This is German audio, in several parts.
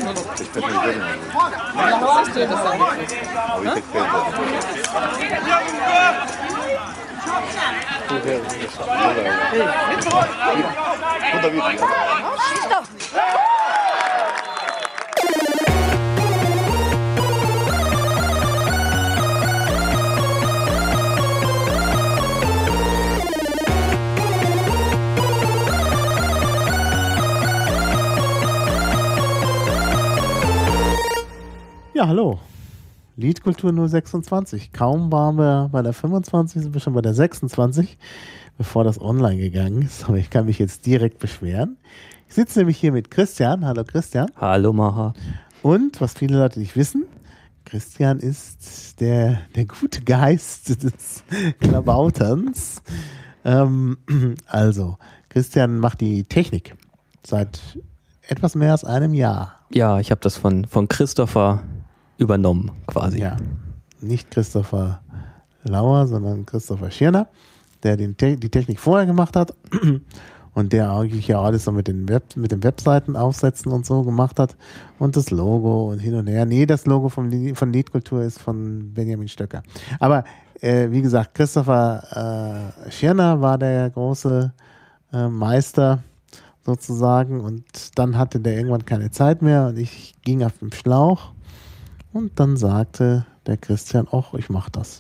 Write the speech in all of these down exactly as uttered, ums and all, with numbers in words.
Ja, hallo. Liedkultur null sechsundzwanzig. Kaum waren wir bei der fünfundzwanzig, sind wir schon bei der sechsundzwanzig, bevor das online gegangen ist. Aber ich kann mich jetzt direkt beschweren. Ich sitze nämlich hier mit Christian. Hallo Christian. Hallo Maha. Und, was viele Leute nicht wissen, Christian ist der, der gute Geist des Klabauterns. Ähm, also, Christian macht die Technik seit etwas mehr als einem Jahr. Ja, ich habe das von, von Christopher übernommen, quasi. Ja, nicht Christopher Lauer, sondern Christopher Schirner, der den Te- die Technik vorher gemacht hat und der eigentlich ja alles so mit den, Web- mit den Webseiten aufsetzen und so gemacht hat und das Logo und hin und her. Nee, das Logo vom Lied- von Liedkultur ist von Benjamin Stöcker. Aber äh, wie gesagt, Christopher äh, Schirner war der große äh, Meister sozusagen und dann hatte der irgendwann keine Zeit mehr und ich ging auf den Schlauch. Und dann sagte der Christian, ach, ich mache das.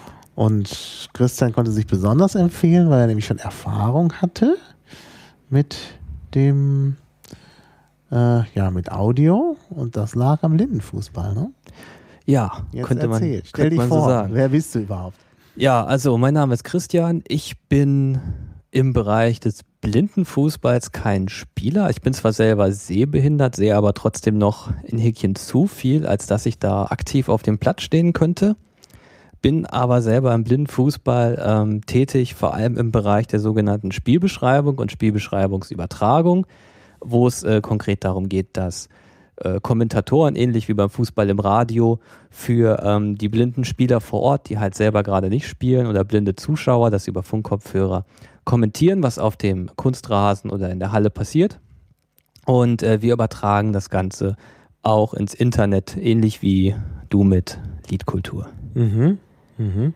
Und Christian konnte sich besonders empfehlen, weil er nämlich schon Erfahrung hatte mit dem, äh, ja, mit Audio. Und das lag am Blindenfußball, ne? Ja, Jetzt könnte man, erzähl, stell könnte dich man vor, so sagen. Wer bist du überhaupt? Ja, also mein Name ist Christian. Ich bin im Bereich des Blindenfußballs kein Spieler. Ich bin zwar selber sehbehindert, sehe aber trotzdem noch in Häkchen zu viel, als dass ich da aktiv auf dem Platz stehen könnte. Bin aber selber im Blindenfußball ähm, tätig, vor allem im Bereich der sogenannten Spielbeschreibung und Spielbeschreibungsübertragung, wo es äh, konkret darum geht, dass äh, Kommentatoren, ähnlich wie beim Fußball im Radio, für ähm, die blinden Spieler vor Ort, die halt selber gerade nicht spielen, oder blinde Zuschauer, das über Funkkopfhörer kommentieren, was auf dem Kunstrasen oder in der Halle passiert. Und äh, wir übertragen das Ganze auch ins Internet, ähnlich wie du mit Liedkultur. Mhm. Mhm.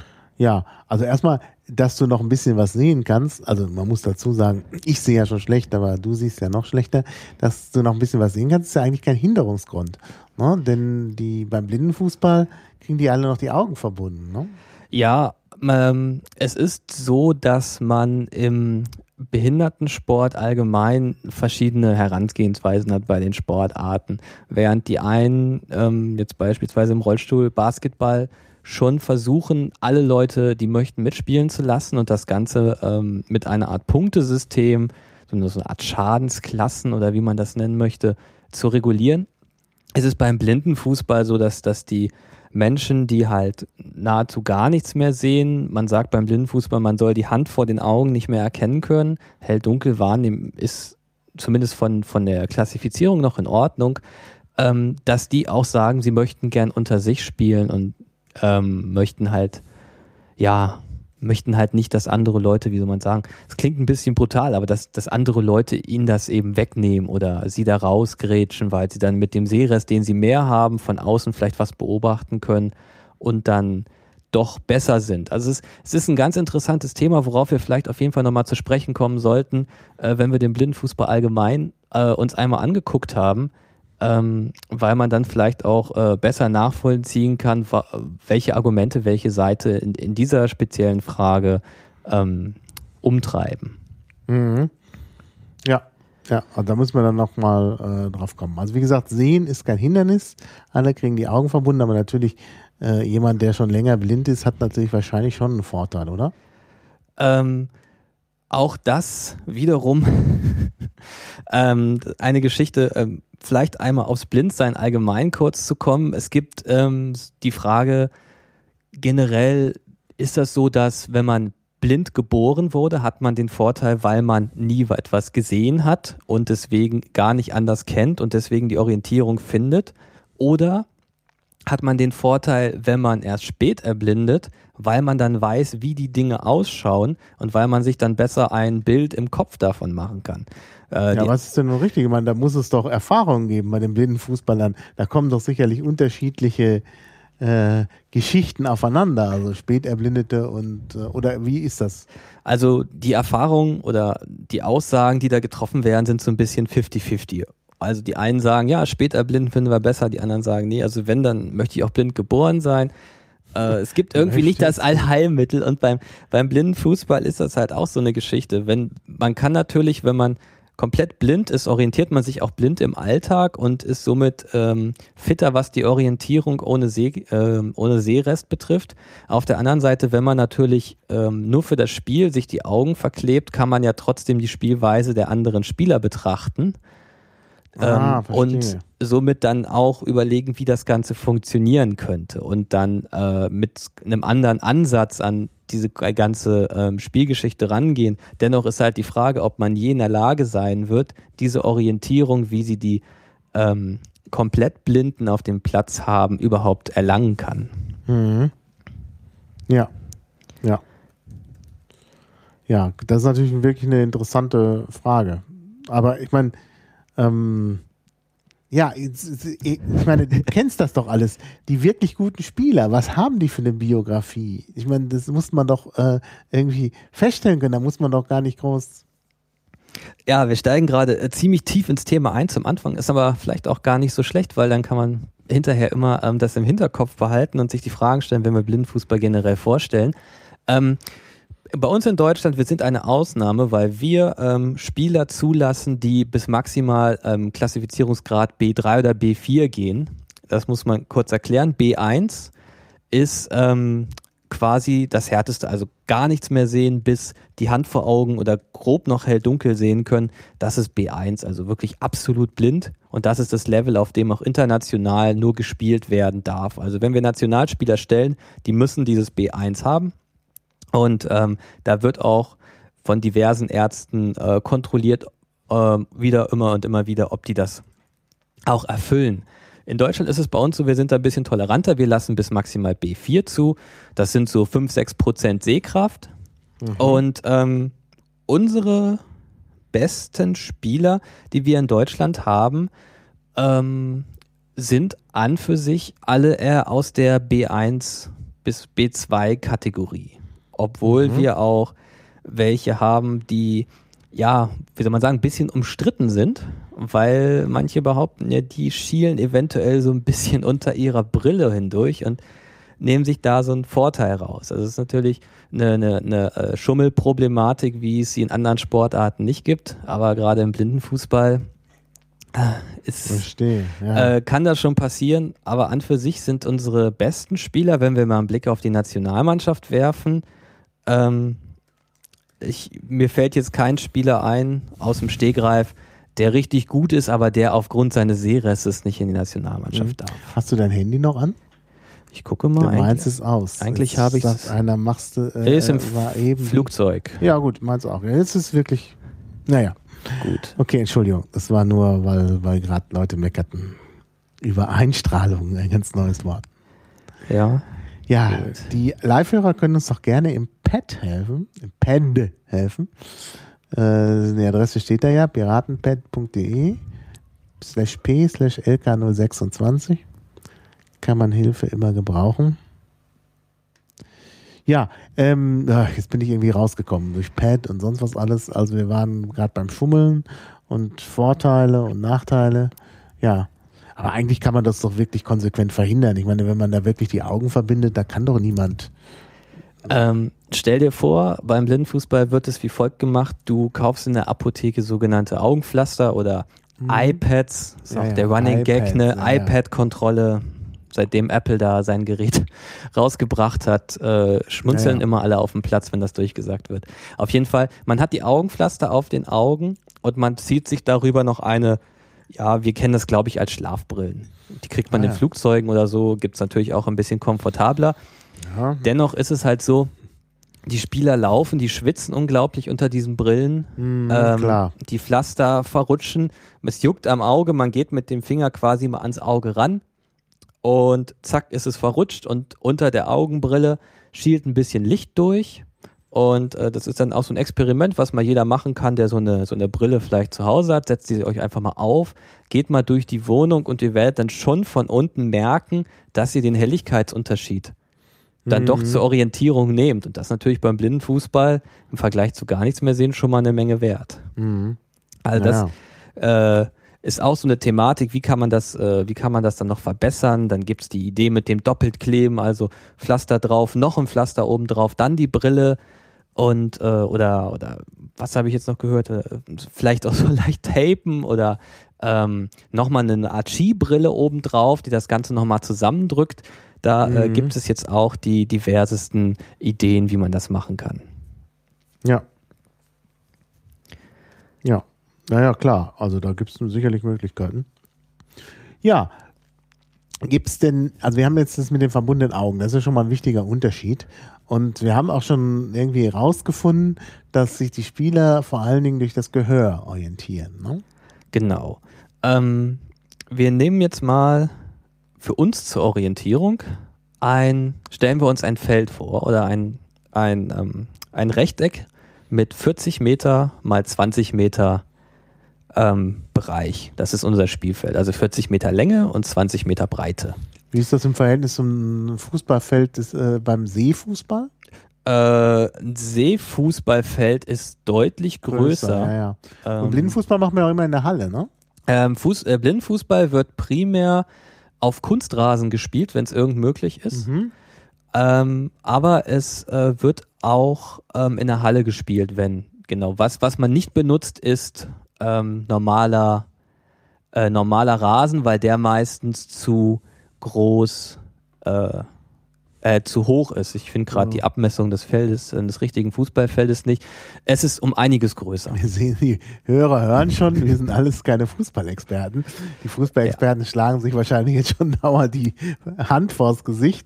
Ja, also erstmal, dass du noch ein bisschen was sehen kannst, also man muss dazu sagen, ich sehe ja schon schlecht, aber du siehst ja noch schlechter, dass du noch ein bisschen was sehen kannst, ist ja eigentlich kein Hinderungsgrund, ne? Denn die, beim Blindenfußball kriegen die alle noch die Augen verbunden, ne? Ja, ähm, es ist so, dass man im Behindertensport allgemein verschiedene Herangehensweisen hat bei den Sportarten. Während die einen ähm, jetzt beispielsweise im Rollstuhl Basketball schon versuchen, alle Leute, die möchten, mitspielen zu lassen und das Ganze ähm, mit einer Art Punktesystem, so eine Art Schadensklassen oder wie man das nennen möchte, zu regulieren. Es ist beim Blindenfußball so, dass, dass die Menschen, die halt nahezu gar nichts mehr sehen, man sagt beim Blindenfußball, man soll die Hand vor den Augen nicht mehr erkennen können, hell-dunkel wahrnehmen ist zumindest von, von der Klassifizierung noch in Ordnung, ähm, dass die auch sagen, sie möchten gern unter sich spielen und ähm, möchten halt, ja, möchten halt nicht, dass andere Leute, wie soll man sagen, es klingt ein bisschen brutal, aber dass, dass andere Leute ihnen das eben wegnehmen oder sie da rausgrätschen, weil sie dann mit dem Sehrest, den sie mehr haben, von außen vielleicht was beobachten können und dann doch besser sind. Also es, es ist ein ganz interessantes Thema, worauf wir vielleicht auf jeden Fall nochmal zu sprechen kommen sollten, äh, wenn wir den Blindenfußball allgemein äh, uns einmal angeguckt haben, ähm, weil man dann vielleicht auch äh, besser nachvollziehen kann, wa- welche Argumente welche Seite in, in dieser speziellen Frage ähm, umtreiben. Mhm. Ja, ja, und da muss man dann nochmal äh, drauf kommen. Also wie gesagt, sehen ist kein Hindernis, alle kriegen die Augen verbunden, aber natürlich äh, jemand, der schon länger blind ist, hat natürlich wahrscheinlich schon einen Vorteil, oder? Ähm, auch das wiederum ähm, eine Geschichte, ähm, vielleicht einmal aufs Blindsein allgemein kurz zu kommen. Es gibt ähm, die Frage, generell ist das so, dass wenn man blind geboren wurde, hat man den Vorteil, weil man nie etwas gesehen hat und deswegen gar nicht anders kennt und deswegen die Orientierung findet? Oder hat man den Vorteil, wenn man erst spät erblindet, weil man dann weiß, wie die Dinge ausschauen und weil man sich dann besser ein Bild im Kopf davon machen kann? Äh, Ja, die, was ist denn nun richtig? Ich meine, da muss es doch Erfahrungen geben bei den blinden Fußballern. Da kommen doch sicherlich unterschiedliche äh, Geschichten aufeinander, also Späterblindete und, äh, oder wie ist das? also die Erfahrungen oder die Aussagen, die da getroffen werden, sind so ein bisschen fifty fifty. Also die einen sagen, ja, später blind finden wir besser, die anderen sagen, nee, also wenn, dann möchte ich auch blind geboren sein. Äh, es gibt irgendwie nicht das Allheilmittel und beim, beim blinden Fußball ist das halt auch so eine Geschichte. Wenn, man kann natürlich, wenn man komplett blind ist, orientiert man sich auch blind im Alltag und ist somit ähm, fitter, was die Orientierung ohne, See, äh, ohne Sehrest betrifft. Auf der anderen Seite, wenn man natürlich ähm, nur für das Spiel sich die Augen verklebt, kann man ja trotzdem die Spielweise der anderen Spieler betrachten. Ah, Ähm, und somit dann auch überlegen, wie das Ganze funktionieren könnte und dann äh, mit einem anderen Ansatz an diese ganze ähm, Spielgeschichte rangehen. Dennoch ist halt die Frage, ob man je in der Lage sein wird, diese Orientierung, wie sie die ähm, komplett Blinden auf dem Platz haben, überhaupt erlangen kann. Mhm. Ja, ja. Ja, das ist natürlich wirklich eine interessante Frage. Aber ich meine, ähm, ja, ich meine, du kennst das doch alles. Die wirklich guten Spieler, was haben die für eine Biografie? Ich meine, das muss man doch äh, irgendwie feststellen können. Da muss man doch gar nicht groß. Ja, wir steigen gerade äh, ziemlich tief ins Thema ein zum Anfang, ist aber vielleicht auch gar nicht so schlecht, weil dann kann man hinterher immer ähm, das im Hinterkopf behalten und sich die Fragen stellen, wenn wir Blindenfußball generell vorstellen. Ähm, Bei uns in Deutschland, wir sind eine Ausnahme, weil wir ähm, Spieler zulassen, die bis maximal ähm, Klassifizierungsgrad B drei oder B vier gehen. Das muss man kurz erklären. B eins ist ähm, quasi das Härteste, also gar nichts mehr sehen, bis die Hand vor Augen oder grob noch hell-dunkel sehen können. Das ist B eins, also wirklich absolut blind. Und das ist das Level, auf dem auch international nur gespielt werden darf. Also wenn wir Nationalspieler stellen, die müssen dieses B eins haben. Und ähm, da wird auch von diversen Ärzten äh, kontrolliert, äh, wieder immer und immer wieder, ob die das auch erfüllen. In Deutschland ist es bei uns so, wir sind da ein bisschen toleranter, wir lassen bis maximal B vier zu. Das sind so fünf bis sechs Prozent Sehkraft. Mhm. Und ähm, unsere besten Spieler, die wir in Deutschland haben, ähm, sind an für sich alle eher aus der B eins bis B zwei Kategorie. Obwohl mhm. wir auch welche haben, die, ja, wie soll man sagen, ein bisschen umstritten sind, weil manche behaupten ja, die schielen eventuell so ein bisschen unter ihrer Brille hindurch und nehmen sich da so einen Vorteil raus. Also es ist natürlich eine, eine, eine Schummelproblematik, wie es sie in anderen Sportarten nicht gibt, aber gerade im Blindenfußball ist, Verstehe, ja. äh, kann das schon passieren, aber an für sich sind unsere besten Spieler, wenn wir mal einen Blick auf die Nationalmannschaft werfen, ähm, ich, mir fällt jetzt kein Spieler ein aus dem Stegreif, der richtig gut ist, aber der aufgrund seines Sehrestes nicht in die Nationalmannschaft mhm. darf. Hast du dein Handy noch an? Ich gucke mal. Du meinst es aus. Eigentlich habe ich es. Einer machst du. Äh, er ist im war eben Flugzeug. Ja gut, meinst du auch. Jetzt ist es wirklich. Naja. Gut. Okay, Entschuldigung. Das war nur, weil, weil gerade Leute meckerten über Einstrahlung, ein ganz neues Wort. Ja. Ja, gut. Die Live-Hörer können uns doch gerne im Pad helfen, im Pad helfen. Äh, die Adresse steht da ja, piratenpad.de slash p slash lk null sechsundzwanzig. Kann man Hilfe immer gebrauchen. Ja, ähm, jetzt bin ich irgendwie rausgekommen durch Pad und sonst was alles. Also wir waren gerade beim Schummeln und Vorteile und Nachteile. Ja, aber eigentlich kann man das doch wirklich konsequent verhindern. Ich meine, wenn man da wirklich die Augen verbindet, da kann doch niemand. Ähm, stell dir vor, beim Blindenfußball wird es wie folgt gemacht. Du kaufst in der Apotheke sogenannte Augenpflaster oder mhm. iPads. Das ist ja, auch ja, der Running iPads, Gag, eine ja, iPad-Kontrolle. Seitdem Apple da sein Gerät rausgebracht hat, äh, schmunzeln ja, ja. immer alle auf dem Platz, wenn das durchgesagt wird. Auf jeden Fall, man hat die Augenpflaster auf den Augen und man zieht sich darüber noch eine, ja, wir kennen das, glaube ich, als Schlafbrillen. Die kriegt man ah, in ja. Flugzeugen oder so, gibt es natürlich auch ein bisschen komfortabler. Ja. Dennoch ist es halt so, die Spieler laufen, die schwitzen unglaublich unter diesen Brillen. Mm, ähm, klar. Die Pflaster verrutschen, es juckt am Auge, man geht mit dem Finger quasi mal ans Auge ran. Und zack, ist es verrutscht und unter der Augenbrille schielt ein bisschen Licht durch Und äh, das ist dann auch so ein Experiment, was mal jeder machen kann, der so eine, so eine Brille vielleicht zu Hause hat. Setzt sie euch einfach mal auf, geht mal durch die Wohnung und ihr werdet dann schon von unten merken, dass ihr den Helligkeitsunterschied dann Mhm. doch zur Orientierung nehmt. Und das natürlich beim Blindenfußball im Vergleich zu gar nichts mehr sehen schon mal eine Menge wert. Mhm. Also Ja. das äh, ist auch so eine Thematik, wie kann man das, äh, wie kann man das dann noch verbessern? Dann gibt es die Idee mit dem Doppeltkleben, also Pflaster drauf, noch ein Pflaster oben drauf, dann die Brille und äh, oder, oder was habe ich jetzt noch gehört? Äh, vielleicht auch so leicht tapen oder ähm, nochmal eine Art Skibrille oben drauf, die das Ganze nochmal zusammendrückt. Da äh, Mhm. gibt es jetzt auch die diversesten Ideen, wie man das machen kann. Ja. Ja. Naja, klar. Also da gibt es sicherlich Möglichkeiten. Ja. Gibt es denn, also wir haben jetzt das mit den verbundenen Augen, das ist ja schon mal ein wichtiger Unterschied. Und wir haben auch schon irgendwie herausgefunden, dass sich die Spieler vor allen Dingen durch das Gehör orientieren. Ne? Genau. Ähm, wir nehmen jetzt mal für uns zur Orientierung ein, stellen wir uns ein Feld vor oder ein, ein, ähm, ein Rechteck mit vierzig Meter mal zwanzig Meter ähm, Bereich. Das ist unser Spielfeld. Also vierzig Meter Länge und zwanzig Meter Breite. Wie ist das im Verhältnis zum Fußballfeld des, äh, beim Seefußball? Äh, ein Seefußballfeld ist deutlich größer. Ja, ja. Ähm, Und Blindenfußball machen wir auch immer in der Halle, ne? ähm, Fuß, äh, Blindenfußball wird primär auf Kunstrasen gespielt, wenn es irgend möglich ist. Mhm. Ähm, aber es äh, wird auch ähm, in der Halle gespielt, wenn, genau. Was, was man nicht benutzt, ist ähm, normaler, äh, normaler Rasen, weil der meistens zu groß, äh, äh, zu hoch ist. Ich finde gerade Ja. die Abmessung des Feldes, äh, des richtigen Fußballfeldes nicht. Es ist um einiges größer. Wir sehen, die Hörer hören schon, wir sind alles keine Fußballexperten. Die Fußballexperten schlagen sich wahrscheinlich jetzt schon dauernd die Hand vors Gesicht.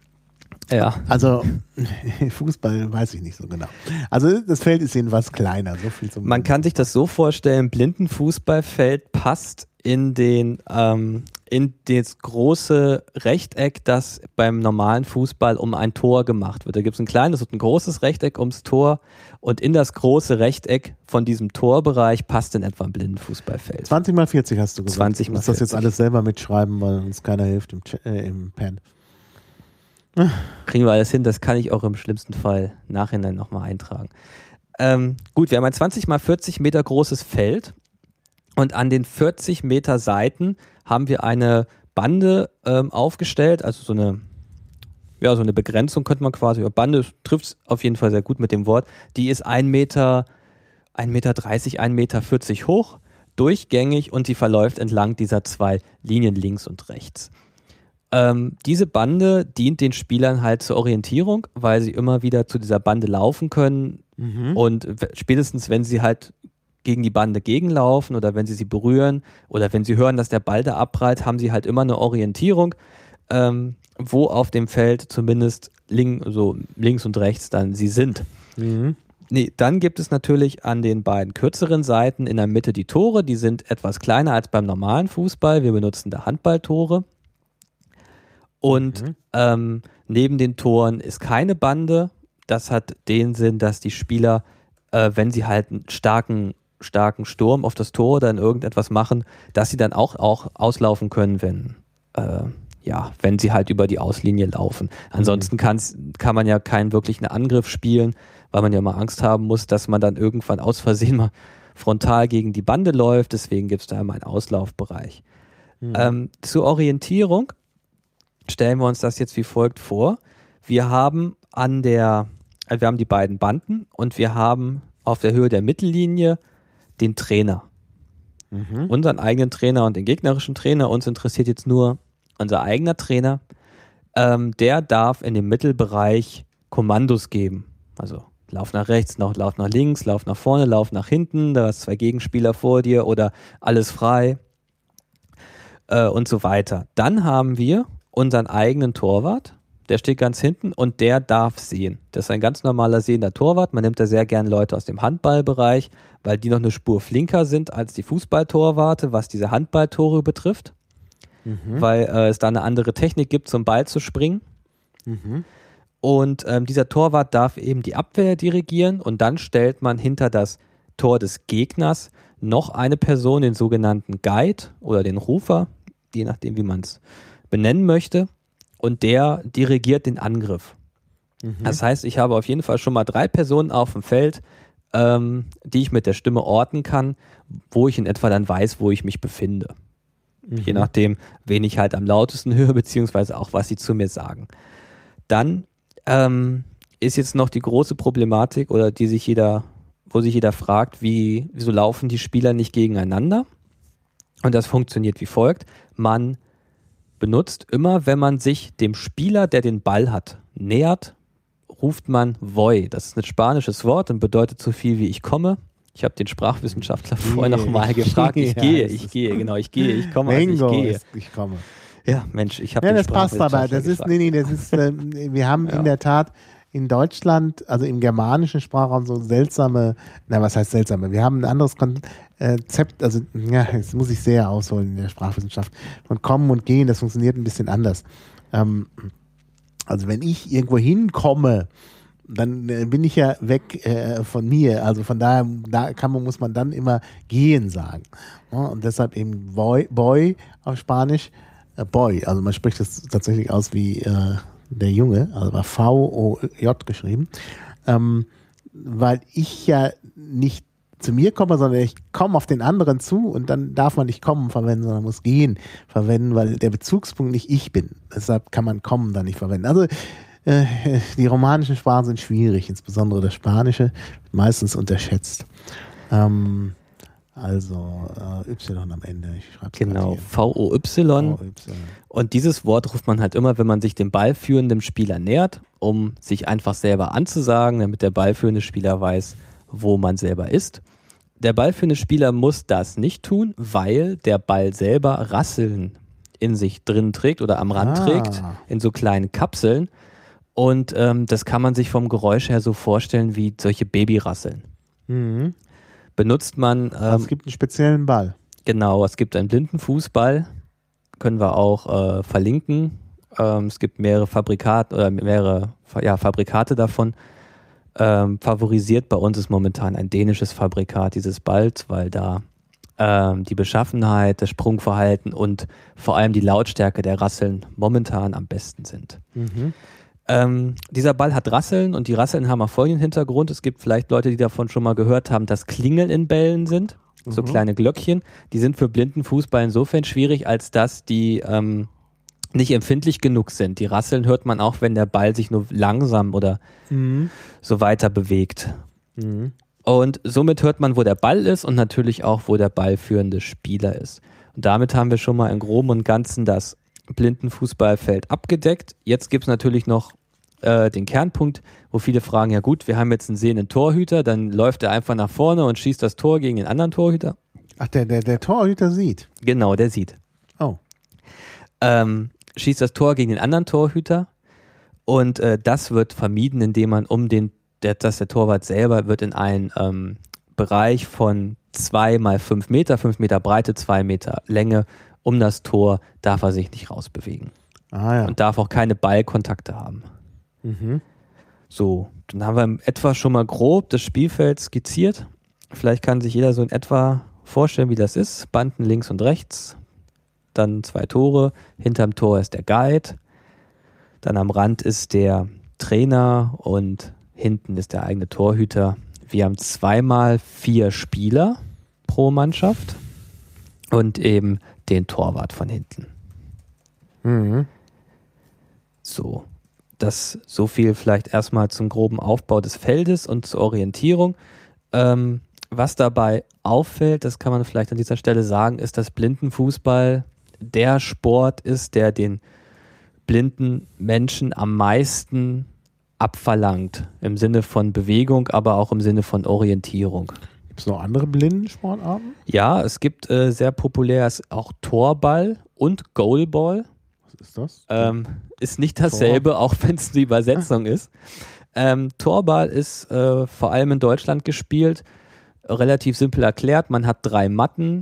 Ja. Also Fußball weiß ich nicht so genau. Also das Feld ist jedenfalls kleiner. So viel zum Man kann sich das so vorstellen, Blindenfußballfeld passt in den ähm, in das große Rechteck, das beim normalen Fußball um ein Tor gemacht wird. Da gibt es ein kleines und ein großes Rechteck ums Tor und in das große Rechteck von diesem Torbereich passt in etwa ein Blindenfußballfeld. zwanzig mal vierzig hast du gesagt. zwanzig mal Du musst das jetzt vierzig. alles selber mitschreiben, weil uns keiner hilft im, Ch- äh, im Pen. Kriegen wir alles hin, das kann ich auch im schlimmsten Fall nachhinein nochmal eintragen. Ähm, gut, wir haben ein zwanzig mal vierzig Meter großes Feld und an den vierzig Meter Seiten haben wir eine Bande ähm, aufgestellt, also so eine, ja, so eine Begrenzung könnte man quasi, oder Bande trifft es auf jeden Fall sehr gut mit dem Wort, die ist ein Meter, ein Meter dreißig, ein Meter vierzig hoch, durchgängig und sie verläuft entlang dieser zwei Linien links und rechts. Ähm, diese Bande dient den Spielern halt zur Orientierung, weil sie immer wieder zu dieser Bande laufen können Mhm. und w- spätestens, wenn sie halt gegen die Bande gegenlaufen oder wenn sie sie berühren oder wenn sie hören, dass der Ball da abprallt, haben sie halt immer eine Orientierung, ähm, wo auf dem Feld zumindest link, so links und rechts dann sie sind. Mhm. Nee, dann gibt es natürlich an den beiden kürzeren Seiten in der Mitte die Tore, die sind etwas kleiner als beim normalen Fußball. Wir benutzen da Handballtore. Und Mhm. ähm, neben den Toren ist keine Bande. Das hat den Sinn, dass die Spieler, äh, wenn sie halt einen starken, starken Sturm auf das Tor oder in irgendetwas machen, dass sie dann auch, auch auslaufen können, wenn, äh, ja, wenn sie halt über die Auslinie laufen. Ansonsten kann's, kann man ja keinen wirklichen Angriff spielen, weil man ja mal Angst haben muss, dass man dann irgendwann aus Versehen mal frontal gegen die Bande läuft. Deswegen gibt es da immer einen Auslaufbereich. Mhm. Ähm, zur Orientierung stellen wir uns das jetzt wie folgt vor. Wir haben an der, also wir haben die beiden Banden und wir haben auf der Höhe der Mittellinie den Trainer. Mhm. Unseren eigenen Trainer und den gegnerischen Trainer. Uns interessiert jetzt nur unser eigener Trainer. Ähm, der darf in dem Mittelbereich Kommandos geben. Also lauf nach rechts, lauf, lauf nach links, lauf nach vorne, lauf nach hinten, da hast zwei Gegenspieler vor dir oder alles frei äh, und so weiter. Dann haben wir unseren eigenen Torwart, der steht ganz hinten und der darf sehen. Das ist ein ganz normaler sehender Torwart. Man nimmt da sehr gern Leute aus dem Handballbereich, weil die noch eine Spur flinker sind als die Fußballtorwarte, was diese Handballtore betrifft, Mhm. weil äh, es da eine andere Technik gibt, zum Ball zu springen. Mhm. Und ähm, dieser Torwart darf eben die Abwehr dirigieren und dann stellt man hinter das Tor des Gegners noch eine Person, den sogenannten Guide oder den Rufer, je nachdem, wie man es benennen möchte. Und der dirigiert den Angriff. Mhm. Das heißt, ich habe auf jeden Fall schon mal drei Personen auf dem Feld, ähm, die ich mit der Stimme orten kann, wo ich in etwa dann weiß, wo ich mich befinde. Mhm. Je nachdem, wen ich halt am lautesten höre, beziehungsweise auch, was sie zu mir sagen. Dann ähm, ist jetzt noch die große Problematik, oder die sich jeder, wo sich jeder fragt, wie, wieso laufen die Spieler nicht gegeneinander? Und das funktioniert wie folgt. Man benutzt immer, wenn man sich dem Spieler, der den Ball hat, nähert, ruft man voy. Das ist ein spanisches Wort und bedeutet so viel wie ich komme. Ich habe den Sprachwissenschaftler vorher noch mal gefragt. Ich ja, gehe, ich gehe, genau, ich gehe, ich komme, also ich gehe. Ich komme. Ja, Mensch, ich habe ja, den das passt aber. Das ist, nee, nee, das ist, äh, wir haben ja. in der Tat in Deutschland, also im germanischen Sprachraum, so seltsame, na, was heißt seltsame? Wir haben ein anderes Konzept, also, ja, jetzt muss ich sehr ausholen in der Sprachwissenschaft. Von kommen und gehen, das funktioniert ein bisschen anders. Ähm, also, wenn ich irgendwo hinkomme, dann äh, bin ich ja weg äh, von mir. Also, von daher da kann man, muss man dann immer gehen sagen. Ja, und deshalb eben boy, boy auf Spanisch, äh, boy. Also, man spricht das tatsächlich aus wie äh, der Junge, also war V O J geschrieben, ähm, weil ich ja nicht zu mir komme, sondern ich komme auf den anderen zu und dann darf man nicht kommen verwenden, sondern muss gehen verwenden, weil der Bezugspunkt nicht ich bin. Deshalb kann man kommen dann nicht verwenden. Also äh, die romanischen Sprachen sind schwierig, insbesondere das Spanische, meistens unterschätzt. Ähm, Also äh, Y am Ende. Ich schreib's genau, V O Y. Und dieses Wort ruft man halt immer, wenn man sich dem ballführenden Spieler nähert, um sich einfach selber anzusagen, damit der ballführende Spieler weiß, wo man selber ist. Der ballführende Spieler muss das nicht tun, weil der Ball selber Rasseln in sich drin trägt oder am Rand ah. trägt, in so kleinen Kapseln. Und ähm, das kann man sich vom Geräusch her so vorstellen wie solche Babyrasseln. Mhm. Benutzt man... Ähm, also es gibt einen speziellen Ball. Genau, es gibt einen Blindenfußball, können wir auch äh, verlinken. Ähm, es gibt mehrere Fabrikate oder mehrere ja, Fabrikate davon. Ähm, favorisiert bei uns ist momentan ein dänisches Fabrikat dieses Balls, weil da ähm, die Beschaffenheit, das Sprungverhalten und vor allem die Lautstärke der Rasseln momentan am besten sind. Mhm. Ähm, dieser Ball hat Rasseln und die Rasseln haben auch folgenden Hintergrund. Es gibt vielleicht Leute, die davon schon mal gehört haben, dass Klingeln in Bällen sind. Mhm. So kleine Glöckchen. Die sind für Blindenfußball insofern schwierig, als dass die ähm, nicht empfindlich genug sind. Die Rasseln hört man auch, wenn der Ball sich nur langsam oder mhm. so weiter bewegt. Mhm. Und somit hört man, wo der Ball ist und natürlich auch, wo der ballführende Spieler ist. Und damit haben wir schon mal im Groben und Ganzen das Blindenfußballfeld abgedeckt. Jetzt gibt es natürlich noch äh, den Kernpunkt, wo viele fragen, ja gut, wir haben jetzt einen sehenden Torhüter, dann läuft er einfach nach vorne und schießt das Tor gegen den anderen Torhüter. Ach, der, der, der Torhüter sieht? Genau, der sieht. Oh. Ähm, schießt das Tor gegen den anderen Torhüter und äh, das wird vermieden, indem man um den, der, dass der Torwart selber wird in einen ähm, Bereich von zwei mal fünf Meter, fünf Meter Breite, zwei Meter Länge. Um das Tor darf er sich nicht rausbewegen. Ah, ja. Und darf auch keine Ballkontakte haben. Mhm. So, dann haben wir in etwa schon mal grob das Spielfeld skizziert. Vielleicht kann sich jeder so in etwa vorstellen, wie das ist. Banden links und rechts, dann zwei Tore. Hinterm Tor ist der Guide. Dann am Rand ist der Trainer und hinten ist der eigene Torhüter. Wir haben zweimal vier Spieler pro Mannschaft und eben den Torwart von hinten. Mhm. So, das so viel vielleicht erstmal zum groben Aufbau des Feldes und zur Orientierung. Ähm, was dabei auffällt, das kann man vielleicht an dieser Stelle sagen, ist, dass Blindenfußball der Sport ist, der den blinden Menschen am meisten abverlangt. Im Sinne von Bewegung, aber auch im Sinne von Orientierung. Gibt es noch andere Blindensportarten? Ja, es gibt äh, sehr populär ist auch Torball und Goalball. Was ist das? Ähm, ist nicht dasselbe, Tor. Auch wenn es die Übersetzung ist. Ähm, Torball ist äh, vor allem in Deutschland gespielt. Relativ simpel erklärt. Man hat drei Matten.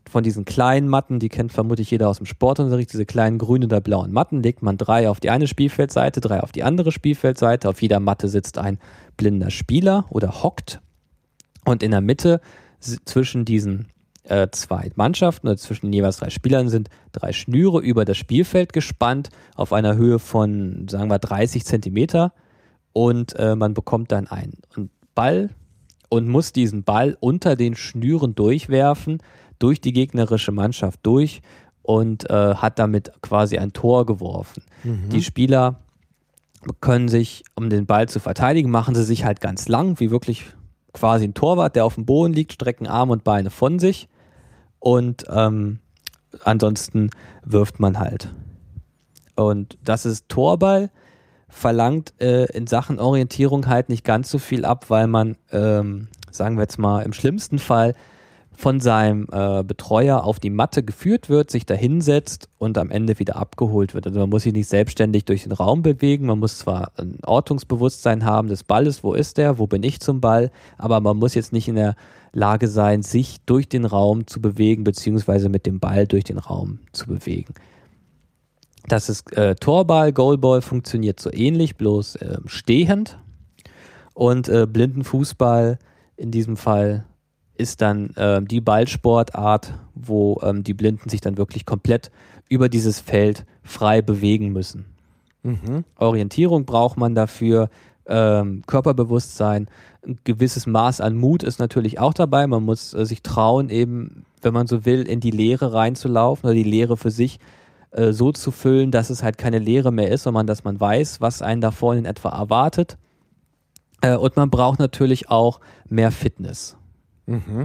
von diesen kleinen Matten, die kennt vermutlich jeder aus dem Sportunterricht, diese kleinen grünen oder blauen Matten, legt man drei auf die eine Spielfeldseite, drei auf die andere Spielfeldseite. Auf jeder Matte sitzt ein blinder Spieler oder hockt. Und in der Mitte zwischen diesen äh, zwei Mannschaften oder zwischen den jeweils drei Spielern sind drei Schnüre über das Spielfeld gespannt auf einer Höhe von, sagen wir, dreißig Zentimeter. Und äh, man bekommt dann einen Ball und muss diesen Ball unter den Schnüren durchwerfen, durch die gegnerische Mannschaft durch und äh, hat damit quasi ein Tor geworfen. Mhm. Die Spieler können sich, um den Ball zu verteidigen, machen sie sich halt ganz lang, wie wirklich quasi ein Torwart, der auf dem Boden liegt, strecken Arme und Beine von sich und ähm, ansonsten wirft man halt. Und das ist Torball, verlangt äh, in Sachen Orientierung halt nicht ganz so viel ab, weil man, ähm, sagen wir jetzt mal, im schlimmsten Fall von seinem äh, Betreuer auf die Matte geführt wird, sich da hinsetzt und am Ende wieder abgeholt wird. Also man muss sich nicht selbstständig durch den Raum bewegen, man muss zwar ein Ortungsbewusstsein haben des Balles, wo ist der, wo bin ich zum Ball, aber man muss jetzt nicht in der Lage sein, sich durch den Raum zu bewegen, beziehungsweise mit dem Ball durch den Raum zu bewegen. Das ist äh, Torball, Goalball funktioniert so ähnlich, bloß äh, stehend. Und äh, Blindenfußball in diesem Fall ist dann äh, die Ballsportart, wo ähm, die Blinden sich dann wirklich komplett über dieses Feld frei bewegen müssen. Mhm. Orientierung braucht man dafür, ähm, Körperbewusstsein, ein gewisses Maß an Mut ist natürlich auch dabei. Man muss äh, sich trauen, eben, wenn man so will, in die Leere reinzulaufen oder die Leere für sich äh, so zu füllen, dass es halt keine Leere mehr ist, sondern dass man weiß, was einen da vorne in etwa erwartet. Äh, und man braucht natürlich auch mehr Fitness. Mhm.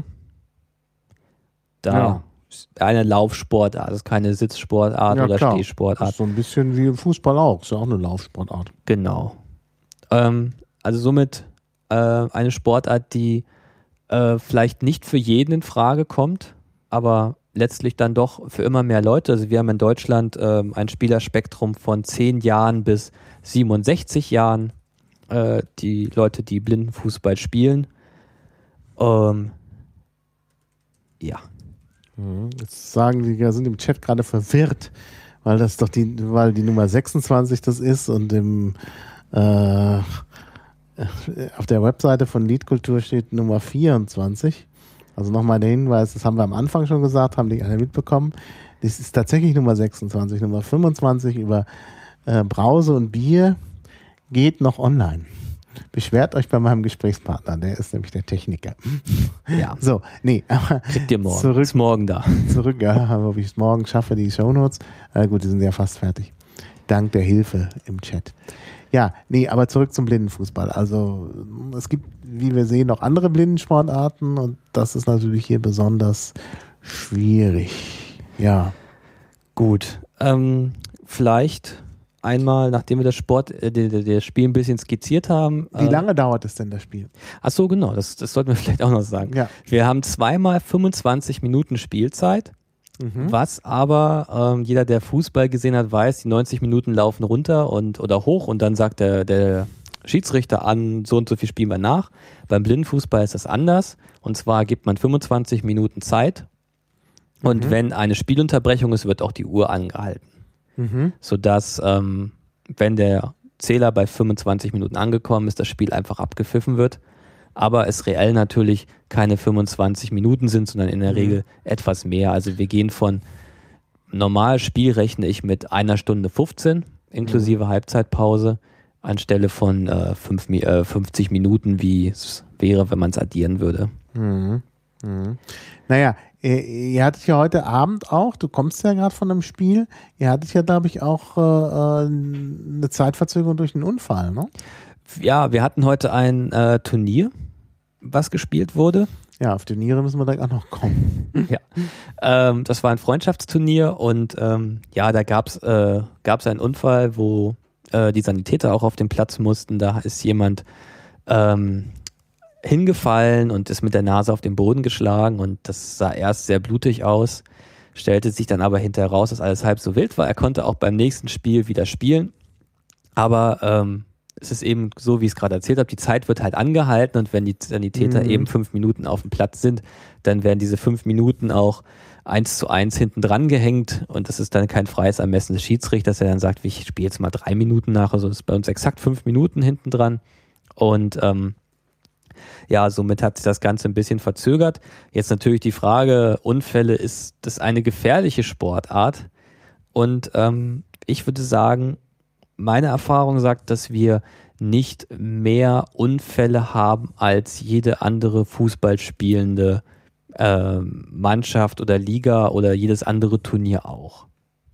Da ja. Eine Laufsportart, das ist keine Sitzsportart ja, oder klar. Stehsportart. Das ist so ein bisschen wie im Fußball auch, ist ja auch eine Laufsportart. Genau. Ähm, also somit äh, eine Sportart, die äh, vielleicht nicht für jeden in Frage kommt, aber letztlich dann doch für immer mehr Leute. Also wir haben in Deutschland äh, ein Spielerspektrum von zehn Jahren bis siebenundsechzig Jahren, äh, die Leute, die Blindenfußball spielen. Ähm, ja. Jetzt sagen die, ja, sind im Chat gerade verwirrt, weil das doch die, weil die Nummer sechsundzwanzig das ist und im äh, auf der Webseite von Liedkultur steht Nummer vierundzwanzig. Also nochmal der Hinweis, das haben wir am Anfang schon gesagt, haben die alle mitbekommen. Das ist tatsächlich Nummer sechsundzwanzig. Nummer fünfundzwanzig über äh, Brause und Bier geht noch online. Beschwert euch bei meinem Gesprächspartner, der ist nämlich der Techniker. Ja. So, nee, aber kriegt ihr morgen. Zurück, ist morgen da. Zurück, ja, ob ich es morgen schaffe, die Shownotes. Äh, gut, die sind ja fast fertig. Dank der Hilfe im Chat. Ja, nee, aber zurück zum Blindenfußball. Also es gibt, wie wir sehen, noch andere Blindensportarten und das ist natürlich hier besonders schwierig. Ja. Gut, ähm, vielleicht einmal, nachdem wir das Sport, äh, das Spiel ein bisschen skizziert haben. Wie lange äh, dauert es denn, das Spiel? Ach so, genau, das, das sollten wir vielleicht auch noch sagen. Ja. Wir haben zweimal fünfundzwanzig Minuten Spielzeit, mhm. was aber ähm, jeder, der Fußball gesehen hat, weiß, die neunzig Minuten laufen runter und oder hoch und dann sagt der, der Schiedsrichter an, so und so viel spielen wir nach. Beim Blindenfußball ist das anders und zwar gibt man fünfundzwanzig Minuten Zeit und mhm. wenn eine Spielunterbrechung ist, wird auch die Uhr angehalten. Mhm. Sodass, ähm, wenn der Zähler bei fünfundzwanzig Minuten angekommen ist, das Spiel einfach abgepfiffen wird. Aber es reell natürlich keine fünfundzwanzig Minuten sind, sondern in der mhm. Regel etwas mehr. Also wir gehen von normal Spiel rechne ich mit einer Stunde fünfzehn inklusive mhm. Halbzeitpause anstelle von äh, fünf, äh, fünfzig Minuten, wie es wäre, wenn man es addieren würde. Mhm. Mhm. Naja, ihr, ihr hattet ja heute Abend auch, du kommst ja gerade von einem Spiel, ihr hattet ja, glaube ich, auch äh, eine Zeitverzögerung durch einen Unfall, ne? Ja, wir hatten heute ein äh, Turnier, was gespielt wurde. Ja, auf Turniere müssen wir da auch noch kommen. Ja, ähm, das war ein Freundschaftsturnier und ähm, ja, da gab es äh, gab's einen Unfall, wo äh, die Sanitäter auch auf den Platz mussten. Da ist jemand ähm, hingefallen und ist mit der Nase auf den Boden geschlagen und das sah erst sehr blutig aus, stellte sich dann aber hinterher raus, dass alles halb so wild war. Er konnte auch beim nächsten Spiel wieder spielen, aber ähm, es ist eben so, wie ich es gerade erzählt habe, die Zeit wird halt angehalten und wenn die Sanitäter mhm. eben fünf Minuten auf dem Platz sind, dann werden diese fünf Minuten auch eins zu eins hinten dran gehängt und das ist dann kein freies Ermessen des Schiedsrichters, der dann sagt, ich spiele jetzt mal drei Minuten nach, also das ist bei uns exakt fünf Minuten hinten dran und ähm, ja, somit hat sich das Ganze ein bisschen verzögert. Jetzt natürlich die Frage, Unfälle, ist das eine gefährliche Sportart? Und ähm, ich würde sagen, meine Erfahrung sagt, dass wir nicht mehr Unfälle haben als jede andere Fußballspielende äh, Mannschaft oder Liga oder jedes andere Turnier auch.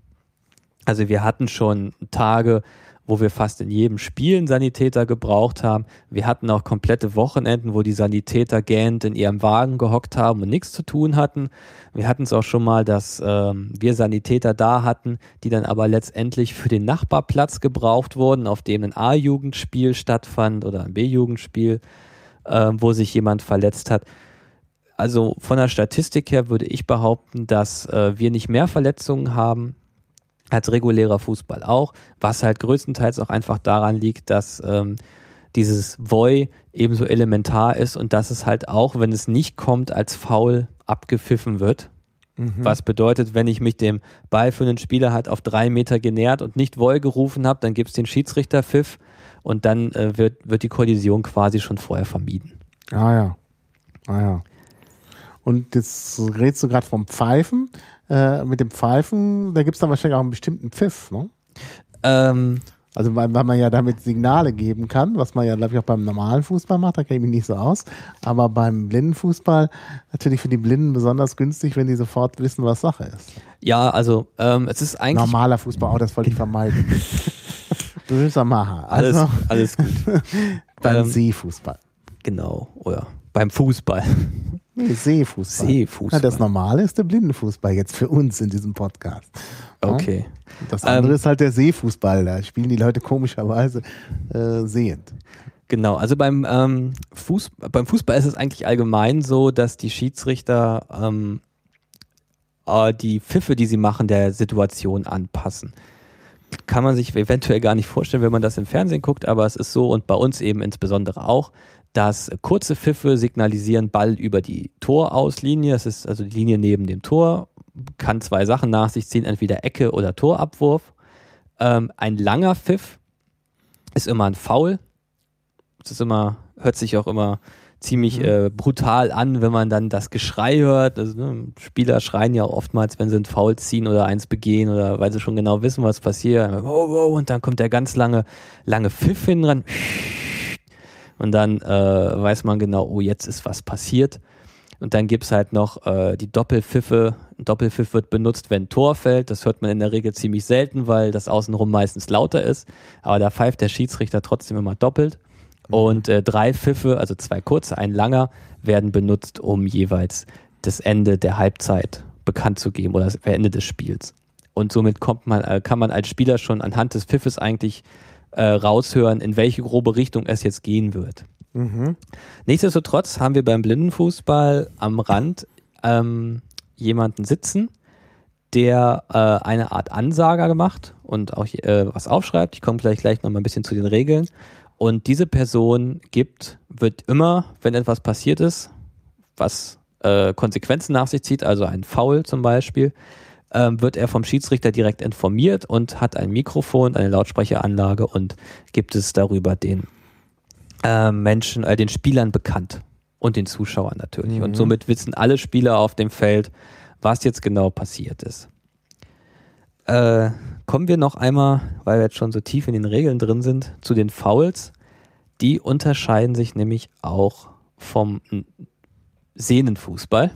Also wir hatten schon Tage, wo wir fast in jedem Spiel einen Sanitäter gebraucht haben. Wir hatten auch komplette Wochenenden, wo die Sanitäter gähnend in ihrem Wagen gehockt haben und nichts zu tun hatten. Wir hatten es auch schon mal, dass ähm, wir Sanitäter da hatten, die dann aber letztendlich für den Nachbarplatz gebraucht wurden, auf dem ein A-Jugendspiel stattfand oder ein B-Jugendspiel, äh, wo sich jemand verletzt hat. Also von der Statistik her würde ich behaupten, dass äh, wir nicht mehr Verletzungen haben als regulärer Fußball auch, was halt größtenteils auch einfach daran liegt, dass ähm, dieses Voi ebenso elementar ist und dass es halt auch, wenn es nicht kommt, als Foul abgepfiffen wird. Mhm. Was bedeutet, wenn ich mich dem ballführenden Spieler halt auf drei Meter genähert und nicht Voi gerufen habe, dann gibt es den Schiedsrichterpfiff und dann äh, wird, wird die Kollision quasi schon vorher vermieden. Ah ja, ah ja. Und jetzt redest du gerade vom Pfeifen. Äh, mit dem Pfeifen, da gibt es dann wahrscheinlich auch einen bestimmten Pfiff, ne? Ähm, also weil, weil man ja damit Signale geben kann, was man ja, glaube ich, auch beim normalen Fußball macht, da kenne ich mich nicht so aus. Aber beim Blindenfußball natürlich für die Blinden besonders günstig, wenn die sofort wissen, was Sache ist. Ja, also ähm, es ist eigentlich... Normaler Fußball, auch das wollte ich vermeiden. Böser Macher. Also, alles, alles gut. beim ähm, Seefußball. Genau, oder beim Fußball. Nee, Seefußball. Seefußball. Ja, das Normale ist der Blindenfußball jetzt für uns in diesem Podcast. Okay. Und das andere ähm, ist halt der Seefußball. Da spielen die Leute komischerweise äh, sehend. Genau, also beim, ähm, Fuß, beim Fußball ist es eigentlich allgemein so, dass die Schiedsrichter ähm, äh, die Pfiffe, die sie machen, der Situation anpassen. Kann man sich eventuell gar nicht vorstellen, wenn man das im Fernsehen guckt, aber es ist so und bei uns eben insbesondere auch, dass kurze Pfiffe signalisieren Ball über die Torauslinie, das ist also die Linie neben dem Tor, kann zwei Sachen nach sich ziehen, entweder Ecke oder Torabwurf. Ähm, ein langer Pfiff ist immer ein Foul. Das ist immer, hört sich auch immer ziemlich mhm. äh, brutal an, wenn man dann das Geschrei hört. Also, ne, Spieler schreien ja oftmals, wenn sie ein Foul ziehen oder eins begehen oder weil sie schon genau wissen, was passiert. Wow, wow, und dann kommt der ganz lange, lange Pfiff hin ran. Und dann äh, weiß man genau, oh, jetzt ist was passiert. Und dann gibt es halt noch äh, die Doppelpfiffe. Ein Doppelpfiff wird benutzt, wenn ein Tor fällt. Das hört man in der Regel ziemlich selten, weil das außenrum meistens lauter ist. Aber da pfeift der Schiedsrichter trotzdem immer doppelt. Mhm. Und äh, drei Pfiffe, also zwei kurze, ein langer, werden benutzt, um jeweils das Ende der Halbzeit bekannt zu geben oder das Ende des Spiels. Und somit kommt man, äh, kann man als Spieler schon anhand des Pfiffes eigentlich äh, raushören, in welche grobe Richtung es jetzt gehen wird. Mhm. Nichtsdestotrotz haben wir beim Blindenfußball am Rand ähm, jemanden sitzen, der äh, eine Art Ansager gemacht und auch äh, was aufschreibt. Ich komme gleich gleich noch mal ein bisschen zu den Regeln. Und diese Person gibt, wird immer, wenn etwas passiert ist, was äh, Konsequenzen nach sich zieht, also ein Foul zum Beispiel, äh, wird er vom Schiedsrichter direkt informiert und hat ein Mikrofon, eine Lautsprecheranlage und gibt es darüber den äh, Menschen, äh, den Spielern bekannt und den Zuschauern natürlich. Mhm. Und somit wissen alle Spieler auf dem Feld, was jetzt genau passiert ist. Äh, kommen wir noch einmal, weil wir jetzt schon so tief in den Regeln drin sind, zu den Fouls. Die unterscheiden sich nämlich auch vom Sehnenfußball.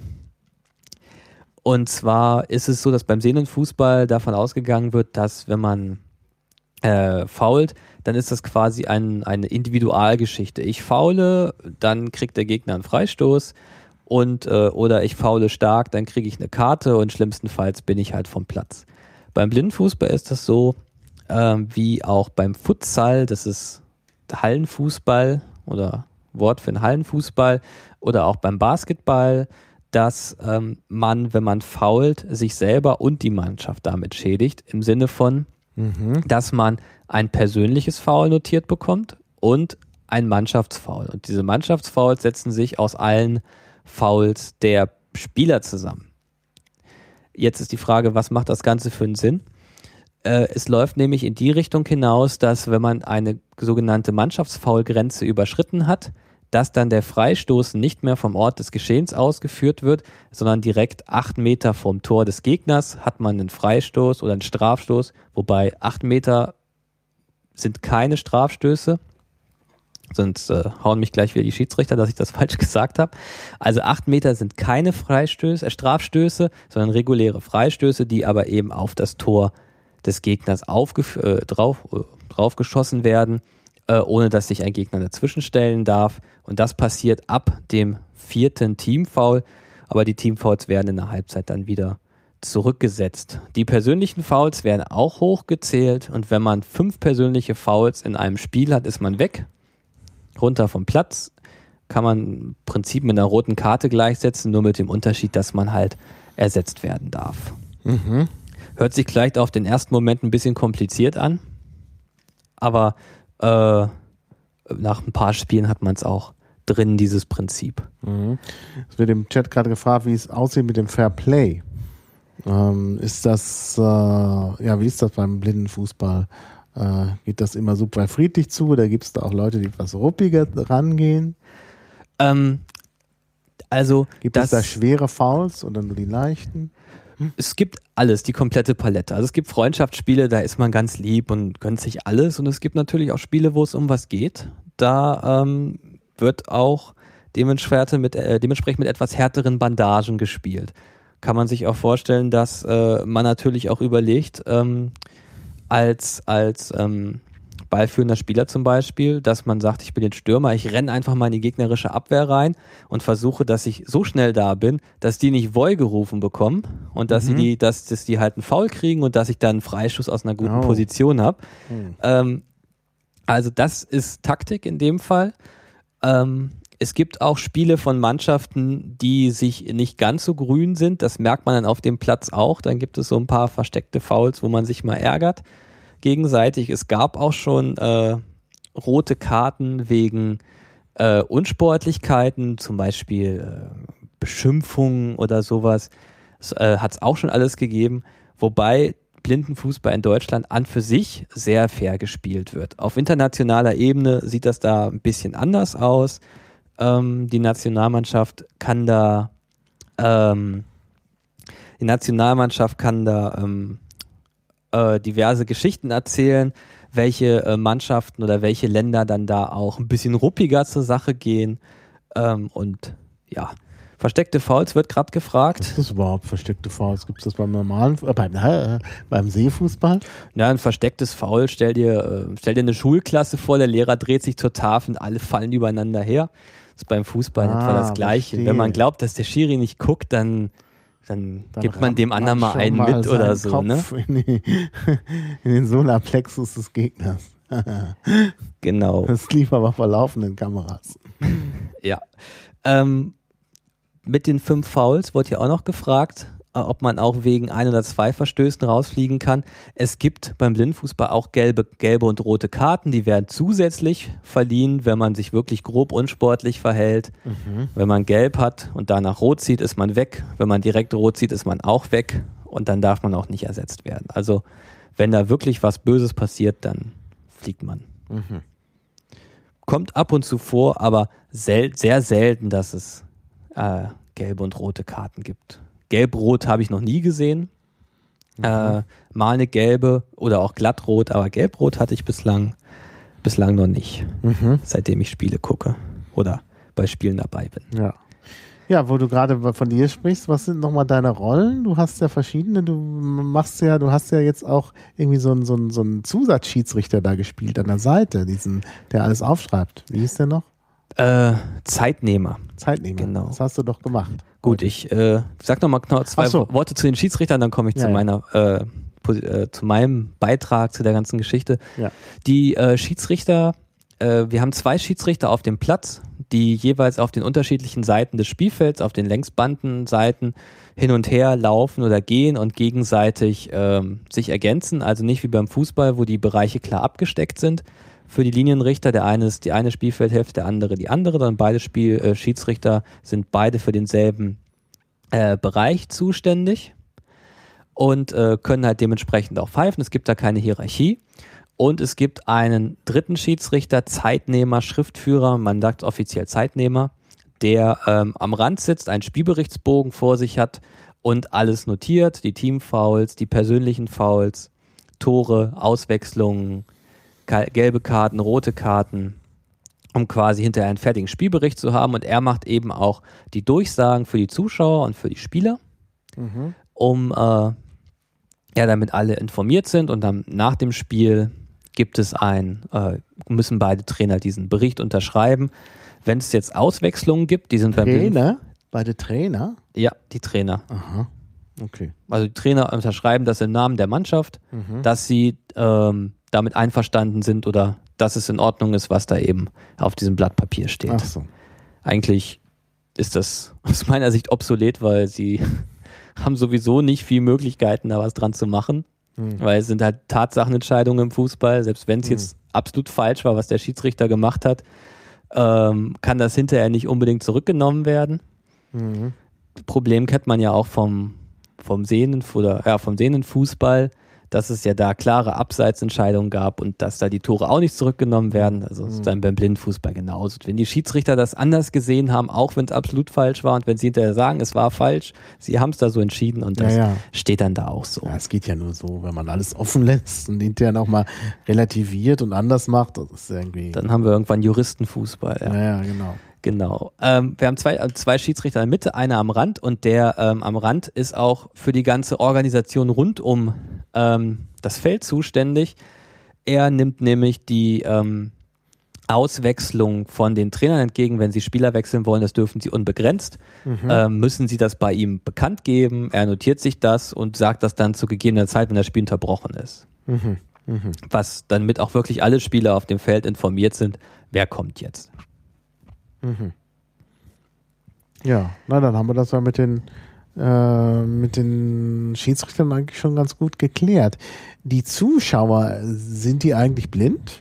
Und zwar ist es so, dass beim Sehnenfußball davon ausgegangen wird, dass wenn man äh, foult, dann ist das quasi ein, eine Individualgeschichte. Ich foule, dann kriegt der Gegner einen Freistoß und äh, oder ich foule stark, dann kriege ich eine Karte und schlimmstenfalls bin ich halt vom Platz. Beim Blindenfußball ist das so, äh, wie auch beim Futsal, das ist Hallenfußball oder Wort für einen Hallenfußball oder auch beim Basketball, dass ähm, man, wenn man foult, sich selber und die Mannschaft damit schädigt, im Sinne von, mhm. dass man ein persönliches Foul notiert bekommt und ein Mannschaftsfoul. Und diese Mannschaftsfouls setzen sich aus allen Fouls der Spieler zusammen. Jetzt ist die Frage, was macht das Ganze für einen Sinn? Äh, es läuft nämlich in die Richtung hinaus, dass wenn man eine sogenannte Mannschaftsfoulgrenze überschritten hat, dass dann der Freistoß nicht mehr vom Ort des Geschehens ausgeführt wird, sondern direkt acht Meter vom Tor des Gegners hat man einen Freistoß oder einen Strafstoß, wobei acht Meter sind keine Strafstöße, sonst äh, hauen mich gleich wieder die Schiedsrichter, dass ich das falsch gesagt habe. Also acht Meter sind keine Freistöße, äh, Strafstöße, sondern reguläre Freistöße, die aber eben auf das Tor des Gegners aufgef- äh, drauf, äh, draufgeschossen werden, äh, ohne dass sich ein Gegner dazwischen stellen darf. Und das passiert ab dem vierten Teamfoul, aber die Teamfouls werden in der Halbzeit dann wieder zurückgesetzt. Die persönlichen Fouls werden auch hochgezählt und wenn man fünf persönliche Fouls in einem Spiel hat, ist man weg, runter vom Platz, kann man im Prinzip mit einer roten Karte gleichsetzen, nur mit dem Unterschied, dass man halt ersetzt werden darf. Mhm. Hört sich vielleicht auf den ersten Moment ein bisschen kompliziert an, aber äh, nach ein paar Spielen hat man es auch drin, dieses Prinzip. Mhm. Es wird im Chat gerade gefragt, wie es aussieht mit dem Fair Play. Ähm, ist das, äh, ja, wie ist das beim Blindenfußball? Äh, geht das immer super friedlich zu oder gibt es da auch Leute, die etwas ruppiger rangehen? Ähm, also Gibt das, es da schwere Fouls oder nur die leichten? Es gibt alles, die komplette Palette. Also es gibt Freundschaftsspiele, da ist man ganz lieb und gönnt sich alles. Und es gibt natürlich auch Spiele, wo es um was geht. Da ähm, wird auch dementsprechend mit, äh, dementsprechend mit etwas härteren Bandagen gespielt. Kann man sich auch vorstellen, dass äh, man natürlich auch überlegt, ähm, als, als ähm, ballführender Spieler zum Beispiel, dass man sagt, ich bin jetzt Stürmer, ich renne einfach mal in die gegnerische Abwehr rein und versuche, dass ich so schnell da bin, dass die nicht Voll gerufen bekommen und dass, Mhm. sie die, dass, dass die halt einen Foul kriegen und dass ich dann einen Freischuss aus einer guten Oh. Position habe. Mhm. Ähm, also das ist Taktik in dem Fall. Ähm, es gibt auch Spiele von Mannschaften, die sich nicht ganz so grün sind. Das merkt man dann auf dem Platz auch. Dann gibt es so ein paar versteckte Fouls, wo man sich mal ärgert gegenseitig. Es gab auch schon äh, rote Karten wegen äh, Unsportlichkeiten, zum Beispiel äh, Beschimpfungen oder sowas. Das äh, hat es auch schon alles gegeben, wobei Blindenfußball in Deutschland an für sich sehr fair gespielt wird. Auf internationaler Ebene sieht das da ein bisschen anders aus. Ähm, die Nationalmannschaft kann da ähm, die Nationalmannschaft kann da ähm, äh, diverse Geschichten erzählen, welche äh, Mannschaften oder welche Länder dann da auch ein bisschen ruppiger zur Sache gehen. Ähm, und ja, versteckte Fouls wird gerade gefragt. Was ist das überhaupt, versteckte Fouls? Gibt es das beim normalen, äh, beim, äh, beim Seefußball? Ja, ein verstecktes Foul, stell dir, äh, stell dir eine Schulklasse vor, der Lehrer dreht sich zur Tafel und alle fallen übereinander her. Das ist beim Fußball Ah, etwa das Gleiche. verstehe. Wenn man glaubt, dass der Schiri nicht guckt, dann, dann, Dann gibt man dem rammt anderen mal schon einen mal mit oder so. seinen Ne? Kopf in, die, in den Solarplexus des Gegners. Genau. Das lief aber vor laufenden Kameras. Ja. Ähm, mit den fünf Fouls wurde ja auch noch gefragt, äh, ob man auch wegen ein oder zwei Verstößen rausfliegen kann. Es gibt beim Blindenfußball auch gelbe, gelbe und rote Karten, die werden zusätzlich verliehen, wenn man sich wirklich grob unsportlich verhält. Mhm. Wenn man gelb hat und danach rot zieht, ist man weg. Wenn man direkt rot zieht, ist man auch weg und dann darf man auch nicht ersetzt werden. Also wenn da wirklich was Böses passiert, dann fliegt man. Mhm. Kommt ab und zu vor, aber sel- sehr selten, dass es äh, gelbe und rote Karten gibt. Gelb-rot habe ich noch nie gesehen. Mhm. Äh, mal eine gelbe oder auch glattrot, aber gelb-rot hatte ich bislang, bislang noch nicht, Mhm. seitdem ich Spiele gucke oder bei Spielen dabei bin. Ja. Ja, wo du gerade von dir sprichst, was sind nochmal deine Rollen? Du hast ja verschiedene, du machst ja, du hast ja jetzt auch irgendwie so einen, so einen, so einen Zusatzschiedsrichter da gespielt an der Seite, diesen, der alles aufschreibt. Wie hieß der noch? Äh, Zeitnehmer. Zeitnehmer. Genau. Das hast du doch gemacht. Gut, ich äh, sag noch mal genau zwei Ach so. Worte zu den Schiedsrichtern, dann komme ich Ja, zu ja. meiner äh, Posi- äh, zu meinem Beitrag zu der ganzen Geschichte. Ja. Die äh, Schiedsrichter, äh, wir haben zwei Schiedsrichter auf dem Platz, die jeweils auf den unterschiedlichen Seiten des Spielfelds, auf den Längsbandenseiten hin und her laufen oder gehen und gegenseitig ähm, sich ergänzen. Also nicht wie beim Fußball, wo die Bereiche klar abgesteckt sind. Für die Linienrichter, der eine ist die eine Spielfeldhälfte, der andere die andere. Dann beide Spiel, äh, Schiedsrichter sind beide für denselben äh, Bereich zuständig. und äh, können halt dementsprechend auch pfeifen. Es gibt da keine Hierarchie. Und es gibt einen dritten Schiedsrichter, Zeitnehmer, Schriftführer, man sagt offiziell Zeitnehmer, der ähm, am Rand sitzt, einen Spielberichtsbogen vor sich hat und alles notiert, die Teamfouls, die persönlichen Fouls, Tore, Auswechslungen, gelbe Karten, rote Karten, um quasi hinterher einen fertigen Spielbericht zu haben. Und er macht eben auch die Durchsagen für die Zuschauer und für die Spieler, mhm. um äh, ja, damit alle informiert sind. Und dann nach dem Spiel gibt es ein, äh, müssen beide Trainer diesen Bericht unterschreiben. Wenn es jetzt Auswechslungen gibt, die sind beim Trainer? Beide Trainer? Ja, die Trainer. Aha. Okay. Also die Trainer unterschreiben das im Namen der Mannschaft, mhm. dass sie ähm, damit einverstanden sind oder dass es in Ordnung ist, was da eben auf diesem Blatt Papier steht. Ach so. Eigentlich ist das aus meiner Sicht obsolet, weil sie haben sowieso nicht viele Möglichkeiten, da was dran zu machen. Mhm. Weil es sind halt Tatsachenentscheidungen im Fußball, selbst wenn es mhm. jetzt absolut falsch war, was der Schiedsrichter gemacht hat, ähm, kann das hinterher nicht unbedingt zurückgenommen werden. Mhm. Problem kennt man ja auch vom, vom Sehnen oder ja, vom Sehnenfußball, dass es ja da klare Abseitsentscheidungen gab und dass da die Tore auch nicht zurückgenommen werden. Also mhm. ist dann beim Blindenfußball genauso. Wenn die Schiedsrichter das anders gesehen haben, auch wenn es absolut falsch war und wenn sie hinterher sagen, es war falsch, sie haben es da so entschieden und das ja, ja. steht dann da auch so. Ja, es geht ja nur so, wenn man alles offen lässt und hinterher nochmal relativiert und anders macht. Das ist irgendwie dann haben wir irgendwann Juristenfußball. Ja, ja, ja genau. Genau. Ähm, wir haben zwei, zwei Schiedsrichter in der Mitte, einer am Rand und der ähm, am Rand ist auch für die ganze Organisation rund um ähm, das Feld zuständig. Er nimmt nämlich die ähm, Auswechslung von den Trainern entgegen, wenn sie Spieler wechseln wollen, das dürfen sie unbegrenzt, mhm. ähm, müssen sie das bei ihm bekannt geben, er notiert sich das und sagt das dann zu gegebener Zeit, wenn das Spiel unterbrochen ist. Mhm. Mhm. Was dann mit auch wirklich alle Spieler auf dem Feld informiert sind, wer kommt jetzt. Mhm. Ja, na dann haben wir das ja mit den, äh, mit den Schiedsrichtern eigentlich schon ganz gut geklärt. Die Zuschauer, sind die eigentlich blind?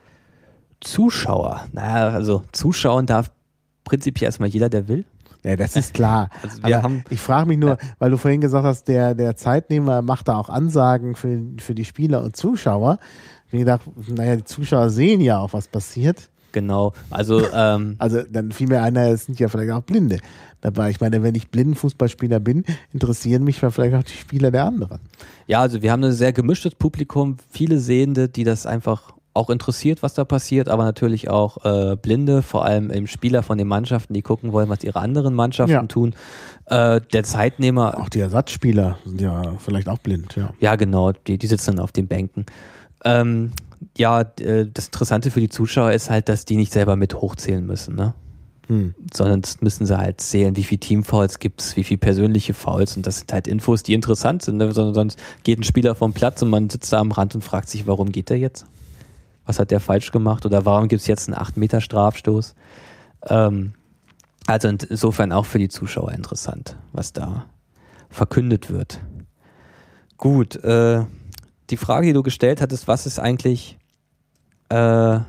Zuschauer? Naja, also zuschauen darf prinzipiell erstmal jeder, der will. Ja, das ist klar. Also wir haben, ich frage mich nur, ja. weil du vorhin gesagt hast, der, der Zeitnehmer macht da auch Ansagen für, für die Spieler und Zuschauer. Ich dachte, naja, die Zuschauer sehen ja auch, was passiert. Genau, also ähm, also dann fiel mir einer, es sind ja vielleicht auch Blinde dabei. Ich meine, wenn ich Blindenfußballspieler bin, interessieren mich vielleicht auch die Spieler der anderen. Ja, also wir haben ein sehr gemischtes Publikum, viele Sehende, die das einfach auch interessiert, was da passiert, aber natürlich auch äh, Blinde, vor allem eben Spieler von den Mannschaften, die gucken wollen, was ihre anderen Mannschaften ja. tun. Äh, der Zeitnehmer... Auch die Ersatzspieler sind ja vielleicht auch blind. Ja, ja genau, die, die sitzen dann auf den Bänken. Ähm, ja, das Interessante für die Zuschauer ist halt, dass die nicht selber mit hochzählen müssen, ne? Hm. Sondern das müssen sie halt zählen, wie viele Teamfouls gibt es, wie viele persönliche Fouls und das sind halt Infos, die interessant sind, ne? Sonst geht ein Spieler vom Platz und man sitzt da am Rand und fragt sich, warum geht der jetzt? Was hat der falsch gemacht oder warum gibt es jetzt einen acht Meter Strafstoß? Ähm, also insofern auch für die Zuschauer interessant, was da verkündet wird. Gut, äh, die Frage, die du gestellt hattest, was ist eigentlich äh,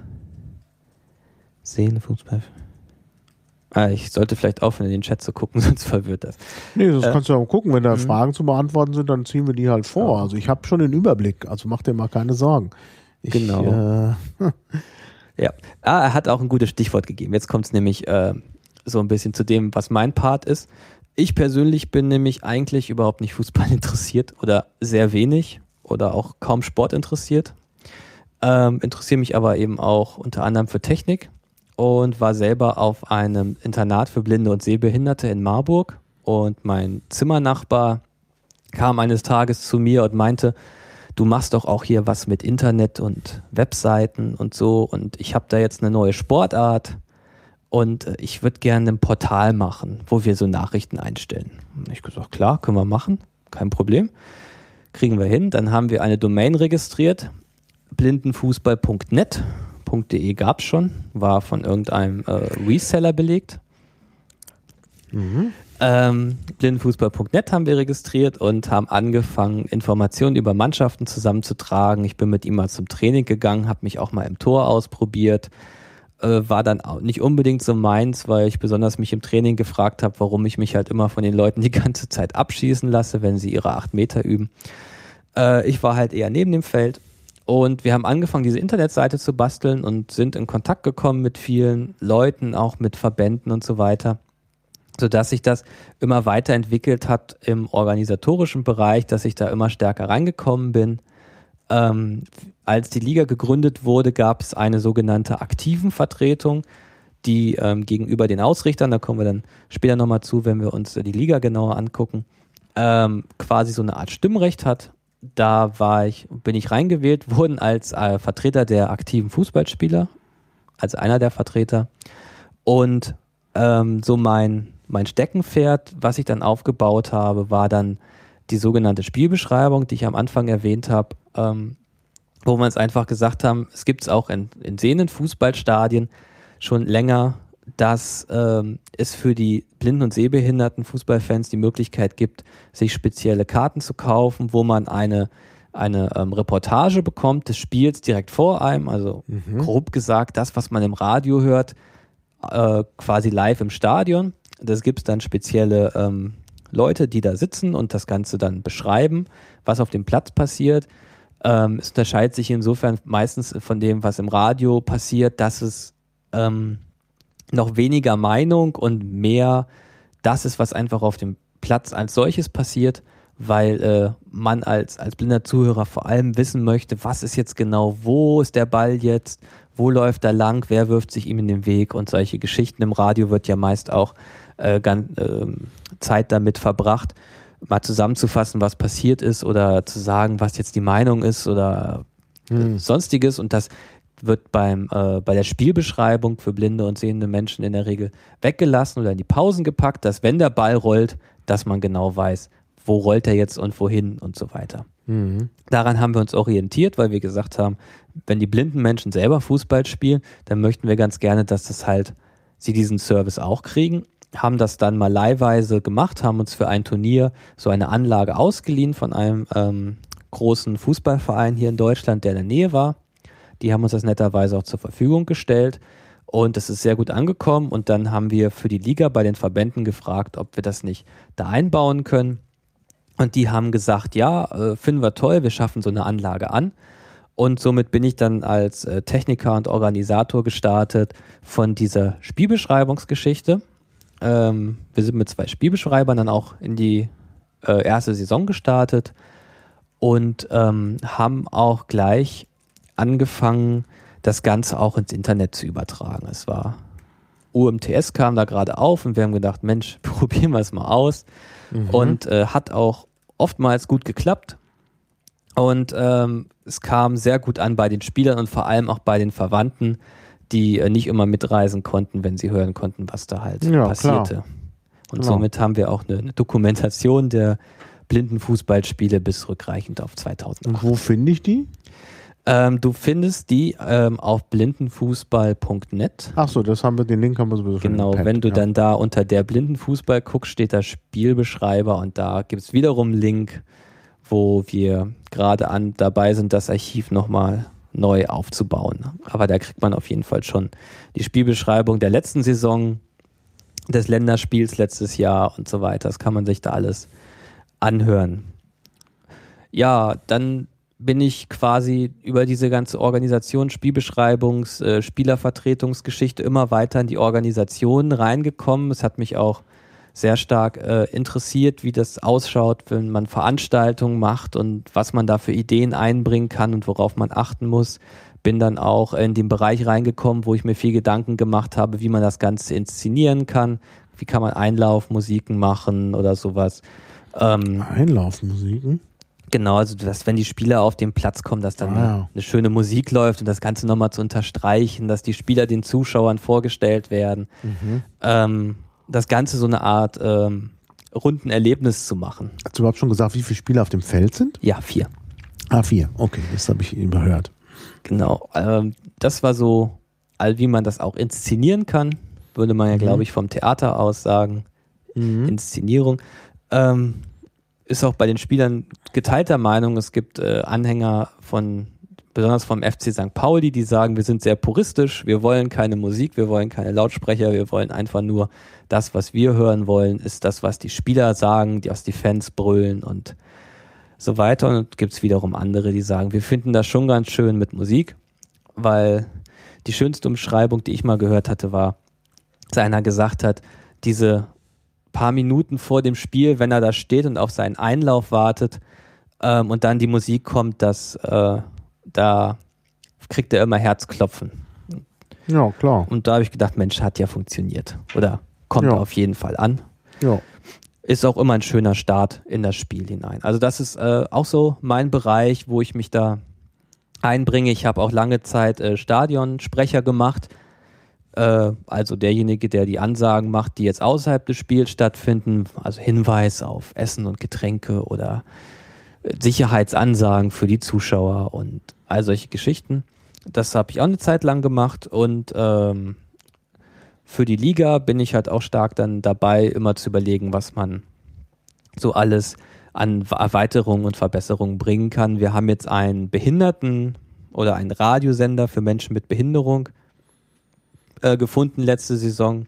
Sehne, Fußball? Ah, ich sollte vielleicht aufhören, in den Chat zu gucken, sonst verwirrt das. Nee, das äh, kannst du auch gucken. Wenn da mhm. Fragen zu beantworten sind, dann ziehen wir die halt vor. Ja. Also ich habe schon den Überblick, also mach dir mal keine Sorgen. Ich, genau. Äh, ja, ah, er hat auch ein gutes Stichwort gegeben. Jetzt kommt es nämlich äh, so ein bisschen zu dem, was mein Part ist. Ich persönlich bin nämlich eigentlich überhaupt nicht Fußball interessiert oder sehr wenig. Oder auch kaum Sport interessiert. Ähm, interessiere mich aber eben auch unter anderem für Technik und war selber auf einem Internat für Blinde und Sehbehinderte in Marburg. Und mein Zimmernachbar kam eines Tages zu mir und meinte, du machst doch auch hier was mit Internet und Webseiten und so. Und ich habe da jetzt eine neue Sportart und ich würde gerne ein Portal machen, wo wir so Nachrichten einstellen. Und ich gesagt, klar, können wir machen, kein Problem. Kriegen wir hin, dann haben wir eine Domain registriert, blindenfußball punkt net, .de gab es schon, war von irgendeinem äh, Reseller belegt. Mhm. Ähm, blindenfußball punkt net haben wir registriert und haben angefangen, Informationen über Mannschaften zusammenzutragen. Ich bin mit ihm mal zum Training gegangen, habe mich auch mal im Tor ausprobiert, äh, war dann auch nicht unbedingt so meins, weil ich besonders mich im Training gefragt habe, warum ich mich halt immer von den Leuten die ganze Zeit abschießen lasse, wenn sie ihre acht Meter üben. Äh, ich war halt eher neben dem Feld und wir haben angefangen, diese Internetseite zu basteln und sind in Kontakt gekommen mit vielen Leuten, auch mit Verbänden und so weiter, sodass sich das immer weiterentwickelt hat im organisatorischen Bereich, dass ich da immer stärker reingekommen bin. Ähm, als die Liga gegründet wurde, gab es eine sogenannte aktiven Vertretung, die ähm, gegenüber den Ausrichtern, da kommen wir dann später nochmal zu, wenn wir uns die Liga genauer angucken, ähm, quasi so eine Art Stimmrecht hat. Da war ich, bin ich reingewählt worden als äh, Vertreter der aktiven Fußballspieler, als einer der Vertreter. Und ähm, so mein, mein Steckenpferd, was ich dann aufgebaut habe, war dann die sogenannte Spielbeschreibung, die ich am Anfang erwähnt habe, ähm, wo wir uns einfach gesagt haben, es gibt es auch in, in sehenden Fußballstadien schon länger, dass ähm, es für die blinden und sehbehinderten Fußballfans die Möglichkeit gibt, sich spezielle Karten zu kaufen, wo man eine, eine ähm, Reportage bekommt des Spiels direkt vor einem, also mhm. grob gesagt das, was man im Radio hört, äh, quasi live im Stadion. Das gibt es dann spezielle ähm, Leute, die da sitzen und das Ganze dann beschreiben, was auf dem Platz passiert. Ähm, es unterscheidet sich insofern meistens von dem, was im Radio passiert, dass es ähm, noch weniger Meinung und mehr das ist, was einfach auf dem Platz als solches passiert, weil äh, man als, als blinder Zuhörer vor allem wissen möchte, was ist jetzt genau, wo ist der Ball jetzt, wo läuft er lang, wer wirft sich ihm in den Weg und solche Geschichten. Im Radio wird ja meist auch äh, ganz, äh, Zeit damit verbracht, mal zusammenzufassen, was passiert ist oder zu sagen, was jetzt die Meinung ist oder hm. sonstiges. Und das wird beim, äh, bei der Spielbeschreibung für blinde und sehende Menschen in der Regel weggelassen oder in die Pausen gepackt, dass wenn der Ball rollt, dass man genau weiß, wo rollt er jetzt und wohin und so weiter. Mhm. Daran haben wir uns orientiert, weil wir gesagt haben, wenn die blinden Menschen selber Fußball spielen, dann möchten wir ganz gerne, dass das halt sie diesen Service auch kriegen. Haben das dann mal leihweise gemacht, haben uns für ein Turnier so eine Anlage ausgeliehen von einem ähm, großen Fußballverein hier in Deutschland, der in der Nähe war. Die haben uns das netterweise auch zur Verfügung gestellt und es ist sehr gut angekommen und dann haben wir für die Liga bei den Verbänden gefragt, ob wir das nicht da einbauen können und die haben gesagt, ja, äh, finden wir toll, wir schaffen so eine Anlage an und somit bin ich dann als äh, Techniker und Organisator gestartet von dieser Spielbeschreibungsgeschichte. Ähm, wir sind mit zwei Spielbeschreibern dann auch in die äh, erste Saison gestartet und ähm, haben auch gleich angefangen, das Ganze auch ins Internet zu übertragen. Es war U M T S kam da gerade auf und wir haben gedacht, Mensch, probieren wir es mal aus. Mhm. Und äh, hat auch oftmals gut geklappt. Und ähm, es kam sehr gut an bei den Spielern und vor allem auch bei den Verwandten, die äh, nicht immer mitreisen konnten, wenn sie hören konnten, was da halt ja, passierte. Klar. Und genau. Somit haben wir auch eine, eine Dokumentation der blinden Fußballspiele bis rückreichend auf zweitausendacht. Und wo finde ich die? Ähm, du findest die ähm, auf blindenfußball punkt net. Ach so, das haben wir, den Link haben wir sowieso schon. Genau, Pad, wenn du ja. dann da unter der Blindenfußball guckst, steht da Spielbeschreiber und da gibt es wiederum einen Link, wo wir gerade an dabei sind, das Archiv nochmal neu aufzubauen. Aber da kriegt man auf jeden Fall schon die Spielbeschreibung der letzten Saison, des Länderspiels letztes Jahr und so weiter. Das kann man sich da alles anhören. Ja, dann bin ich quasi über diese ganze Organisation, Spielbeschreibungs-, äh, Spielervertretungsgeschichte immer weiter in die Organisation reingekommen. Es hat mich auch sehr stark äh, interessiert, wie das ausschaut, wenn man Veranstaltungen macht und was man da für Ideen einbringen kann und worauf man achten muss. Bin dann auch in den Bereich reingekommen, wo ich mir viel Gedanken gemacht habe, wie man das Ganze inszenieren kann. Wie kann man Einlaufmusiken machen oder sowas. Ähm, Einlaufmusiken? Genau, also dass wenn die Spieler auf den Platz kommen, dass dann ah, ja. eine schöne Musik läuft und das Ganze nochmal zu unterstreichen, dass die Spieler den Zuschauern vorgestellt werden. Mhm. Ähm, das Ganze so eine Art ähm, runden Erlebnis zu machen. Hast du überhaupt schon gesagt, wie viele Spieler auf dem Feld sind? Ja, vier. Ah, vier. Okay, das habe ich überhört. Genau. Ähm, das war so, wie man das auch inszenieren kann, würde man ja, mhm. glaube ich, vom Theater aus sagen. Mhm. Inszenierung. Ähm, ist auch bei den Spielern geteilter Meinung. Es gibt äh, Anhänger von besonders vom F C Sankt Pauli, die sagen, wir sind sehr puristisch, wir wollen keine Musik, wir wollen keine Lautsprecher, wir wollen einfach nur das, was wir hören wollen, ist das, was die Spieler sagen, die aus die Fans brüllen und so weiter. Und gibt es wiederum andere, die sagen, wir finden das schon ganz schön mit Musik, weil die schönste Umschreibung, die ich mal gehört hatte, war, dass einer gesagt hat, diese paar Minuten vor dem Spiel, wenn er da steht und auf seinen Einlauf wartet ähm, und dann die Musik kommt, dass äh, da kriegt er immer Herzklopfen. Ja, klar. Und da habe ich gedacht, Mensch, hat ja funktioniert. Oder kommt ja. auf jeden Fall an. Ja. Ist auch immer ein schöner Start in das Spiel hinein. Also das ist äh, auch so mein Bereich, wo ich mich da einbringe. Ich habe auch lange Zeit äh, Stadionsprecher gemacht. Äh, also derjenige, der die Ansagen macht, die jetzt außerhalb des Spiels stattfinden. Also Hinweis auf Essen und Getränke oder äh, Sicherheitsansagen für die Zuschauer und all solche Geschichten. Das habe ich auch eine Zeit lang gemacht und ähm, für die Liga bin ich halt auch stark dann dabei, immer zu überlegen, was man so alles an Erweiterungen und Verbesserungen bringen kann. Wir haben jetzt einen Behinderten- oder einen Radiosender für Menschen mit Behinderung äh, gefunden letzte Saison,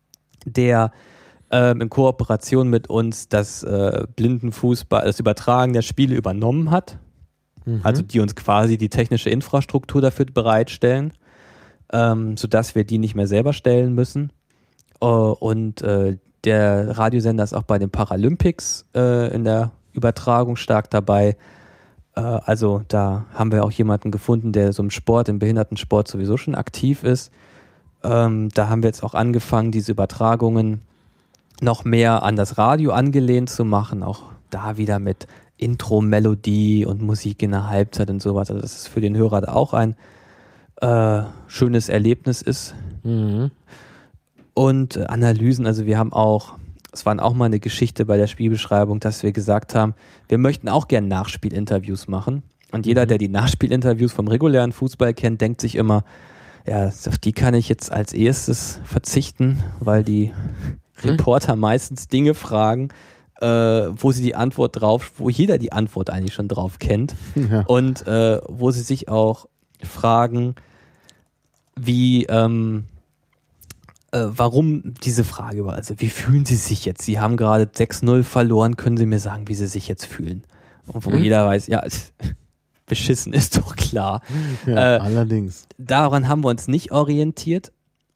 der ähm, in Kooperation mit uns das äh, Blindenfußball, das Übertragen der Spiele übernommen hat. Mhm. Also die uns quasi die technische Infrastruktur dafür bereitstellen. Ähm, sodass wir die nicht mehr selber stellen müssen. Uh, und äh, der Radiosender ist auch bei den Paralympics äh, in der Übertragung stark dabei. Äh, also da haben wir auch jemanden gefunden, der so im Sport, im Behindertensport sowieso schon aktiv ist. Ähm, da haben wir jetzt auch angefangen, diese Übertragungen noch mehr an das Radio angelehnt zu machen. Auch da wieder mit Intro-Melodie und Musik in der Halbzeit und sowas. Also das ist für den Hörer da auch ein Äh, schönes Erlebnis ist. Mhm. Und äh, Analysen, also wir haben auch, es waren auch mal eine Geschichte bei der Spielbeschreibung, dass wir gesagt haben, wir möchten auch gerne Nachspielinterviews machen. Und jeder, mhm. der die Nachspielinterviews vom regulären Fußball kennt, denkt sich immer, ja, auf die kann ich jetzt als erstes verzichten, weil die mhm. Reporter meistens Dinge fragen, äh, wo sie die Antwort drauf, wo jeder die Antwort eigentlich schon drauf kennt. Ja. Und äh, wo sie sich auch fragen, wie, ähm, äh, warum diese Frage war, also wie fühlen Sie sich jetzt? Sie haben gerade sechs null verloren, können Sie mir sagen, wie Sie sich jetzt fühlen? Und wo hm. jeder weiß, ja, beschissen ist doch klar. Ja, äh, allerdings. Daran haben wir uns nicht orientiert,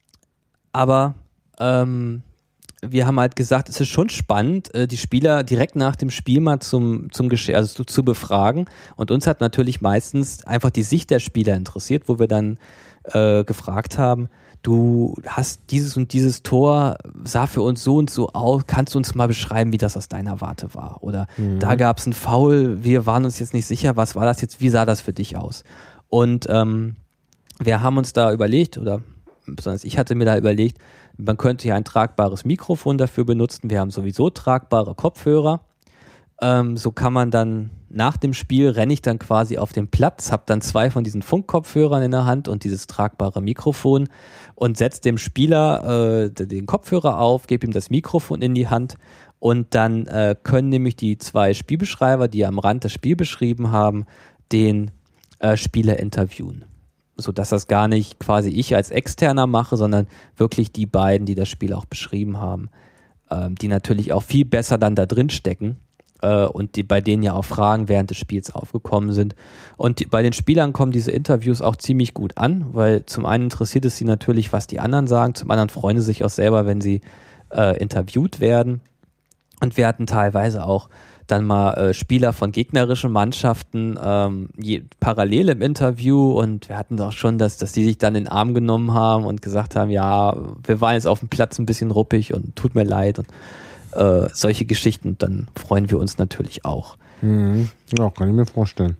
aber ähm, wir haben halt gesagt, es ist schon spannend, äh, die Spieler direkt nach dem Spiel mal zum, zum Gesch- also zu, zu befragen. Und uns hat natürlich meistens einfach die Sicht der Spieler interessiert, wo wir dann äh, gefragt haben, du hast dieses und dieses Tor, sah für uns so und so aus, kannst du uns mal beschreiben, wie das aus deiner Warte war? Oder mhm. da gab es einen Foul, wir waren uns jetzt nicht sicher, was war das jetzt, wie sah das für dich aus? Und ähm, wir haben uns da überlegt, oder besonders ich hatte mir da überlegt, man könnte ja ein tragbares Mikrofon dafür benutzen. Wir haben sowieso tragbare Kopfhörer. Ähm, so kann man dann nach dem Spiel, renne ich dann quasi auf den Platz, habe dann zwei von diesen Funkkopfhörern in der Hand und dieses tragbare Mikrofon und setze dem Spieler äh, den Kopfhörer auf, gebe ihm das Mikrofon in die Hand und dann äh, können nämlich die zwei Spielbeschreiber, die am Rand das Spiel beschrieben haben, den äh, Spieler interviewen. Sodass das gar nicht quasi ich als Externer mache, sondern wirklich die beiden, die das Spiel auch beschrieben haben, ähm, die natürlich auch viel besser dann da drin stecken äh, und die, bei denen ja auch Fragen während des Spiels aufgekommen sind. Und die, bei den Spielern kommen diese Interviews auch ziemlich gut an, weil zum einen interessiert es sie natürlich, was die anderen sagen, zum anderen freuen sie sich auch selber, wenn sie äh, interviewt werden. Und wir hatten teilweise auch dann mal äh, Spieler von gegnerischen Mannschaften ähm, je, parallel im Interview und wir hatten auch schon, dass, dass die sich dann in den Arm genommen haben und gesagt haben, ja, wir waren jetzt auf dem Platz ein bisschen ruppig und tut mir leid und äh, solche Geschichten, dann freuen wir uns natürlich auch. Mhm. Ja, kann ich mir vorstellen.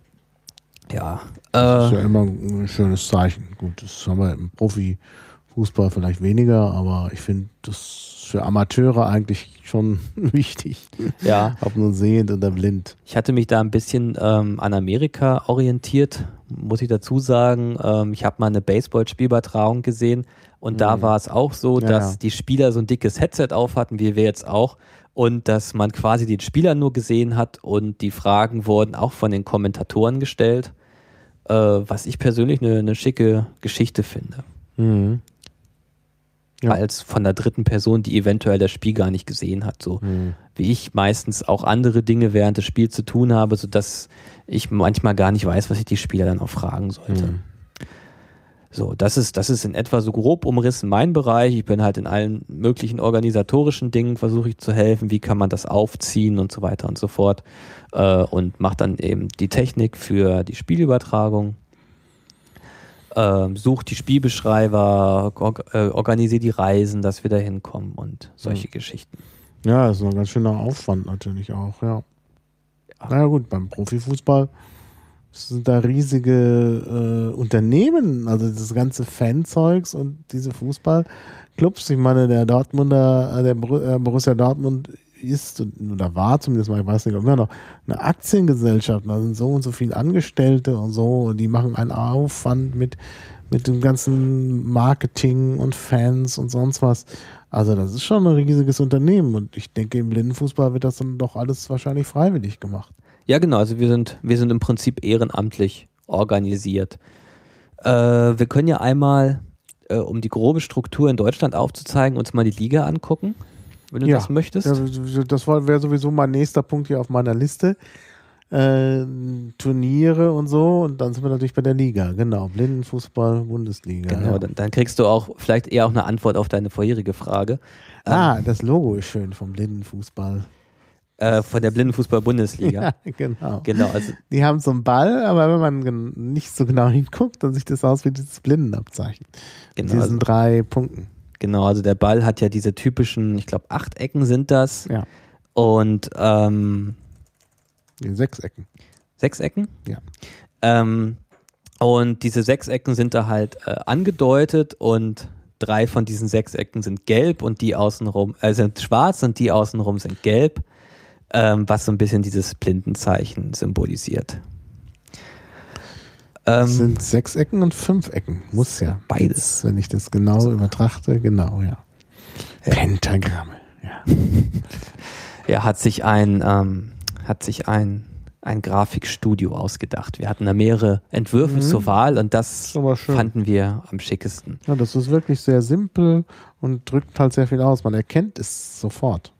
Ja. Das äh, ist ja immer ein schönes Zeichen. Gut, das haben wir im Profifußball vielleicht weniger, aber ich finde das für Amateure eigentlich schon wichtig. Ja. Ob nur sehend oder blind. Ich hatte mich da ein bisschen ähm, an Amerika orientiert, muss ich dazu sagen. Ähm, ich habe mal eine Baseball-Spielübertragung gesehen und mhm. da war es auch so, ja, dass ja. die Spieler so ein dickes Headset auf hatten, wie wir jetzt auch, und dass man quasi den Spieler nur gesehen hat und die Fragen wurden auch von den Kommentatoren gestellt. äh, was ich persönlich eine, eine schicke Geschichte finde. Mhm. Ja. Als von der dritten Person, die eventuell das Spiel gar nicht gesehen hat. So Mhm. wie ich meistens auch andere Dinge während des Spiels zu tun habe, sodass ich manchmal gar nicht weiß, was ich die Spieler dann auch fragen sollte. Mhm. So, das ist, das ist in etwa so grob umrissen mein Bereich. Ich bin halt in allen möglichen organisatorischen Dingen, versuche ich zu helfen. Wie kann man das aufziehen und so weiter und so fort. Äh, und mache dann eben die Technik für die Spielübertragung. Ähm, sucht die Spielbeschreiber, or äh, organisiert die Reisen, dass wir da hinkommen und solche mhm. Geschichten. Ja, das ist ein ganz schöner Aufwand natürlich auch, ja. ja. Naja gut, beim Profifußball sind da riesige äh, Unternehmen, also das ganze Fanzeugs und diese Fußballclubs. Ich meine, der Dortmunder, äh, der Borussia Dortmund ist oder war zumindest mal, ich weiß nicht, immer noch eine Aktiengesellschaft. Da sind so und so viele Angestellte und so, und die machen einen Aufwand mit, mit dem ganzen Marketing und Fans und sonst was. Also das ist schon ein riesiges Unternehmen, und ich denke, im Blindenfußball wird das dann doch alles wahrscheinlich freiwillig gemacht. Ja, genau, also wir sind, wir sind im Prinzip ehrenamtlich organisiert. Äh, wir können ja einmal, äh, um die grobe Struktur in Deutschland aufzuzeigen, uns mal die Liga angucken, wenn du ja, das möchtest. Ja, das wäre sowieso mein nächster Punkt hier auf meiner Liste. Äh, Turniere und so, und dann sind wir natürlich bei der Liga, genau, Blindenfußball, Bundesliga. Genau, ja. dann, dann kriegst du auch vielleicht eher auch eine Antwort auf deine vorherige Frage. Ah, ähm, das Logo ist schön vom Blindenfußball. Äh, von der Blindenfußball-Bundesliga. Ja, genau. genau also die haben so einen Ball, aber wenn man nicht so genau hinguckt, dann sieht das aus wie dieses Blindenabzeichen. Genau, mit diesen also, drei Punkten. Genau, also der Ball hat ja diese typischen, ich glaube, acht Ecken sind das. Ja. Und ähm, die sechs Ecken. Sechs Ecken? Ja. Ähm, und diese sechs Ecken sind da halt äh, angedeutet, und drei von diesen sechs Ecken sind gelb und die außenrum, äh, sind schwarz und die außenrum sind gelb. Ähm, was so ein bisschen dieses Blindenzeichen symbolisiert. Ähm, das ähm, sind sechs Ecken und fünf Ecken. Muss ja. Beides. Wenn ich das genau also, übertrachte, genau, ja. ja. Pentagramme, ja. ja, hat sich ein, ähm, hat sich ein, ein Grafikstudio ausgedacht. Wir hatten da mehrere Entwürfe mhm. zur Wahl, und das fanden wir am schickesten. Ja, das ist wirklich sehr simpel und drückt halt sehr viel aus. Man erkennt es sofort.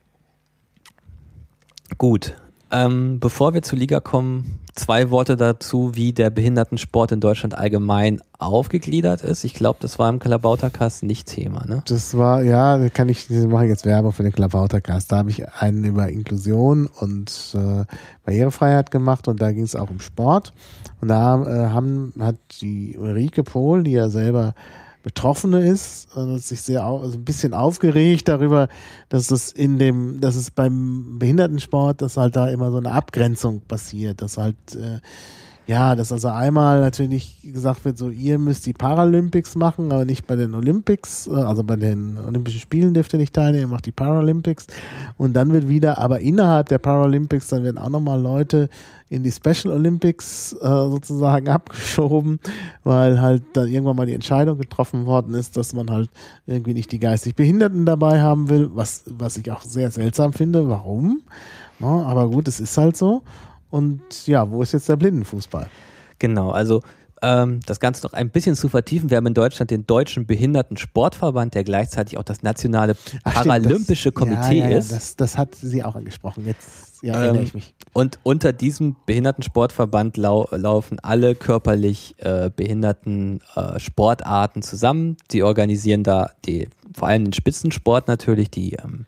Gut, ähm, bevor wir zur Liga kommen, zwei Worte dazu, wie der Behindertensport in Deutschland allgemein aufgegliedert ist. Ich glaube, das war im Klabautercast nicht Thema, ne? Das war, ja, da kann ich, ich mache jetzt Werbung für den Klabautercast. Da habe ich einen über Inklusion und äh, Barrierefreiheit gemacht, und da ging es auch um Sport. Und da äh, haben, hat die Ulrike Pohl, die ja selber Betroffene ist, also sich sehr au also ein bisschen aufgeregt darüber, dass es in dem, dass es beim Behindertensport, dass halt da immer so eine Abgrenzung passiert, dass halt äh, ja, dass also einmal natürlich gesagt wird, so, ihr müsst die Paralympics machen, aber nicht bei den Olympics, also bei den Olympischen Spielen dürft ihr nicht teilnehmen, ihr macht die Paralympics, und dann wird wieder, aber innerhalb der Paralympics, dann werden auch nochmal Leute in die Special Olympics äh, sozusagen abgeschoben, weil halt dann irgendwann mal die Entscheidung getroffen worden ist, dass man halt irgendwie nicht die geistig Behinderten dabei haben will, was, was ich auch sehr seltsam finde. Warum? Ja, aber gut, es ist halt so. Und ja, wo ist jetzt der Blindenfußball? Genau, also ähm, das Ganze noch ein bisschen zu vertiefen. Wir haben in Deutschland den Deutschen Behindertensportverband, der gleichzeitig auch das nationale Ach, Paralympische stimmt, das, Komitee ja, ja, ist. Das, das hat sie auch angesprochen. Jetzt ja, erinnere ähm, ich mich. Und unter diesem Behindertensportverband lau laufen alle körperlich äh, behinderten äh, Sportarten zusammen. Die organisieren da die, vor allem den Spitzensport natürlich, die ähm,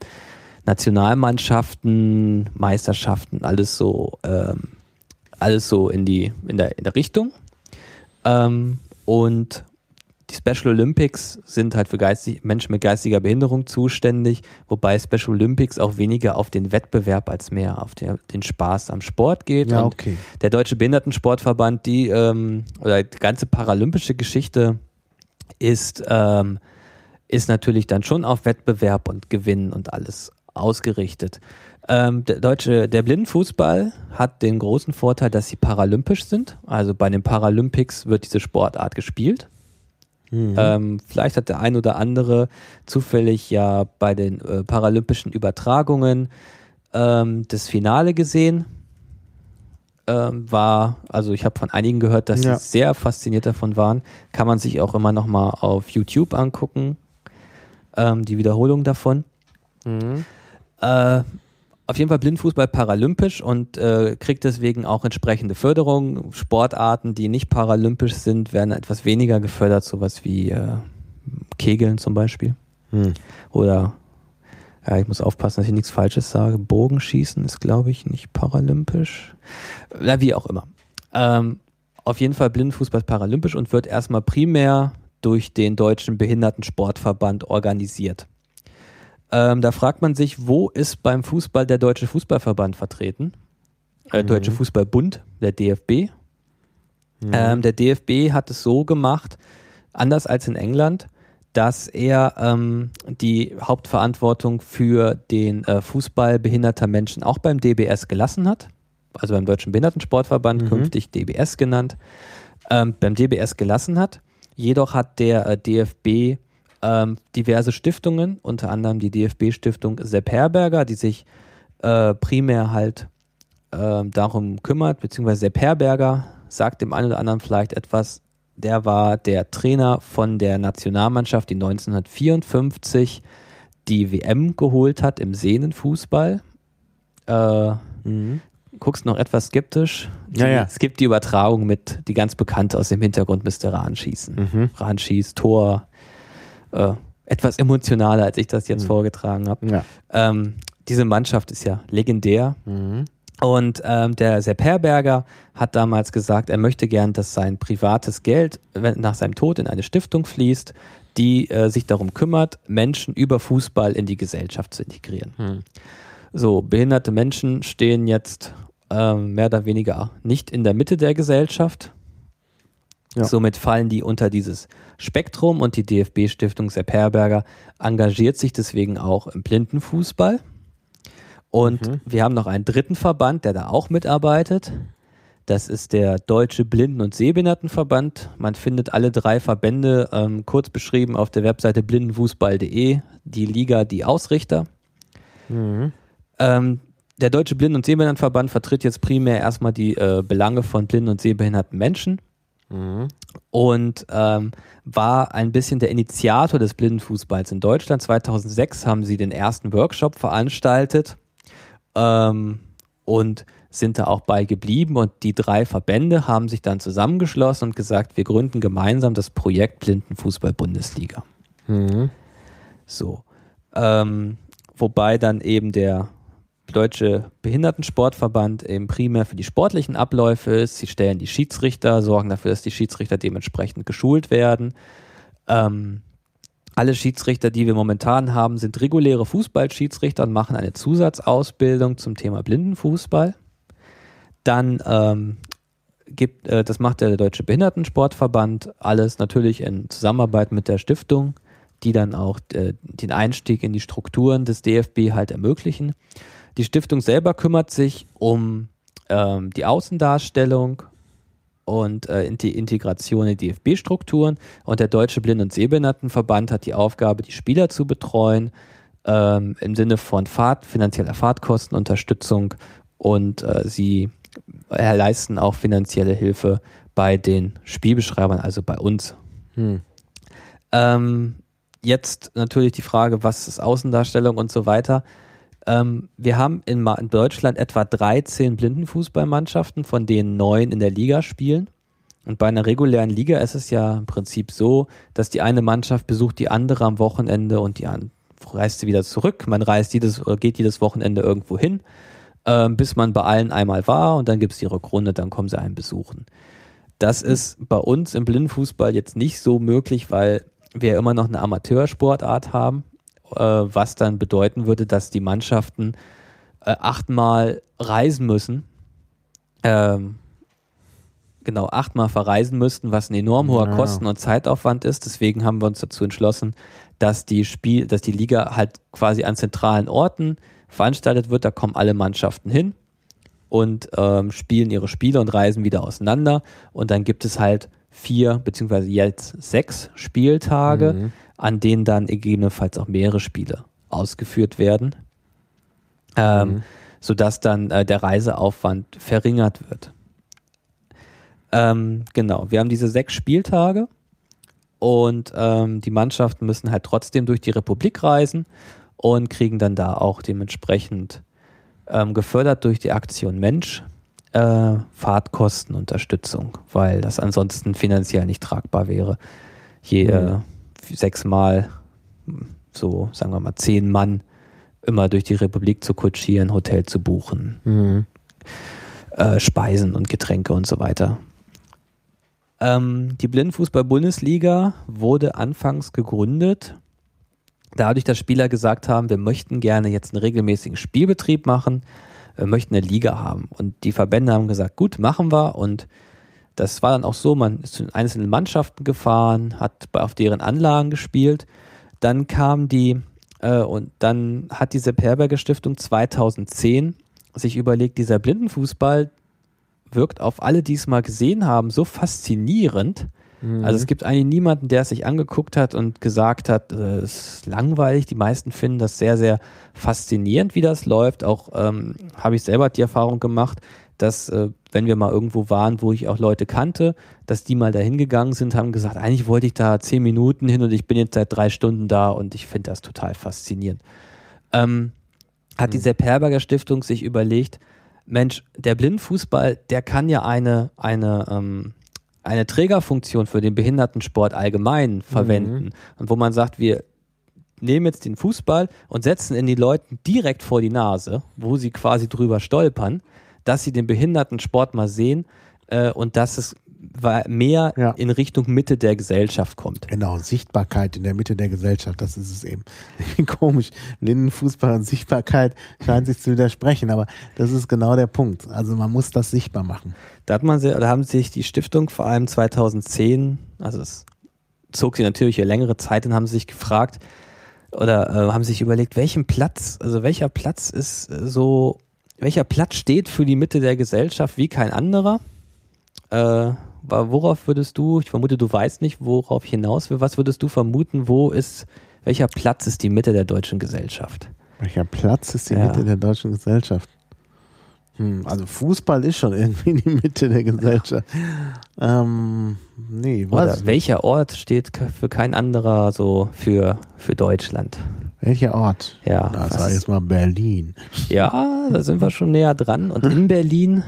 Nationalmannschaften, Meisterschaften, alles so, ähm, alles so in die in der, in der Richtung. Ähm, und die Special Olympics sind halt für geistig, Menschen mit geistiger Behinderung zuständig, wobei Special Olympics auch weniger auf den Wettbewerb als mehr auf der, den Spaß am Sport geht. Ja, und okay. Der Deutsche Behindertensportverband, die ähm, oder die ganze paralympische Geschichte ist, ähm, ist natürlich dann schon auf Wettbewerb und Gewinn und alles ausgerichtet. Ähm, der deutsche, der Blindenfußball hat den großen Vorteil, dass sie paralympisch sind. Also bei den Paralympics wird diese Sportart gespielt. Mhm. Ähm, vielleicht hat der ein oder andere zufällig ja bei den äh, paralympischen Übertragungen ähm, das Finale gesehen. ähm, war, also ich habe von einigen gehört, dass Ja. sie sehr fasziniert davon waren. Kann man sich auch immer noch mal auf YouTube angucken, ähm, die Wiederholung davon. Mhm. Äh, auf jeden Fall Blindfußball paralympisch und äh, kriegt deswegen auch entsprechende Förderung. Sportarten, die nicht paralympisch sind, werden etwas weniger gefördert, sowas wie äh, Kegeln zum Beispiel. Mhm. Oder, ja, ich muss aufpassen, dass ich nichts Falsches sage. Bogenschießen ist, glaube ich, nicht paralympisch. Ja, wie auch immer. Ähm, auf jeden Fall Blindfußball paralympisch und wird erstmal primär durch den Deutschen Behindertensportverband organisiert. Ähm, da fragt man sich, wo ist beim Fußball der Deutsche Fußballverband vertreten? Äh, Mhm. Deutsche Fußballbund, der D F B. Mhm. Ähm, der D F B hat es so gemacht, anders als in England, dass er ähm, die Hauptverantwortung für den äh, Fußball behinderter Menschen auch beim D B S gelassen hat. Also beim Deutschen Behindertensportverband, Mhm. künftig D B S genannt, ähm, beim D B S gelassen hat. Jedoch hat der äh, D F B ähm, diverse Stiftungen, unter anderem die D F B-Stiftung Sepp Herberger, die sich äh, primär halt äh, darum kümmert, beziehungsweise Sepp Herberger sagt dem einen oder anderen vielleicht etwas. Der war der Trainer von der Nationalmannschaft, die neunzehnhundertvierundfünfzig die W M geholt hat im Sehnenfußball. Äh, Mhm. guckst noch etwas skeptisch. Ja, ja. Es gibt die Übertragung mit, die ganz bekannt aus dem Hintergrund müsste Rahn schießen. Mhm. Rahn schießt, Tor. Äh, etwas emotionaler, als ich das jetzt Mhm. vorgetragen habe. Ja. Ähm, diese Mannschaft ist ja legendär. Mhm. Und ähm, der Sepp Herberger hat damals gesagt, er möchte gern, dass sein privates Geld wenn, nach seinem Tod in eine Stiftung fließt, die äh, sich darum kümmert, Menschen über Fußball in die Gesellschaft zu integrieren. Mhm. So, behinderte Menschen stehen jetzt ähm, mehr oder weniger nicht in der Mitte der Gesellschaft. Ja. Somit fallen die unter dieses Spektrum und die D F B-Stiftung Sepp Herberger engagiert sich deswegen auch im Blindenfußball. Und Mhm. wir haben noch einen dritten Verband, der da auch mitarbeitet. Das ist der Deutsche Blinden- und Sehbehindertenverband. Man findet alle drei Verbände ähm, kurz beschrieben auf der Webseite blindenfußball punkt de, die Liga, die Ausrichter. Mhm. Ähm, der Deutsche Blinden- und Sehbehindertenverband vertritt jetzt primär erstmal die äh, Belange von blinden und sehbehinderten Menschen Mhm. und ähm, war ein bisschen der Initiator des Blindenfußballs in Deutschland. zweitausendsechs haben sie den ersten Workshop veranstaltet ähm, und sind da auch bei geblieben. Und die drei Verbände haben sich dann zusammengeschlossen und gesagt, wir gründen gemeinsam das Projekt Blindenfußball-Bundesliga. Mhm. So. Ähm, wobei dann eben der Deutsche Behindertensportverband eben primär für die sportlichen Abläufe ist. Sie stellen die Schiedsrichter, sorgen dafür, dass die Schiedsrichter dementsprechend geschult werden. Ähm, alle Schiedsrichter, die wir momentan haben, sind reguläre Fußballschiedsrichter und machen eine Zusatzausbildung zum Thema Blindenfußball. Dann ähm, gibt, äh, das macht der Deutsche Behindertensportverband, alles natürlich in Zusammenarbeit mit der Stiftung, die dann auch äh, den Einstieg in die Strukturen des D F B halt ermöglichen. Die Stiftung selber kümmert sich um ähm, die Außendarstellung und äh, in die Integration in D F B-Strukturen. Und der Deutsche Blinden- und Sehbehindertenverband hat die Aufgabe, die Spieler zu betreuen, ähm, im Sinne von Fahrt, finanzieller Fahrtkostenunterstützung, und äh, sie äh, leisten auch finanzielle Hilfe bei den Spielbeschreibern, also bei uns. Mhm. Ähm, jetzt natürlich die Frage, was ist Außendarstellung und so weiter. Ähm, wir haben in, in Deutschland etwa dreizehn Blindenfußballmannschaften, von denen neun in der Liga spielen. Und bei einer regulären Liga ist es ja im Prinzip so, dass die eine Mannschaft besucht die andere am Wochenende und die andere reist sie wieder zurück. Man reist jedes, geht jedes Wochenende irgendwo hin, ähm, bis man bei allen einmal war, und dann gibt es die Rückrunde, dann kommen sie einen besuchen. Das ist bei uns im Blindenfußball jetzt nicht so möglich, weil wir immer noch eine Amateursportart haben, was dann bedeuten würde, dass die Mannschaften äh, achtmal reisen müssen. Ähm, genau, achtmal verreisen müssten, was ein enorm hoher Ja. Kosten- und Zeitaufwand ist. Deswegen haben wir uns dazu entschlossen, dass die Spiel, dass die Liga halt quasi an zentralen Orten veranstaltet wird. Da kommen alle Mannschaften hin und ähm, spielen ihre Spiele und reisen wieder auseinander. Und dann gibt es halt vier beziehungsweise jetzt sechs Spieltage, Mhm. an denen dann gegebenenfalls auch mehrere Spiele ausgeführt werden. Ähm, Mhm. sodass dann äh, der Reiseaufwand verringert wird. Ähm, genau, wir haben diese sechs Spieltage und ähm, die Mannschaften müssen halt trotzdem durch die Republik reisen und kriegen dann da auch dementsprechend ähm, gefördert durch die Aktion Mensch äh, Fahrtkostenunterstützung, weil das ansonsten finanziell nicht tragbar wäre. Je äh, sechsmal, so sagen wir mal zehn Mann, immer durch die Republik zu kutschieren, Hotel zu buchen, Mhm. äh, Speisen und Getränke und so weiter. Ähm, die Blindenfußball-Bundesliga wurde anfangs gegründet, dadurch, dass Spieler gesagt haben, wir möchten gerne jetzt einen regelmäßigen Spielbetrieb machen, wir möchten eine Liga haben. Und die Verbände haben gesagt, gut, machen wir. Und das war dann auch so, man ist zu den einzelnen Mannschaften gefahren, hat auf deren Anlagen gespielt. Dann kam die, äh, und dann hat die Sepp Herberger Stiftung zweitausendzehn sich überlegt, dieser Blindenfußball wirkt auf alle, die es mal gesehen haben, so faszinierend. Mhm. Also es gibt eigentlich niemanden, der es sich angeguckt hat und gesagt hat, äh, es ist langweilig. Die meisten finden das sehr, sehr faszinierend, wie das läuft. Auch ähm, habe ich selber die Erfahrung gemacht, dass äh, wenn wir mal irgendwo waren, wo ich auch Leute kannte, dass die mal dahin gegangen sind, haben gesagt, eigentlich wollte ich da zehn Minuten hin und ich bin jetzt seit drei Stunden da und ich finde das total faszinierend. Ähm, hat Mhm. die Sepp Herberger Stiftung sich überlegt, Mensch, der Blindenfußball, der kann ja eine, eine, ähm, eine Trägerfunktion für den Behindertensport allgemein verwenden. Mhm. Und wo man sagt, wir nehmen jetzt den Fußball und setzen in die Leuten direkt vor die Nase, wo sie quasi drüber stolpern, dass sie den Behindertensport mal sehen äh, und dass es mehr Ja. in Richtung Mitte der Gesellschaft kommt. Genau, Sichtbarkeit in der Mitte der Gesellschaft, das ist es eben. Komisch, Blindenfußball und Sichtbarkeit scheinen sich zu widersprechen, aber das ist genau der Punkt. Also man muss das sichtbar machen. Da hat man, se- da haben sich die Stiftung vor allem zweitausendzehn, also es zog sie natürlich eine längere Zeit, und haben sich gefragt oder äh, haben sich überlegt, welchen Platz, also welcher Platz ist äh, so, welcher Platz steht für die Mitte der Gesellschaft wie kein anderer? Äh, wa- worauf würdest du, ich vermute, du weißt nicht, worauf ich hinaus will, was würdest du vermuten, wo ist, welcher Platz ist die Mitte der deutschen Gesellschaft? Welcher Platz ist die Ja. Mitte der deutschen Gesellschaft? Hm, also Fußball ist schon irgendwie die Mitte der Gesellschaft. Ähm, nee, Oder was? welcher Ort steht k- für kein anderer so für, für Deutschland? Welcher Ort? Ja, Na, was- sag ich jetzt mal Berlin. Ja, da sind wir schon näher dran. Und in Berlin,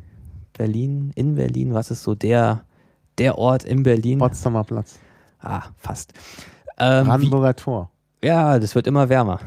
Berlin, in Berlin, was ist so der, der Ort in Berlin? Potsdamer Platz. Ah, fast. Ähm, wie, Brandenburger Tor. ja, das wird immer wärmer.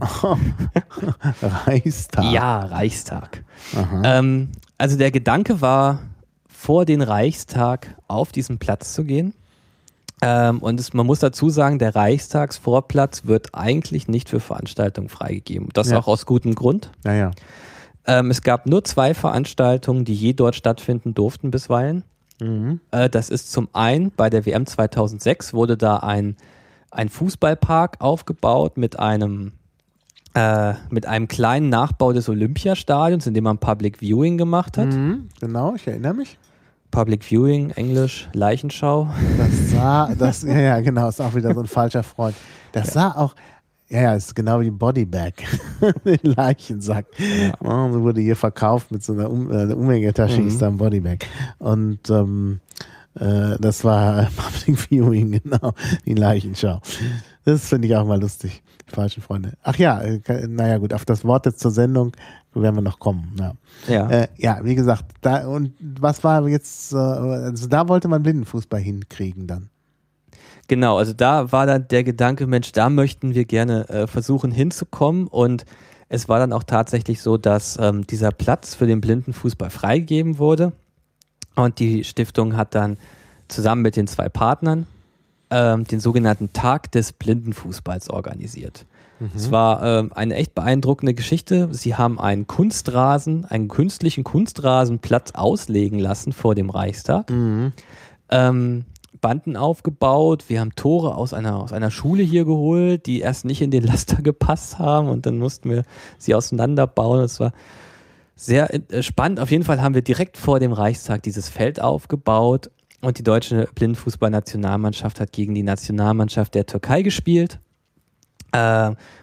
Reichstag. Ja, Reichstag. Aha. Ähm, also der Gedanke war, vor den Reichstag auf diesen Platz zu gehen. Ähm, und es, man muss dazu sagen, der Reichstagsvorplatz wird eigentlich nicht für Veranstaltungen freigegeben. Das Ja. auch aus gutem Grund. Ja, ja. Ähm, es gab nur zwei Veranstaltungen, die je dort stattfinden durften bisweilen. Mhm. Äh, das ist zum einen, bei der W M zweitausendsechs wurde da ein, ein Fußballpark aufgebaut mit einem, äh, mit einem kleinen Nachbau des Olympiastadions, in dem man Public Viewing gemacht hat. Mhm. Genau, ich erinnere mich. Public Viewing, Englisch, Leichenschau. Das sah, das, ja, ja, genau, ist auch wieder so ein falscher Freund. Das sah auch, ja, ja, ist genau wie Bodybag, den Leichensack. Ja. Oh, so wurde hier verkauft mit so einer um, äh, eine Umhängetasche, Mhm. hieß da ein Bodybag. Und ähm, äh, das war Public Viewing, genau, die Leichenschau. Das finde ich auch mal lustig, die falschen Freunde. Ach ja, äh, naja gut, auf das Wort jetzt zur Sendung werden wir noch kommen. Ja. Ja. Äh, ja, wie gesagt, da und was war jetzt, äh, also da wollte man Blindenfußball hinkriegen dann. Genau, also da war dann der Gedanke, Mensch, da möchten wir gerne äh, versuchen hinzukommen, und es war dann auch tatsächlich so, dass ähm, dieser Platz für den Blindenfußball freigegeben wurde, und die Stiftung hat dann zusammen mit den zwei Partnern ähm, den sogenannten Tag des Blindenfußballs organisiert. Es war ähm, eine echt beeindruckende Geschichte. Sie haben einen Kunstrasen, einen künstlichen Kunstrasenplatz auslegen lassen vor dem Reichstag. Mhm. Ähm, Banden aufgebaut. Wir haben Tore aus einer, aus einer Schule hier geholt, die erst nicht in den Laster gepasst haben, und dann mussten wir sie auseinanderbauen. Das war sehr äh, spannend. Auf jeden Fall haben wir direkt vor dem Reichstag dieses Feld aufgebaut, und die deutsche Blindenfußballnationalmannschaft hat gegen die Nationalmannschaft der Türkei gespielt. Äh,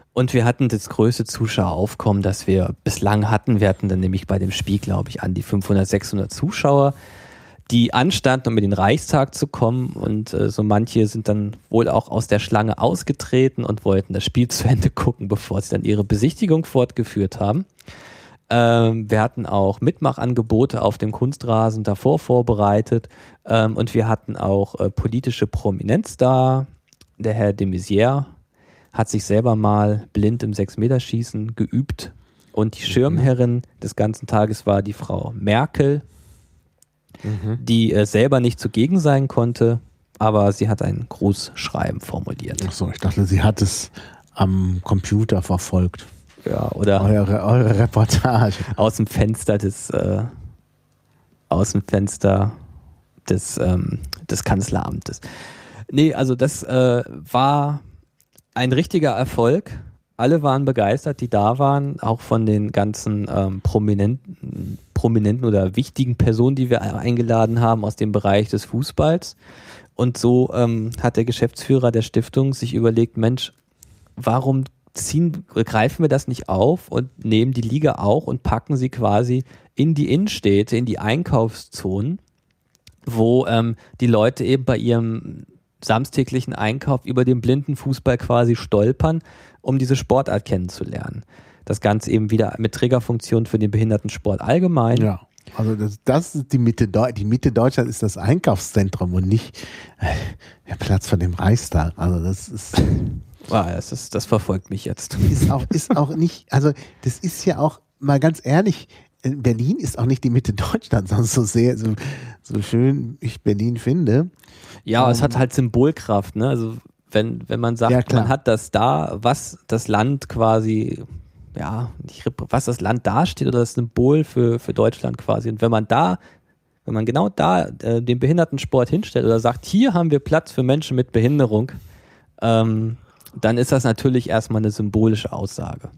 Und wir hatten das größte Zuschaueraufkommen, das wir bislang hatten. Wir hatten dann nämlich bei dem Spiel, glaube ich, an die fünfhundert, sechshundert Zuschauer, die anstanden, um in den Reichstag zu kommen. Und äh, so manche sind dann wohl auch aus der Schlange ausgetreten und wollten das Spiel zu Ende gucken, bevor sie dann ihre Besichtigung fortgeführt haben. Ähm, wir hatten auch Mitmachangebote auf dem Kunstrasen davor vorbereitet. Ähm, und wir hatten auch äh, politische Prominenz da. Der Herr de Maizière hat sich selber mal blind im Sechs-Meter-Schießen geübt. Und die Schirmherrin des ganzen Tages war die Frau Merkel, mhm. die äh, selber nicht zugegen sein konnte, aber sie hat ein Grußschreiben formuliert. Achso, ich dachte, sie hat es am Computer verfolgt. Ja, oder eure, eure Reportage. Aus dem Fenster des, äh, aus dem Fenster des, ähm, des Kanzleramtes. Nee, also das äh, war ein richtiger Erfolg. Alle waren begeistert, die da waren, auch von den ganzen ähm, prominenten, prominenten oder wichtigen Personen, die wir eingeladen haben aus dem Bereich des Fußballs. Und so ähm, hat der Geschäftsführer der Stiftung sich überlegt, Mensch, warum ziehen, greifen wir das nicht auf und nehmen die Liga auch und packen sie quasi in die Innenstädte, in die Einkaufszonen, wo ähm, die Leute eben bei ihrem samstäglichen Einkauf über den blinden Fußball quasi stolpern, um diese Sportart kennenzulernen. Das Ganze eben wieder mit Trägerfunktion für den Behindertensport allgemein. Ja, also das, das ist die Mitte, die Mitte Deutschlands ist das Einkaufszentrum und nicht äh, der Platz von dem Reichstag. Also das ist... Ah, das, ist, das verfolgt mich jetzt. Ist auch, ist auch nicht, also das ist ja auch, mal ganz ehrlich, Berlin ist auch nicht die Mitte Deutschlands, sonst so sehr, so, so schön ich Berlin finde. Ja, um, es hat halt Symbolkraft, ne? Also wenn, wenn man sagt, ja, man hat das da, was das Land quasi, ja, nicht, was das Land dasteht oder das Symbol für, für Deutschland quasi. Und wenn man da, wenn man genau da äh, den Behindertensport hinstellt oder sagt, hier haben wir Platz für Menschen mit Behinderung, ähm, dann ist das natürlich erstmal eine symbolische Aussage.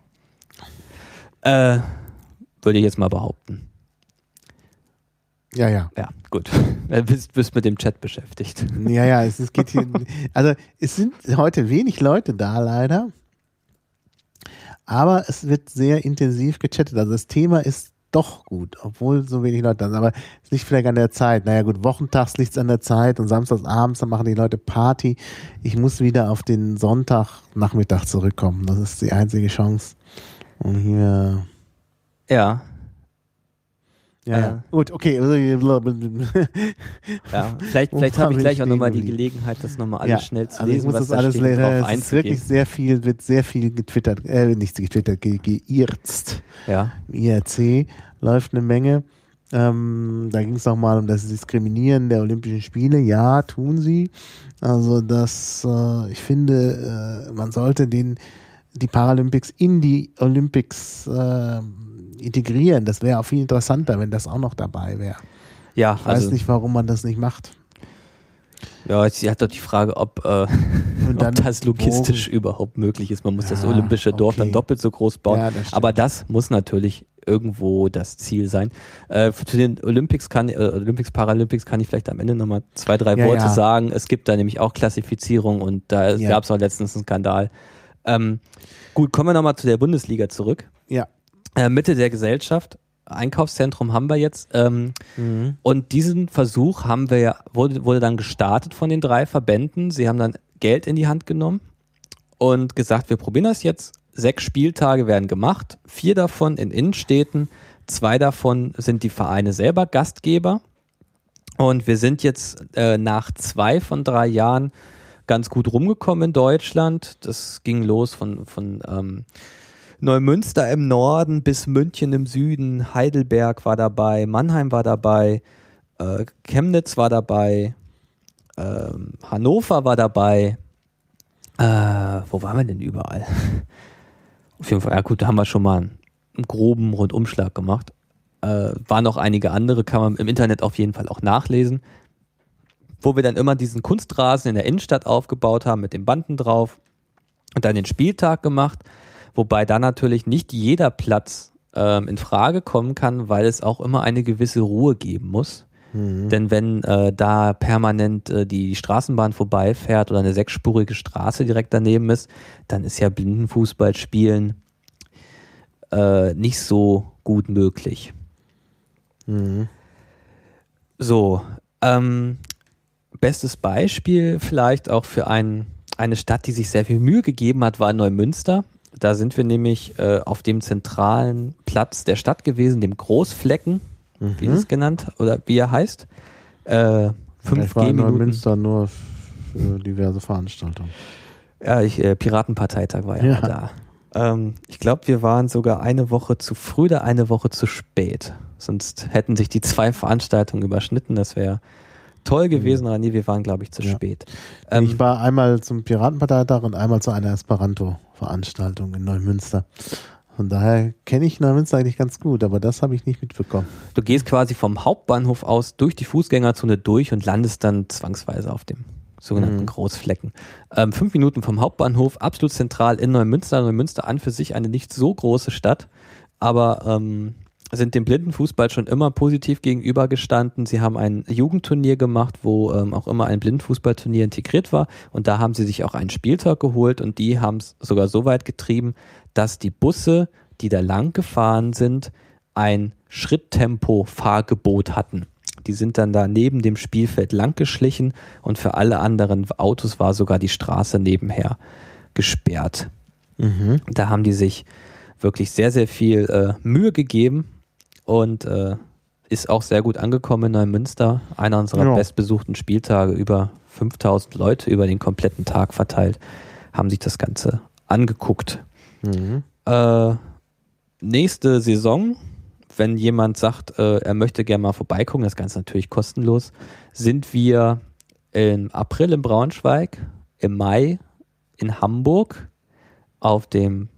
Äh, würde ich jetzt mal behaupten. Ja, ja. Ja, gut. Du bist, bist mit dem Chat beschäftigt. Ja, ja, es, es geht hier, also es sind heute wenig Leute da leider, aber es wird sehr intensiv gechattet. Also das Thema ist doch gut, obwohl so wenig Leute da sind, aber es liegt vielleicht an der Zeit. Naja gut, wochentags liegt es an der Zeit und samstags abends, dann machen die Leute Party. Ich muss wieder auf den Sonntagnachmittag zurückkommen. Das ist die einzige Chance. Und hier... Ja. Ja, ja. Gut, okay. Ja, vielleicht vielleicht habe ich gleich auch nochmal die Gelegenheit, das nochmal alles ja, schnell zu also lesen, was das da alles steht, drauf einzugehen. Es ist wirklich sehr viel, wird sehr viel getwittert, äh, nicht getwittert, ge geirzt. Ja. Im I R C läuft eine Menge. Ähm, da ging es nochmal um das Diskriminieren der Olympischen Spiele. Ja, tun sie. Also das, äh, ich finde, äh, man sollte den, die Paralympics in die Olympics äh, integrieren. Das wäre auch viel interessanter, wenn das auch noch dabei wäre. Ja, ich weiß also, nicht, warum man das nicht macht. Ja, sie hat doch die Frage, ob, äh, ob das logistisch wo? überhaupt möglich ist. Man muss ja, das olympische Dorf okay. dann doppelt so groß bauen. Ja, das aber das muss natürlich irgendwo das Ziel sein. Äh, zu den Olympics, kann, äh, Olympics, Paralympics kann ich vielleicht am Ende nochmal zwei, drei ja, Worte ja. sagen. Es gibt da nämlich auch Klassifizierung und da ja. gab es auch letztens einen Skandal. Ähm, gut, kommen wir nochmal zu der Bundesliga zurück. Ja. Äh, Mitte der Gesellschaft, Einkaufszentrum haben wir jetzt. Ähm, mhm. Und diesen Versuch haben wir ja, wurde, wurde dann gestartet von den drei Verbänden. Sie haben dann Geld in die Hand genommen und gesagt, wir probieren das jetzt. Sechs Spieltage werden gemacht, vier davon in Innenstädten, zwei davon sind die Vereine selber Gastgeber. Und wir sind jetzt äh, nach zwei von drei Jahren ganz gut rumgekommen in Deutschland. Das ging los von, von ähm, Neumünster im Norden bis München im Süden, Heidelberg war dabei, Mannheim war dabei, äh, Chemnitz war dabei, äh, Hannover war dabei. Äh, wo waren wir denn überall? Auf jeden Fall, ja gut, da haben wir schon mal einen, einen groben Rundumschlag gemacht. Äh, waren noch einige andere, kann man im Internet auf jeden Fall auch nachlesen. Wo wir dann immer diesen Kunstrasen in der Innenstadt aufgebaut haben mit den Banden drauf und dann den Spieltag gemacht. Wobei da natürlich nicht jeder Platz ähm, in Frage kommen kann, weil es auch immer eine gewisse Ruhe geben muss. Mhm. Denn wenn äh, da permanent äh, die Straßenbahn vorbeifährt oder eine sechsspurige Straße direkt daneben ist, dann ist ja Blindenfußballspielen äh, nicht so gut möglich. Mhm. So, ähm, bestes Beispiel vielleicht auch für ein, eine Stadt, die sich sehr viel Mühe gegeben hat, war Neumünster. Da sind wir nämlich äh, auf dem zentralen Platz der Stadt gewesen, dem Großflecken, Mhm. wie es genannt oder wie er heißt. Äh, fünf Ich war in G-Minuten. Neumünster nur für diverse Veranstaltungen. Ja, ich, äh, Piratenparteitag war ja, Ja. mal da. Ähm, ich glaube, wir waren sogar eine Woche zu früh oder eine Woche zu spät. Sonst hätten sich die zwei Veranstaltungen überschnitten. Das wäre toll gewesen, aber nee, wir waren, glaube ich, zu Ja. spät. Ähm, Ich war einmal zum Piratenparteitag und einmal zu einer Esperanto-Veranstaltung in Neumünster. Von daher kenne ich Neumünster eigentlich ganz gut, aber das habe ich nicht mitbekommen. Du gehst quasi vom Hauptbahnhof aus durch die Fußgängerzone durch und landest dann zwangsweise auf dem sogenannten Mhm. Großflecken. Ähm, fünf Minuten vom Hauptbahnhof, absolut zentral in Neumünster. Neumünster an für sich eine nicht so große Stadt, aber ähm, sind dem Blindenfußball schon immer positiv gegenübergestanden. Sie haben ein Jugendturnier gemacht, wo ähm, auch immer ein Blindenfußballturnier integriert war und da haben sie sich auch einen Spieltag geholt und die haben es sogar so weit getrieben, dass die Busse, die da lang gefahren sind, ein Schritttempo-Fahrgebot hatten. Die sind dann da neben dem Spielfeld lang geschlichen und für alle anderen Autos war sogar die Straße nebenher gesperrt. Mhm. Da haben die sich wirklich sehr, sehr viel äh, Mühe gegeben und äh, ist auch sehr gut angekommen in Neumünster. Einer unserer Ja. bestbesuchten Spieltage, über fünftausend Leute über den kompletten Tag verteilt, haben sich das Ganze angeguckt. Mhm. Äh, nächste Saison, wenn jemand sagt, äh, er möchte gerne mal vorbeigucken, das Ganze natürlich kostenlos, sind wir im April in Braunschweig, im Mai in Hamburg auf dem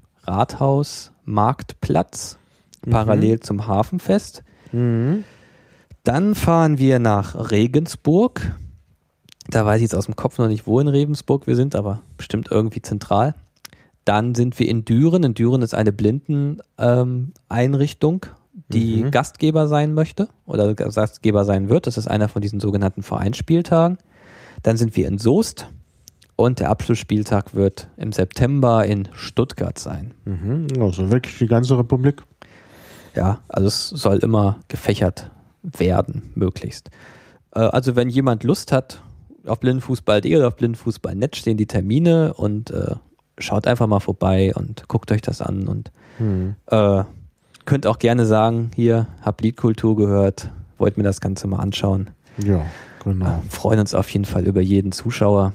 Rathaus-Marktplatz, Mhm. parallel zum Hafenfest. Mhm. Dann fahren wir nach Regensburg. Da weiß ich jetzt aus dem Kopf noch nicht, wo in Regensburg wir sind, aber bestimmt irgendwie zentral. Dann sind wir in Düren. In Düren ist eine Blindeneinrichtung, die Mhm. Gastgeber sein möchte oder Gastgeber sein wird. Das ist einer von diesen sogenannten Vereinsspieltagen. Dann sind wir in Soest und der Abschlussspieltag wird im September in Stuttgart sein. Mhm. Also wirklich die ganze Republik. Ja, also es soll immer gefächert werden, möglichst. Äh, also wenn jemand Lust hat, auf blindenfußball punkt de oder auf blindenfußball punkt net stehen die Termine und äh, schaut einfach mal vorbei und guckt euch das an und Mhm. äh, könnt auch gerne sagen, hier, hab Liedkultur gehört, wollt mir das Ganze mal anschauen. Ja, genau. Äh, freuen uns auf jeden Fall über jeden Zuschauer.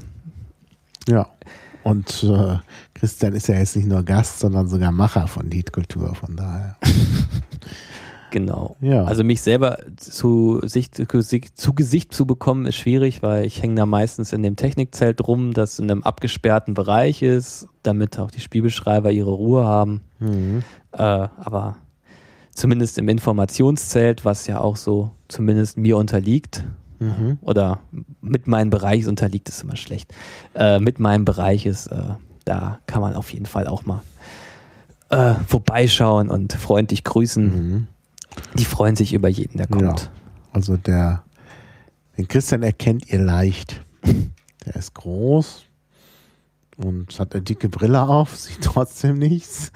Ja. Und äh, Christian ist ja jetzt nicht nur Gast, sondern sogar Macher von Liedkultur, von daher. Genau. Ja. Also mich selber zu, Sicht, zu Gesicht zu bekommen ist schwierig, weil ich hänge da meistens in dem Technikzelt rum, das in einem abgesperrten Bereich ist, damit auch die Spielbeschreiber ihre Ruhe haben. Mhm. Äh, aber zumindest im Informationszelt, was ja auch so zumindest mir unterliegt, Mhm. oder mit meinem Bereich unterliegt, ist immer schlecht. Äh, mit meinem Bereich ist, äh, da kann man auf jeden Fall auch mal äh, vorbeischauen und freundlich grüßen. Mhm. Die freuen sich über jeden, der kommt. Ja. Also der, den Christian erkennt ihr leicht. Der ist groß und hat eine dicke Brille auf, sieht trotzdem nichts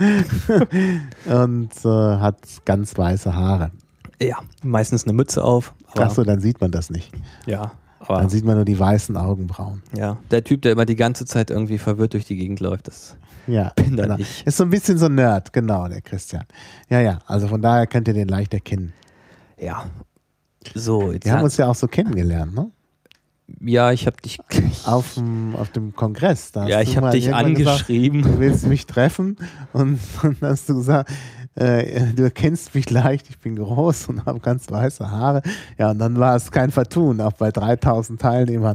und äh, hat ganz weiße Haare. Ja, meistens eine Mütze auf. Aber, Achso, dann sieht man das nicht. ja, aber Dann sieht man nur die weißen Augenbrauen. ja, der Typ, der immer die ganze Zeit irgendwie verwirrt durch die Gegend läuft, das Ja, bin dann genau. ich. Ist so ein bisschen so ein Nerd, genau, der Christian. Ja, ja, also von daher könnt ihr den leicht erkennen. Ja. So, jetzt Wir haben hat- uns ja auch so kennengelernt, ne? ja, ich habe dich, Auf dem, auf dem Kongress. Da hast ja, du ich habe mal dich irgendwann gesagt, angeschrieben. du willst mich treffen und dann hast du gesagt, äh, du erkennst mich leicht, ich bin groß und habe ganz weiße Haare. Ja, und dann war es kein Vertun, auch bei dreitausend Teilnehmern.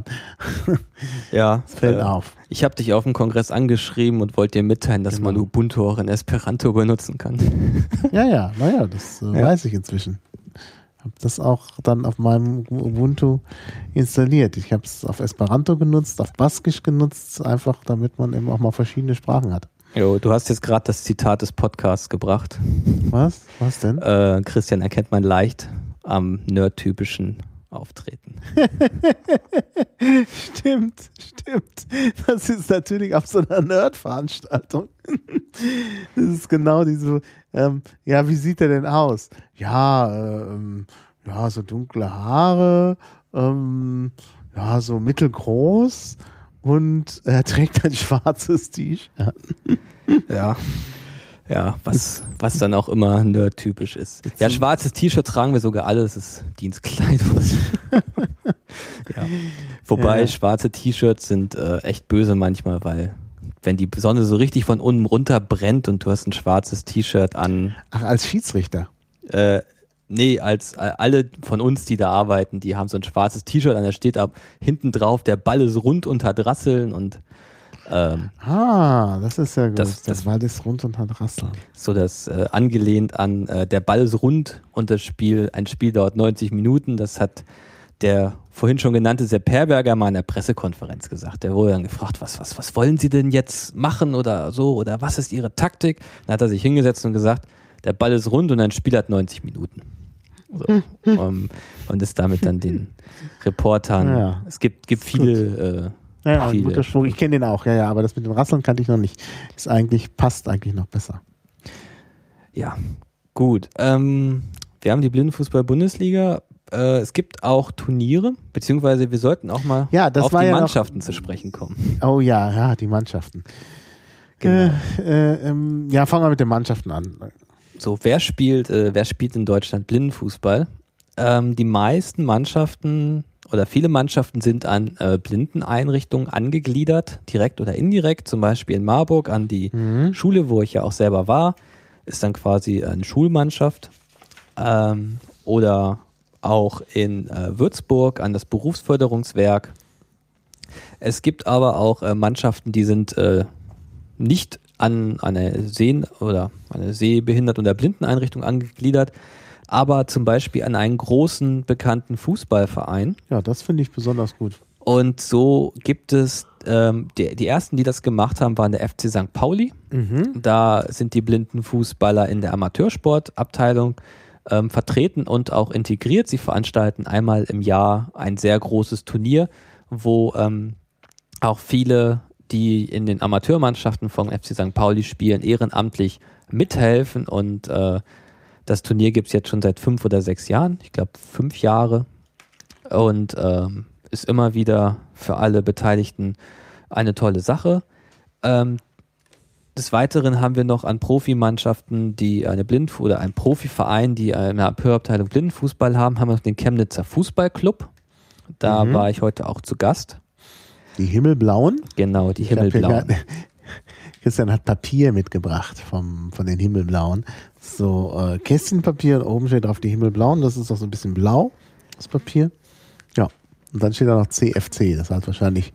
Ja, Es fällt äh, auf. ich habe dich auf dem Kongress angeschrieben und wollte dir mitteilen, dass Genau. man Ubuntu auch in Esperanto benutzen kann. Ja, ja, naja, das äh, Ja. weiß ich inzwischen. Habe das auch dann auf meinem Ubuntu installiert. Ich habe es auf Esperanto genutzt, auf Baskisch genutzt, einfach damit man eben auch mal verschiedene Sprachen hat. Jo, du hast jetzt gerade das Zitat des Podcasts gebracht. Was? Was denn? Äh, Christian erkennt man leicht am nerdtypischen auftreten. Stimmt, stimmt. Das ist natürlich auf so einer Nerd-Veranstaltung. Das ist genau diese, ähm, ja, wie sieht er denn aus? Ja, ähm, ja, so dunkle Haare, ähm, ja, so mittelgroß und er trägt ein schwarzes T-Shirt. Ja. Ja, was, was dann auch immer nerd-typisch ist. Ja, schwarzes T-Shirt tragen wir sogar alle, das ist Dienstkleidung. Ja. Wobei Ja. schwarze T-Shirts sind äh, echt böse manchmal, weil wenn die Sonne so richtig von unten runter brennt und du hast ein schwarzes T-Shirt an. Ach, als Schiedsrichter? Äh, nee, als äh, alle von uns, die da arbeiten, die haben so ein schwarzes T-Shirt an, da steht ab hinten drauf, der Ball ist rund und hat Rasseln und Ähm, ah, das ist ja gut. Das, das, das war das rund und hat Rasseln. So das äh, angelehnt an äh, der Ball ist rund und das Spiel, ein Spiel dauert neunzig Minuten. Das hat der vorhin schon genannte Sepp Herberger mal in der Pressekonferenz gesagt. Der wurde dann gefragt, was, was, was wollen Sie denn jetzt machen oder so oder was ist Ihre Taktik? Dann hat er sich hingesetzt und gesagt, der Ball ist rund und ein Spiel hat neunzig Minuten. So. um, und ist damit dann den Reportern, Ja. es gibt, gibt viele... Äh, Ja, ja, ein Viele. guter Spruch. Ich kenne den auch, ja, ja, aber das mit den Rasseln kannte ich noch nicht. Ist eigentlich, passt eigentlich noch besser. Ja, gut. Ähm, wir haben die Blindenfußball-Bundesliga. Äh, es gibt auch Turniere, beziehungsweise wir sollten auch mal Ja, das auf war die ja Mannschaften noch, zu sprechen kommen. Oh ja, ja, die Mannschaften. Genau. Äh, äh, ähm, ja, fangen wir mit den Mannschaften an. So, wer spielt, äh, wer spielt in Deutschland Blindenfußball? Ähm, die meisten Mannschaften oder viele Mannschaften sind an äh, Blindeneinrichtungen angegliedert, direkt oder indirekt, zum Beispiel in Marburg an die Mhm. Schule, wo ich ja auch selber war, ist dann quasi eine Schulmannschaft. Ähm, oder auch in äh, Würzburg an das Berufsförderungswerk. Es gibt aber auch äh, Mannschaften, die sind äh, nicht an eine Sehen- oder eine Sehbehinderten- oder Blindeneinrichtung angegliedert, aber zum Beispiel an einen großen bekannten Fußballverein. Ja, das finde ich besonders gut. Und so gibt es, ähm, die, die ersten, die das gemacht haben, waren der F C Sankt Pauli. Mhm. Da sind die blinden Fußballer in der Amateursportabteilung ähm, vertreten und auch integriert. Sie veranstalten einmal im Jahr ein sehr großes Turnier, wo ähm, auch viele, die in den Amateurmannschaften vom F C Sankt Pauli spielen, ehrenamtlich mithelfen. Und äh, das Turnier gibt es jetzt schon seit fünf oder sechs Jahren. Ich glaube, fünf Jahre. Und ähm, ist immer wieder für alle Beteiligten eine tolle Sache. Ähm, des Weiteren haben wir noch an Profimannschaften, die eine Blind- oder ein Profiverein, die eine Amateurabteilung Blindenfußball haben, haben wir noch den Chemnitzer Fußballclub. Da Mhm. war ich heute auch zu Gast. Die Himmelblauen. Genau, die Ich hab hier Himmelblauen. grad- Christian hat Papier mitgebracht vom, von den Himmelblauen. So äh, Kästchenpapier und oben steht drauf die Himmelblauen. Das ist auch so ein bisschen blau, das Papier. Ja, und dann steht da noch C F C. Das heißt wahrscheinlich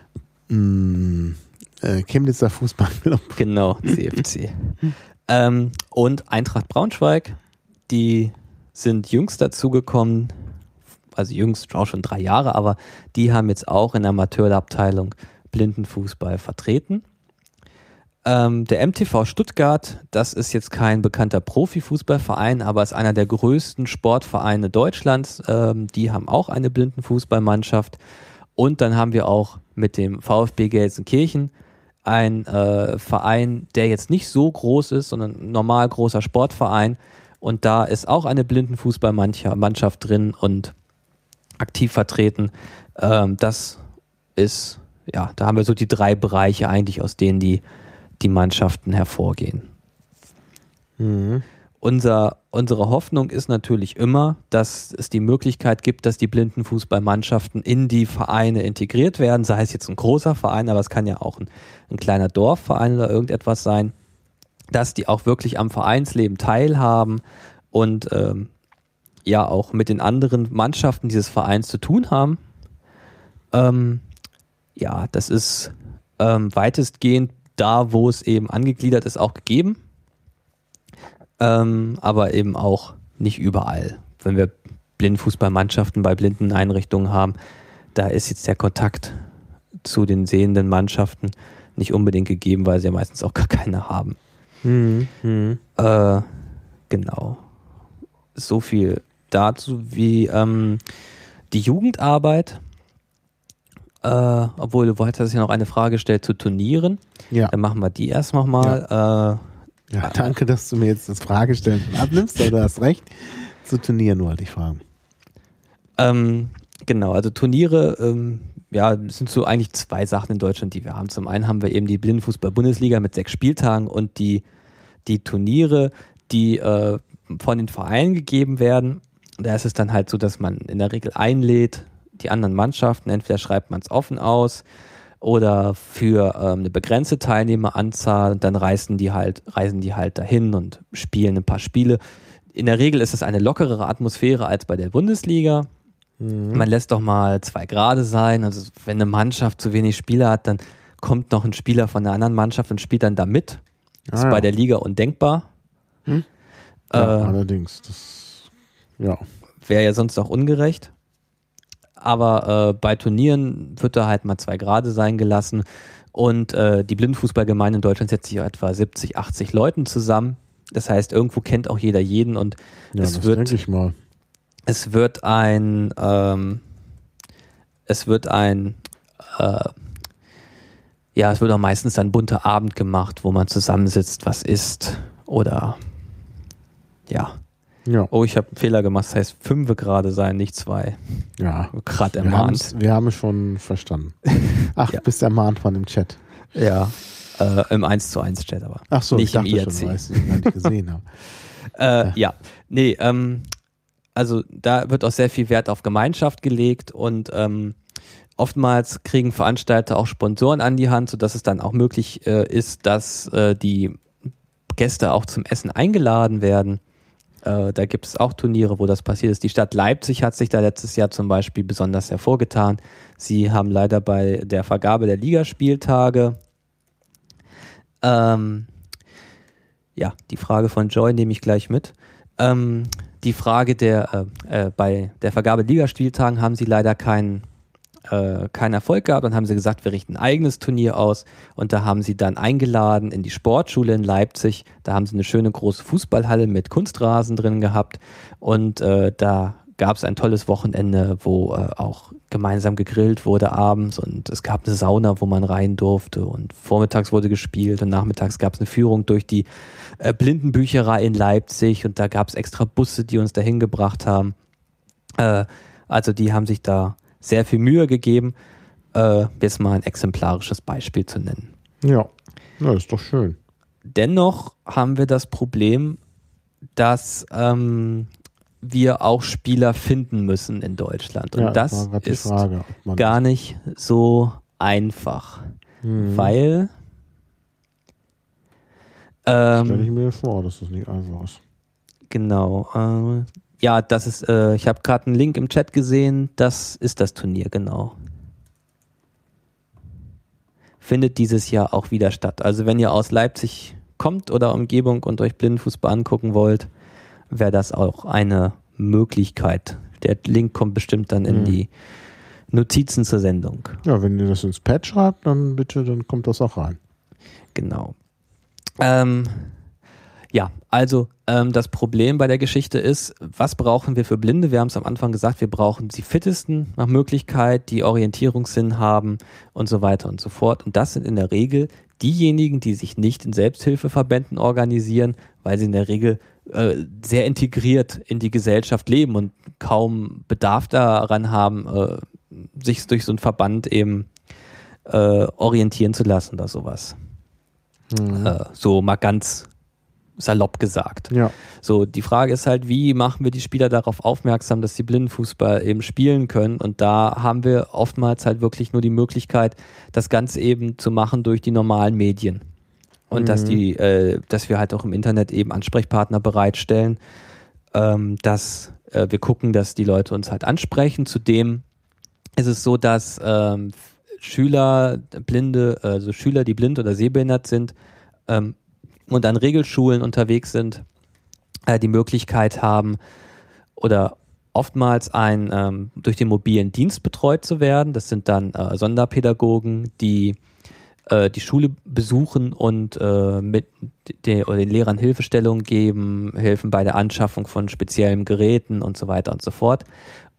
mh, äh, Chemnitzer Fußballclub. Genau, C F C. ähm, und Eintracht Braunschweig, die sind jüngst dazugekommen, also jüngst auch schon drei Jahre, aber die haben jetzt auch in der Amateurabteilung Blindenfußball vertreten. Ähm, der M T V Stuttgart, das ist jetzt kein bekannter Profifußballverein, aber ist einer der größten Sportvereine Deutschlands. Ähm, die haben auch eine Blindenfußballmannschaft. Und dann haben wir auch mit dem VfB Gelsenkirchen einen äh, Verein, der jetzt nicht so groß ist, sondern ein normal großer Sportverein. Und da ist auch eine Blindenfußballmannschaft drin und aktiv vertreten. Ähm, das ist, ja, da haben wir so die drei Bereiche eigentlich, aus denen die die Mannschaften hervorgehen. Mhm. Unser, unsere Hoffnung ist natürlich immer, dass es die Möglichkeit gibt, dass die Blindenfußballmannschaften in die Vereine integriert werden, sei es jetzt ein großer Verein, aber es kann ja auch ein, ein kleiner Dorfverein oder irgendetwas sein, dass die auch wirklich am Vereinsleben teilhaben und ähm, ja auch mit den anderen Mannschaften dieses Vereins zu tun haben. Ähm, ja, das ist ähm, weitestgehend da, wo es eben angegliedert ist, auch gegeben. Ähm, aber eben auch nicht überall. Wenn wir Blindenfußballmannschaften bei blinden Einrichtungen haben, da ist jetzt der Kontakt zu den sehenden Mannschaften nicht unbedingt gegeben, weil sie ja meistens auch gar keine haben. Mhm. Mhm. Äh, genau. So viel dazu, wie ähm, die Jugendarbeit, äh, obwohl du wolltest ja noch eine Frage gestellt zu Turnieren. Ja. Dann machen wir die erst nochmal. Ja. Äh, ja, danke, dass du mir jetzt das Fragestellen abnimmst, aber du hast recht. Zu Turnieren wollte ich fragen. Ähm, genau, also Turniere, ähm, ja, es sind so eigentlich zwei Sachen in Deutschland, die wir haben. Zum einen haben wir eben die Blindenfußball-Bundesliga mit sechs Spieltagen und die, die Turniere, die äh, von den Vereinen gegeben werden. Da ist es dann halt so, dass man in der Regel einlädt, die anderen Mannschaften, entweder schreibt man es offen aus oder für ähm, eine begrenzte Teilnehmeranzahl, und dann reisen die halt, reisen die halt dahin und spielen ein paar Spiele. In der Regel ist es eine lockerere Atmosphäre als bei der Bundesliga. Mhm. Man lässt doch mal zwei Grade sein. Also wenn eine Mannschaft zu wenig Spieler hat, dann kommt noch ein Spieler von der anderen Mannschaft und spielt dann da mit. Das ah, ist bei ja. der Liga undenkbar. Hm? Ja, äh, allerdings. Das, ja. Wäre ja sonst auch ungerecht. Aber äh, bei Turnieren wird da halt mal zwei Grade sein gelassen. Und äh, die Blindenfußballgemeinde in Deutschland setzt sich etwa siebzig, achtzig Leuten zusammen. Das heißt, irgendwo kennt auch jeder jeden und ja, es das wird, denke ich mal. Es wird ein, ähm, es wird ein, äh, ja, es wird auch meistens ein bunter Abend gemacht, wo man zusammensitzt, was isst oder, ja. ja. Oh, ich habe einen Fehler gemacht, das heißt fünf gerade sein, nicht zwei. Ja, gerade ermahnt. Wir haben es schon verstanden. Ach, ja. Bist ermahnt von dem Chat. Ja. Äh, im eins zu eins Chat aber. Ach so, nicht ich dachte im I R C. schon, weil ich es gar nicht gesehen habe. äh, ja. ja, nee, ähm, also da wird auch sehr viel Wert auf Gemeinschaft gelegt und ähm, oftmals kriegen Veranstalter auch Sponsoren an die Hand, sodass es dann auch möglich äh, ist, dass äh, die Gäste auch zum Essen eingeladen werden. Äh, da gibt es auch Turniere, wo das passiert ist. Die Stadt Leipzig hat sich da letztes Jahr zum Beispiel besonders hervorgetan. Sie haben leider bei der Vergabe der Ligaspieltage Ähm, ja, die Frage von Joy nehme ich gleich mit. Ähm, die Frage der, äh, äh, bei der Vergabe Ligaspieltagen haben sie leider keinen äh, keinen Erfolg gehabt. Dann haben sie gesagt, wir richten ein eigenes Turnier aus und da haben sie dann eingeladen in die Sportschule in Leipzig. Da haben sie eine schöne große Fußballhalle mit Kunstrasen drin gehabt und äh, da gab es ein tolles Wochenende, wo äh, auch gemeinsam gegrillt wurde abends und es gab eine Sauna, wo man rein durfte und vormittags wurde gespielt und nachmittags gab es eine Führung durch die äh, Blindenbücherei in Leipzig und da gab es extra Busse, die uns dahin gebracht haben. Äh, also die haben sich da sehr viel Mühe gegeben, äh, jetzt mal ein exemplarisches Beispiel zu nennen. Ja, ja, ist doch schön. Dennoch haben wir das Problem, dass ähm, wir auch Spieler finden müssen in Deutschland. Und ja, das ist Frage, gar nicht so einfach. Mhm. Weil ähm, stelle ich mir vor, dass das nicht einfach ist. Genau. Äh, ja, das ist, äh, ich habe gerade einen Link im Chat gesehen, das ist das Turnier, genau. Findet dieses Jahr auch wieder statt. Also wenn ihr aus Leipzig kommt oder Umgebung und euch Blindenfußball angucken wollt, wäre das auch eine Möglichkeit. Der Link kommt bestimmt dann in mhm. die Notizen zur Sendung. Ja, wenn ihr das ins Pad schreibt, dann bitte, dann kommt das auch rein. Genau. Ähm, ja, also ähm, das Problem bei der Geschichte ist, was brauchen wir für Blinde? Wir haben es am Anfang gesagt, wir brauchen die fittesten nach Möglichkeit, die Orientierungssinn haben und so weiter und so fort. Und das sind in der Regel diejenigen, die sich nicht in Selbsthilfeverbänden organisieren, weil sie in der Regel äh, sehr integriert in die Gesellschaft leben und kaum Bedarf daran haben, äh, sich durch so einen Verband eben äh, orientieren zu lassen oder sowas. Mhm. Äh, so mal ganz salopp gesagt. Ja. So, die Frage ist halt, wie machen wir die Spieler darauf aufmerksam, dass sie Blindenfußball eben spielen können? Und da haben wir oftmals halt wirklich nur die Möglichkeit, das Ganze eben zu machen durch die normalen Medien. Und mhm. dass die, äh, dass wir halt auch im Internet eben Ansprechpartner bereitstellen, ähm, dass äh, wir gucken, dass die Leute uns halt ansprechen. Zudem ist es so, dass ähm, Schüler, Blinde, also Schüler, die blind oder sehbehindert sind, ähm, und an Regelschulen unterwegs sind, äh, die Möglichkeit haben oder oftmals ein, ähm, durch den mobilen Dienst betreut zu werden. Das sind dann äh, Sonderpädagogen, die äh, die Schule besuchen und äh, mit de, oder den Lehrern Hilfestellung geben, helfen bei der Anschaffung von speziellen Geräten und so weiter und so fort.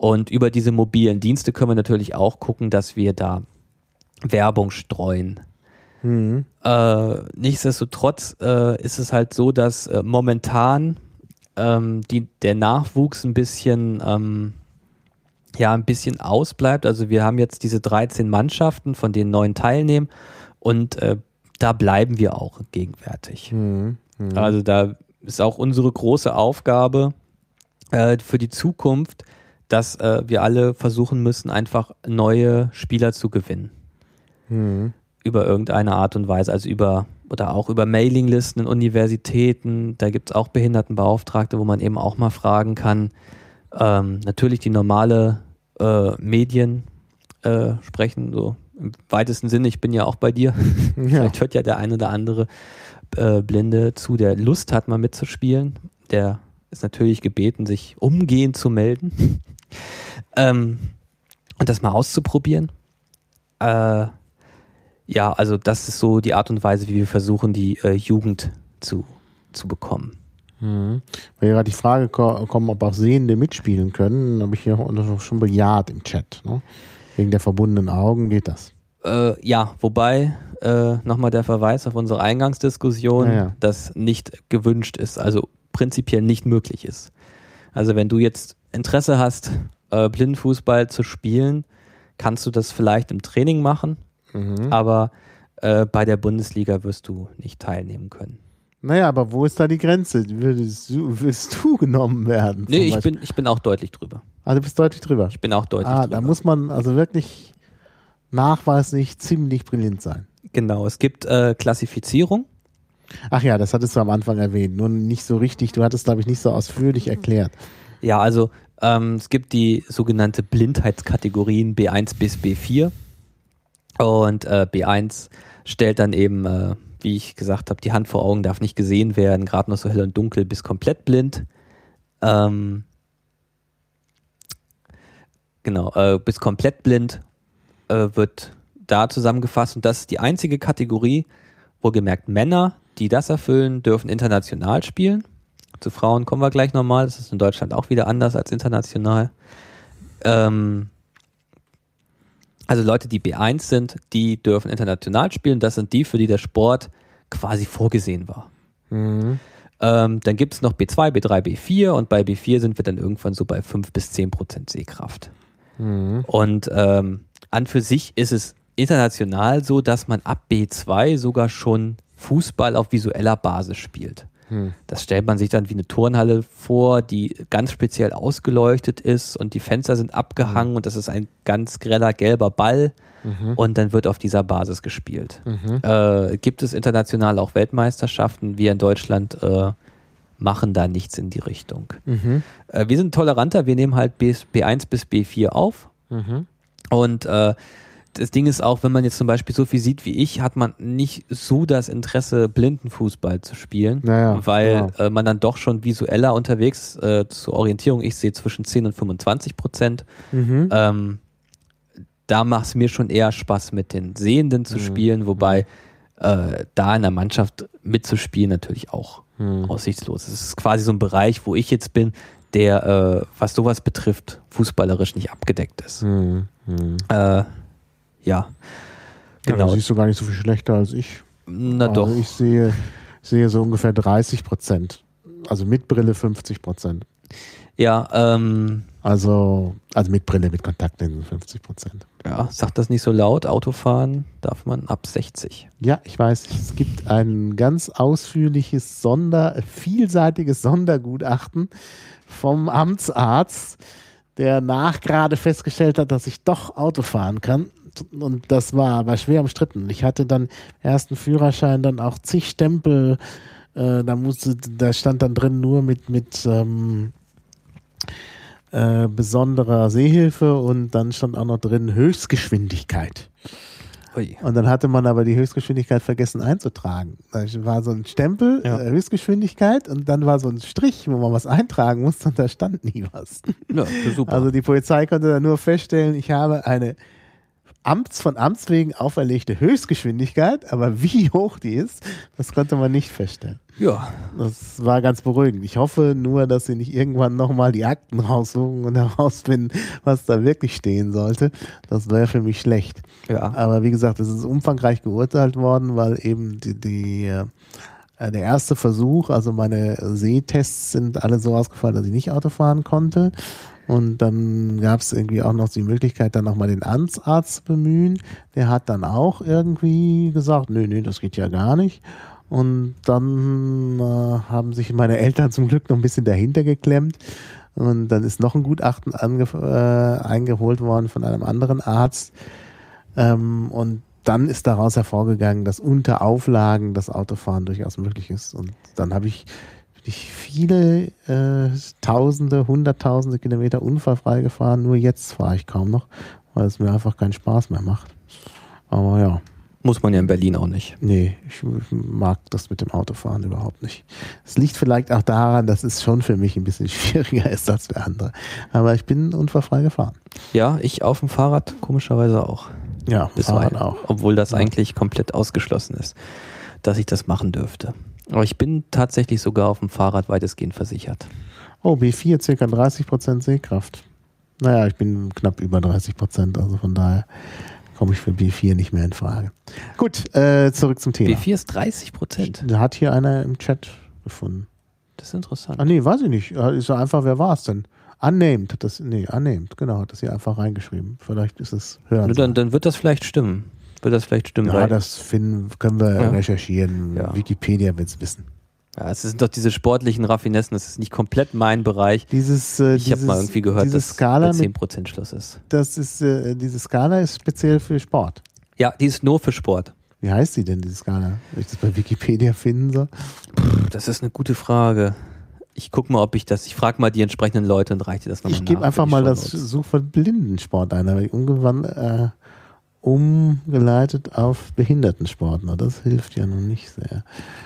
Und über diese mobilen Dienste können wir natürlich auch gucken, dass wir da Werbung streuen. Mhm. Äh, nichtsdestotrotz äh, ist es halt so, dass äh, momentan ähm, die, der Nachwuchs ein bisschen, ähm, ja, ein bisschen ausbleibt. Also wir haben jetzt diese dreizehn Mannschaften, von denen neun teilnehmen und äh, da bleiben wir auch gegenwärtig. Mhm. Mhm. Also da ist auch unsere große Aufgabe äh, für die Zukunft, dass äh, wir alle versuchen müssen, einfach neue Spieler zu gewinnen. Mhm. Über irgendeine Art und Weise, also über oder auch über Mailinglisten in Universitäten, da gibt es auch Behindertenbeauftragte, wo man eben auch mal fragen kann. Ähm, natürlich die normale äh, Medien äh, sprechen, so im weitesten Sinne, ich bin ja auch bei dir. Ja. Vielleicht hört ja der ein oder andere äh, Blinde zu, der Lust hat, mal mitzuspielen. Der ist natürlich gebeten, sich umgehend zu melden ähm, und das mal auszuprobieren. Äh, Ja, also das ist so die Art und Weise, wie wir versuchen, die äh, Jugend zu, zu bekommen. Mhm. Weil ja gerade die Frage ko- kommen, ob auch Sehende mitspielen können, habe ich ja auch schon bejaht im Chat. Ne? Wegen der verbundenen Augen geht das. Äh, ja, wobei äh, nochmal der Verweis auf unsere Eingangsdiskussion, Ja, ja. das nicht gewünscht ist, also prinzipiell nicht möglich ist. Also wenn du jetzt Interesse hast, äh, Blindenfußball zu spielen, kannst du das vielleicht im Training machen, Mhm. aber äh, bei der Bundesliga wirst du nicht teilnehmen können. Naja, aber wo ist da die Grenze? Würdest du, würdest du genommen werden? Nee, zum ich Beispiel? bin, ich bin auch deutlich drüber. Ah, du bist deutlich drüber. Ich bin auch deutlich Ah, drüber. da muss man also wirklich nachweislich ziemlich brillant sein. Genau, es gibt äh, Klassifizierung. Ach ja, das hattest du am Anfang erwähnt, nur nicht so richtig, du hattest, glaube ich, nicht so ausführlich erklärt. Ja, also ähm, es gibt die sogenannte Blindheitskategorien B eins bis B vier und äh, B eins stellt dann eben, äh, wie ich gesagt habe, die Hand vor Augen darf nicht gesehen werden, gerade noch so hell und dunkel bis komplett blind. Ähm, genau, äh, bis komplett blind äh, wird da zusammengefasst und das ist die einzige Kategorie, wohlgemerkt Männer, die das erfüllen, dürfen international spielen. Zu Frauen kommen wir gleich nochmal, das ist in Deutschland auch wieder anders als international. Ähm, also Leute, die B eins sind, die dürfen international spielen, das sind die, für die der Sport quasi vorgesehen war. Mhm. Ähm, dann gibt es noch B zwei, B drei, B vier und bei B vier sind wir dann irgendwann so bei fünf bis zehn Prozent Sehkraft. Mhm. Und ähm, an für sich ist es international so, dass man ab B zwei sogar schon Fußball auf visueller Basis spielt. Mhm. Das stellt man sich dann wie eine Turnhalle vor, die ganz speziell ausgeleuchtet ist und die Fenster sind abgehangen mhm. und das ist ein ganz greller gelber Ball mhm. und dann wird auf dieser Basis gespielt. Mhm. Äh, gibt es international auch Weltmeisterschaften? Wir in Deutschland äh, machen da nichts in die Richtung. Mhm. Äh, wir sind toleranter, wir nehmen halt B eins bis B vier auf Mhm. und äh, das Ding ist auch, wenn man jetzt zum Beispiel so viel sieht wie ich, hat man nicht so das Interesse, Blindenfußball zu spielen, naja, weil ja. äh, man dann doch schon visueller unterwegs ist. Äh, zur Orientierung, ich sehe zwischen zehn und fünfundzwanzig Prozent. Mhm. Ähm, da macht es mir schon eher Spaß, mit den Sehenden zu mhm. spielen, wobei äh, da in der Mannschaft mitzuspielen natürlich auch mhm. aussichtslos ist. Es ist quasi so ein Bereich, wo ich jetzt bin, der, äh, was sowas betrifft, fußballerisch nicht abgedeckt ist. Mhm. Mhm. Äh, Ja, genau. Ja, genau. da siehst du gar nicht so viel schlechter als ich. Na also doch. Ich sehe, sehe so ungefähr dreißig Prozent. Also mit Brille fünfzig Prozent. Ja, ähm. Also, also mit Brille, mit Kontaktlinsen fünfzig Prozent. Ja, sag das nicht so laut. Autofahren darf man ab sechzig. Ja, ich weiß. Es gibt ein ganz ausführliches, Sonder, vielseitiges Sondergutachten vom Amtsarzt, der nachgerade festgestellt hat, dass ich doch Auto fahren kann. Und das war, war schwer umstritten. Ich hatte dann ersten Führerschein, dann auch zig Stempel. Äh, da musste, da stand dann drin nur mit, mit ähm, äh, besonderer Sehhilfe und dann stand auch noch drin Höchstgeschwindigkeit. Ui. Und dann hatte man aber die Höchstgeschwindigkeit vergessen einzutragen. Da war so ein Stempel, Ja. äh, Höchstgeschwindigkeit, und dann war so ein Strich, wo man was eintragen musste, und da stand nie was. Ja, super. Also die Polizei konnte dann nur feststellen, ich habe eine Amts von Amts wegen auferlegte Höchstgeschwindigkeit, aber wie hoch die ist, das konnte man nicht feststellen. Ja. Das war ganz beruhigend. Ich hoffe nur, dass sie nicht irgendwann nochmal die Akten raussuchen und herausfinden, was da wirklich stehen sollte. Das wäre für mich schlecht. Ja. Aber wie gesagt, es ist umfangreich geurteilt worden, weil eben die, die, äh, der erste Versuch, also meine Sehtests sind alle so ausgefallen, dass ich nicht Auto fahren konnte. Und dann gab es irgendwie auch noch die Möglichkeit, dann nochmal den Amtsarzt zu bemühen. Der hat dann auch irgendwie gesagt, nö, nö, das geht ja gar nicht. Und dann äh, haben sich meine Eltern zum Glück noch ein bisschen dahinter geklemmt. Und dann ist noch ein Gutachten ange- äh, eingeholt worden von einem anderen Arzt. Ähm, und dann ist daraus hervorgegangen, dass unter Auflagen das Autofahren durchaus möglich ist. Und dann habe ich ich viele äh, Tausende, Hunderttausende Kilometer unfallfrei gefahren. Nur jetzt fahre ich kaum noch, weil es mir einfach keinen Spaß mehr macht. Aber ja. Muss man ja in Berlin auch nicht. Nee, ich, ich mag das mit dem Autofahren überhaupt nicht. Es liegt vielleicht auch daran, dass es schon für mich ein bisschen schwieriger ist als für andere. Aber ich bin unfallfrei gefahren. Ja, ich auf dem Fahrrad komischerweise auch. Ja, Bisweilen. Fahrrad auch. Obwohl das Ja. eigentlich komplett ausgeschlossen ist, dass ich das machen dürfte. Aber ich bin tatsächlich sogar auf dem Fahrrad weitestgehend versichert. Oh, B vier, circa dreißig Prozent Sehkraft. Naja, ich bin knapp über dreißig Prozent, also von daher komme ich für B vier nicht mehr in Frage. Gut, äh, zurück zum Thema. B vier ist dreißig Prozent. Da hat hier einer im Chat gefunden. Das ist interessant. Ah nee, weiß ich nicht. Ist ja einfach, wer war es denn? Unnamed hat das, nee, Unnamed, genau, hat das hier einfach reingeschrieben. Vielleicht ist es hören. Nur dann, dann wird das vielleicht stimmen. Wird das vielleicht stimmen? Ja, weil- das finden, können wir Ja. recherchieren. Ja. Wikipedia wird es wissen. Ja, es sind doch diese sportlichen Raffinessen, das ist nicht komplett mein Bereich. Dieses, äh, Ich habe dieses, mal irgendwie gehört, diese dass Skala bei mit, zehn Prozent Schluss ist. das ist, äh, diese Skala ist speziell für Sport. Ja, die ist nur für Sport. Wie heißt die denn, diese Skala? Wenn ich das bei Wikipedia finden soll? Das ist eine gute Frage. Ich gucke mal, ob ich das, ich frage mal die entsprechenden Leute und reiche dir das nochmal nach. Ich gebe einfach für die mal das Shownotes. Suchwort Blindensport ein, aber irgendwann äh, umgeleitet auf Behindertensport. Na, das hilft ja nun nicht sehr.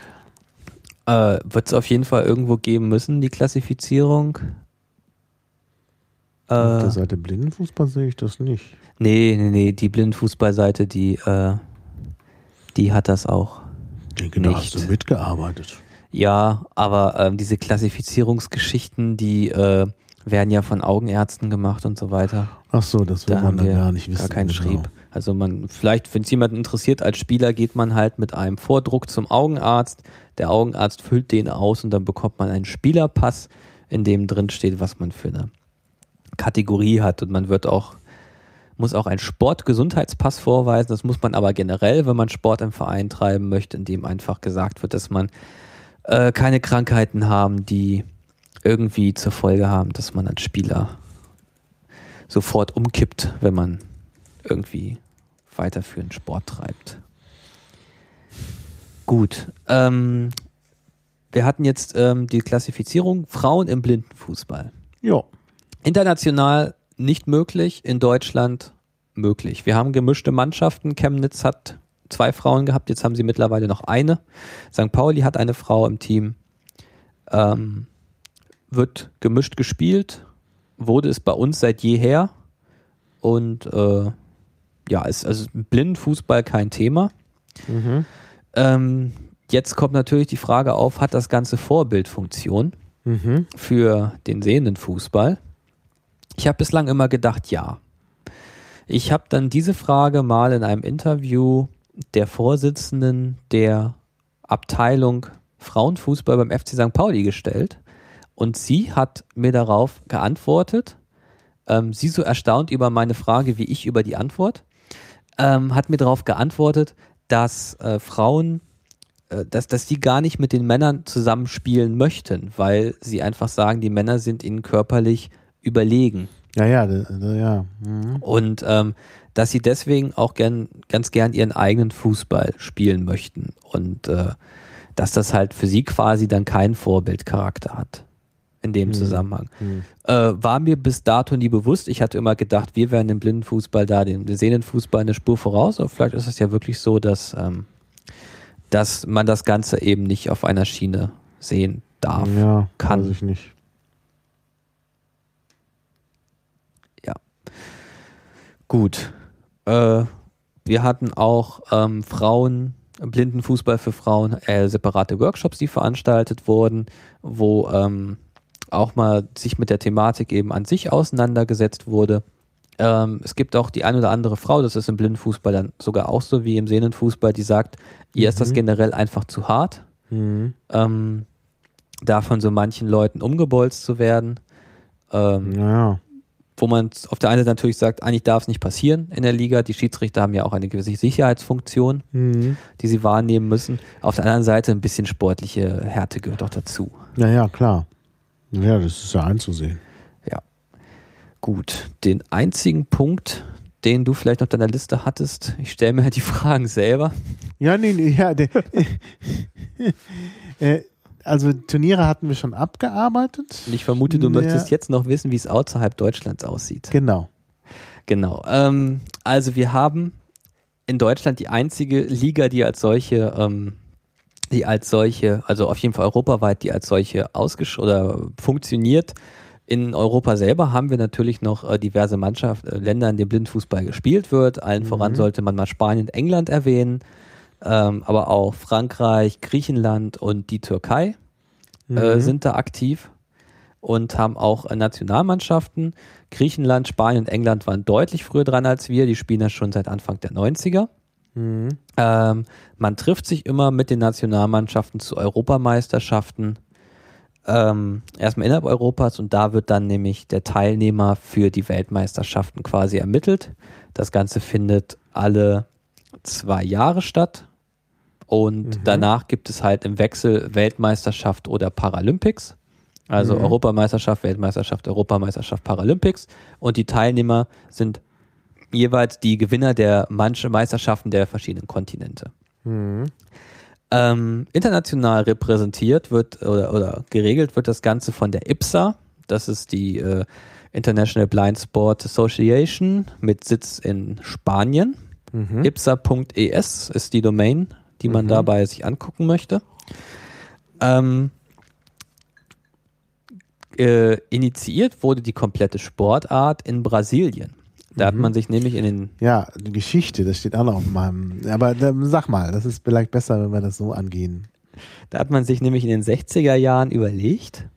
Äh, wird es auf jeden Fall irgendwo geben müssen, die Klassifizierung. Äh, Auf der Seite Blindenfußball sehe ich das nicht. nee, nee, nee, die Blindenfußballseite, die, äh, die hat das auch. Ich denke, da Nicht. hast du mitgearbeitet. Ja, aber ähm, diese Klassifizierungsgeschichten, die äh, werden ja von Augenärzten gemacht und so weiter. Ach so, das will Da man haben dann wir gar nicht wissen. Gar keinen genau. Schrieb. Also man, vielleicht, wenn es jemanden interessiert, als Spieler geht man halt mit einem Vordruck zum Augenarzt. Der Augenarzt füllt den aus und dann bekommt man einen Spielerpass, in dem drin steht, was man für eine Kategorie hat. Und man wird auch, muss auch einen Sportgesundheitspass vorweisen. Das muss man aber generell, wenn man Sport im Verein treiben möchte, in dem einfach gesagt wird, dass man äh, keine Krankheiten haben, die irgendwie zur Folge haben, dass man als Spieler sofort umkippt, wenn man irgendwie weiterführend Sport treibt. Gut. Ähm, wir hatten jetzt ähm, die Klassifizierung Frauen im Blindenfußball. Ja. International nicht möglich, in Deutschland möglich. Wir haben gemischte Mannschaften. Chemnitz hat zwei Frauen gehabt, jetzt haben sie mittlerweile noch eine. Sankt Pauli hat eine Frau im Team. Ähm, wird gemischt gespielt, wurde es bei uns seit jeher. Und äh, ja, ist also Blindenfußball kein Thema. Mhm. Ähm, jetzt kommt natürlich die Frage auf, hat das Ganze Vorbildfunktion Mhm. für den sehenden Fußball? Ich habe bislang immer gedacht, ja. Ich habe dann diese Frage mal in einem Interview der Vorsitzenden der Abteilung Frauenfußball beim F C Sankt Pauli gestellt und sie hat mir darauf geantwortet, ähm, sie so erstaunt über meine Frage wie ich über die Antwort, ähm, hat mir darauf geantwortet, dass äh, Frauen, äh, dass, dass die gar nicht mit den Männern zusammenspielen möchten, weil sie einfach sagen, die Männer sind ihnen körperlich überlegen. Ja, ja, da, da, ja. Mhm. Und ähm, dass sie deswegen auch gern, ganz gern ihren eigenen Fußball spielen möchten. Und äh, dass das halt für sie quasi dann keinen Vorbildcharakter hat in dem Mhm. Zusammenhang. Mhm. Äh, war mir bis dato nie bewusst. Ich hatte immer gedacht, wir wären im Blindenfußball da, dem sehenden Fußball eine Spur voraus. Aber vielleicht ist es ja wirklich so, dass, ähm, dass man das Ganze eben nicht auf einer Schiene sehen darf. Ja, kann. weiß ich nicht. Gut. Äh, wir hatten auch ähm, Frauen, Blindenfußball für Frauen, äh, separate Workshops, die veranstaltet wurden, wo ähm, auch mal sich mit der Thematik eben an sich auseinandergesetzt wurde. Ähm, es gibt auch die ein oder andere Frau, das ist im Blindenfußball dann sogar auch so wie im Sehnenfußball, die sagt, ihr ist das Mhm. generell einfach zu hart, Mhm. ähm, da von so manchen Leuten umgebolzt zu werden. Ähm, Ja. wo man auf der einen Seite natürlich sagt, eigentlich darf es nicht passieren in der Liga. Die Schiedsrichter haben ja auch eine gewisse Sicherheitsfunktion, Mhm. die sie wahrnehmen müssen. Auf der anderen Seite ein bisschen sportliche Härte gehört auch dazu. Ja, ja, klar. Ja, das ist ja einzusehen. Ja, gut. Den einzigen Punkt, den du vielleicht auf deiner Liste hattest, ich stelle mir die Fragen selber. Ja, nee, nee, ja. Der, äh, also Turniere hatten wir schon abgearbeitet. Und ich vermute, du Ja. möchtest jetzt noch wissen, wie es außerhalb Deutschlands aussieht. Genau. Genau. Ähm, also wir haben in Deutschland die einzige Liga, die als solche, ähm, die als solche, also auf jeden Fall europaweit, die als solche ausgesch oder funktioniert. In Europa selber haben wir natürlich noch äh, diverse Mannschaften, äh, Länder, in denen Blindenfußball gespielt wird. Allen Mhm. voran sollte man mal Spanien, England erwähnen, ähm, aber auch Frankreich, Griechenland und die Türkei äh, Mhm. sind da aktiv und haben auch äh, Nationalmannschaften. Griechenland, Spanien und England waren deutlich früher dran als wir. Die spielen das schon seit Anfang der neunziger. Mhm. Ähm, man trifft sich immer mit den Nationalmannschaften zu Europameisterschaften. Ähm, erstmal innerhalb Europas und da wird dann nämlich der Teilnehmer für die Weltmeisterschaften quasi ermittelt. Das Ganze findet alle zwei Jahre statt und Mhm. danach gibt es halt im Wechsel Weltmeisterschaft oder Paralympics. Also Mhm. Europameisterschaft, Weltmeisterschaft, Europameisterschaft, Paralympics und die Teilnehmer sind jeweils die Gewinner der manche Meisterschaften der verschiedenen Kontinente. Mhm. Ähm, international repräsentiert wird oder, oder geregelt wird das Ganze von der I P S A. Das ist die äh, International Blind Sport Association mit Sitz in Spanien. Mhm. I P S A Punkt E S ist die Domain, die man Mhm. dabei sich angucken möchte. Ähm, äh, initiiert wurde die komplette Sportart in Brasilien. Da hat Mhm. man sich nämlich in den Ja, die Geschichte, das steht auch noch auf meinem. Aber äh, sag mal, das ist vielleicht besser, wenn wir das so angehen. Da hat man sich nämlich in den sechziger Jahren überlegt,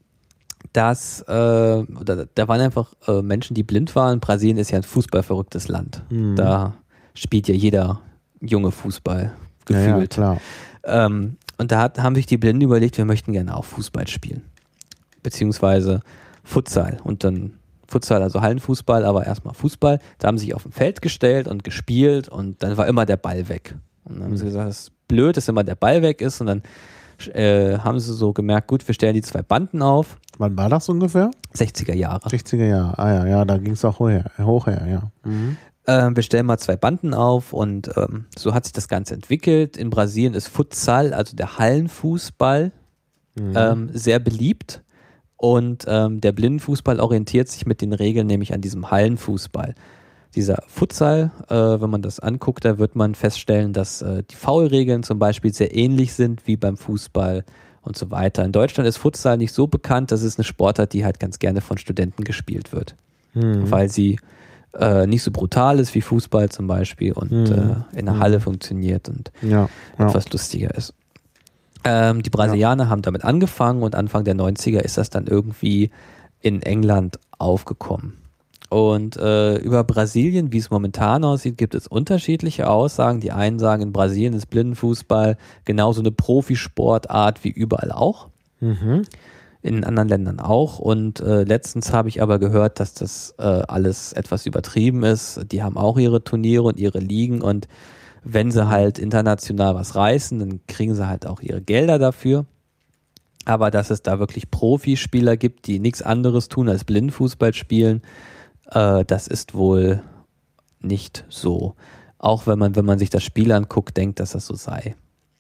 dass, äh, oder da waren einfach äh, Menschen, die blind waren. Brasilien ist ja ein fußballverrücktes Land. Mhm. Da spielt ja jeder junge Fußball Ja, ja, gefühlt. klar. Ähm, und da hat, haben sich die Blinden überlegt, wir möchten gerne auch Fußball spielen. Beziehungsweise Futsal. Und dann Futsal, also Hallenfußball, aber erstmal Fußball. Da haben sie sich auf dem Feld gestellt und gespielt und dann war immer der Ball weg. Und dann haben sie gesagt, es ist blöd, dass immer der Ball weg ist. Und dann äh, haben sie so gemerkt, gut, wir stellen die zwei Banden auf. Wann war das ungefähr? sechziger Jahre. sechziger Jahre. Ah ja, ja, da ging es auch hoch her, hoch her, ja. Mhm. Ähm, wir stellen mal zwei Banden auf und ähm, so hat sich das Ganze entwickelt. In Brasilien ist Futsal, also der Hallenfußball, Mhm. ähm, sehr beliebt. Und ähm, der Blindenfußball orientiert sich mit den Regeln nämlich an diesem Hallenfußball. Dieser Futsal, äh, wenn man das anguckt, da wird man feststellen, dass äh, die Foulregeln zum Beispiel sehr ähnlich sind wie beim Fußball und so weiter. In Deutschland ist Futsal nicht so bekannt, das ist eine Sportart, die halt ganz gerne von Studenten gespielt wird, Mhm. weil sie äh, nicht so brutal ist wie Fußball zum Beispiel und Mhm. äh, in der Mhm. Halle funktioniert und Ja, ja. etwas lustiger ist. Ähm, die Brasilianer haben damit angefangen und Anfang der neunziger ist das dann irgendwie in England aufgekommen. Und äh, über Brasilien, wie es momentan aussieht, gibt es unterschiedliche Aussagen. Die einen sagen, in Brasilien ist Blindenfußball genauso eine Profisportart wie überall auch. Mhm. In anderen Ländern auch. Und äh, letztens habe ich aber gehört, dass das äh, alles etwas übertrieben ist. Die haben auch ihre Turniere und ihre Ligen und wenn sie halt international was reißen, dann kriegen sie halt auch ihre Gelder dafür. Aber dass es da wirklich Profispieler gibt, die nichts anderes tun als Blindenfußball spielen, äh, das ist wohl nicht so. Auch wenn man, wenn man sich das Spiel anguckt, denkt, dass das so sei.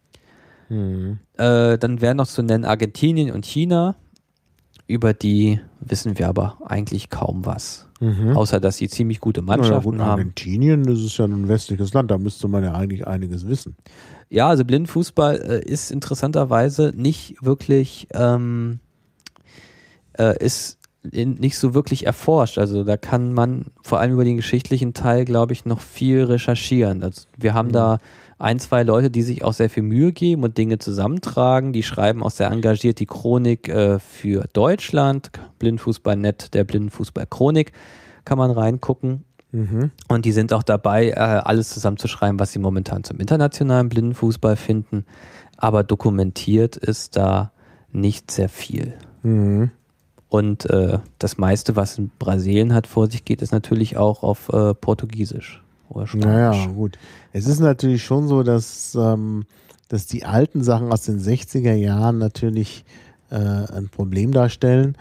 Mhm. Äh, dann wären noch zu nennen Argentinien und China. Über die wissen wir aber eigentlich kaum was. Mhm. Außer, dass sie ziemlich gute Naja, Mannschaften gut, haben. Argentinien, das ist ja ein westliches Land, da müsste man ja eigentlich einiges wissen. Ja, also Blindenfußball äh, ist interessanterweise nicht wirklich, ähm, äh, ist in, nicht so wirklich erforscht. Also da kann man vor allem über den geschichtlichen Teil, glaube ich, noch viel recherchieren. Also wir haben mhm. da ein, zwei Leute, die sich auch sehr viel Mühe geben und Dinge zusammentragen. Die schreiben auch sehr engagiert die Chronik äh, für Deutschland. Blindenfußball Punkt net, der Blindenfußball-Chronik, kann man reingucken. Mhm. Und die sind auch dabei, äh, alles zusammenzuschreiben, was sie momentan zum internationalen Blindenfußball finden. Aber dokumentiert ist da nicht sehr viel. Mhm. Und äh, das meiste, was in Brasilien hat vor sich geht, ist natürlich auch auf äh, Portugiesisch. Naja, gut. Es ist natürlich schon so, dass, ähm, dass die alten Sachen aus den sechziger Jahren natürlich äh, ein Problem darstellen.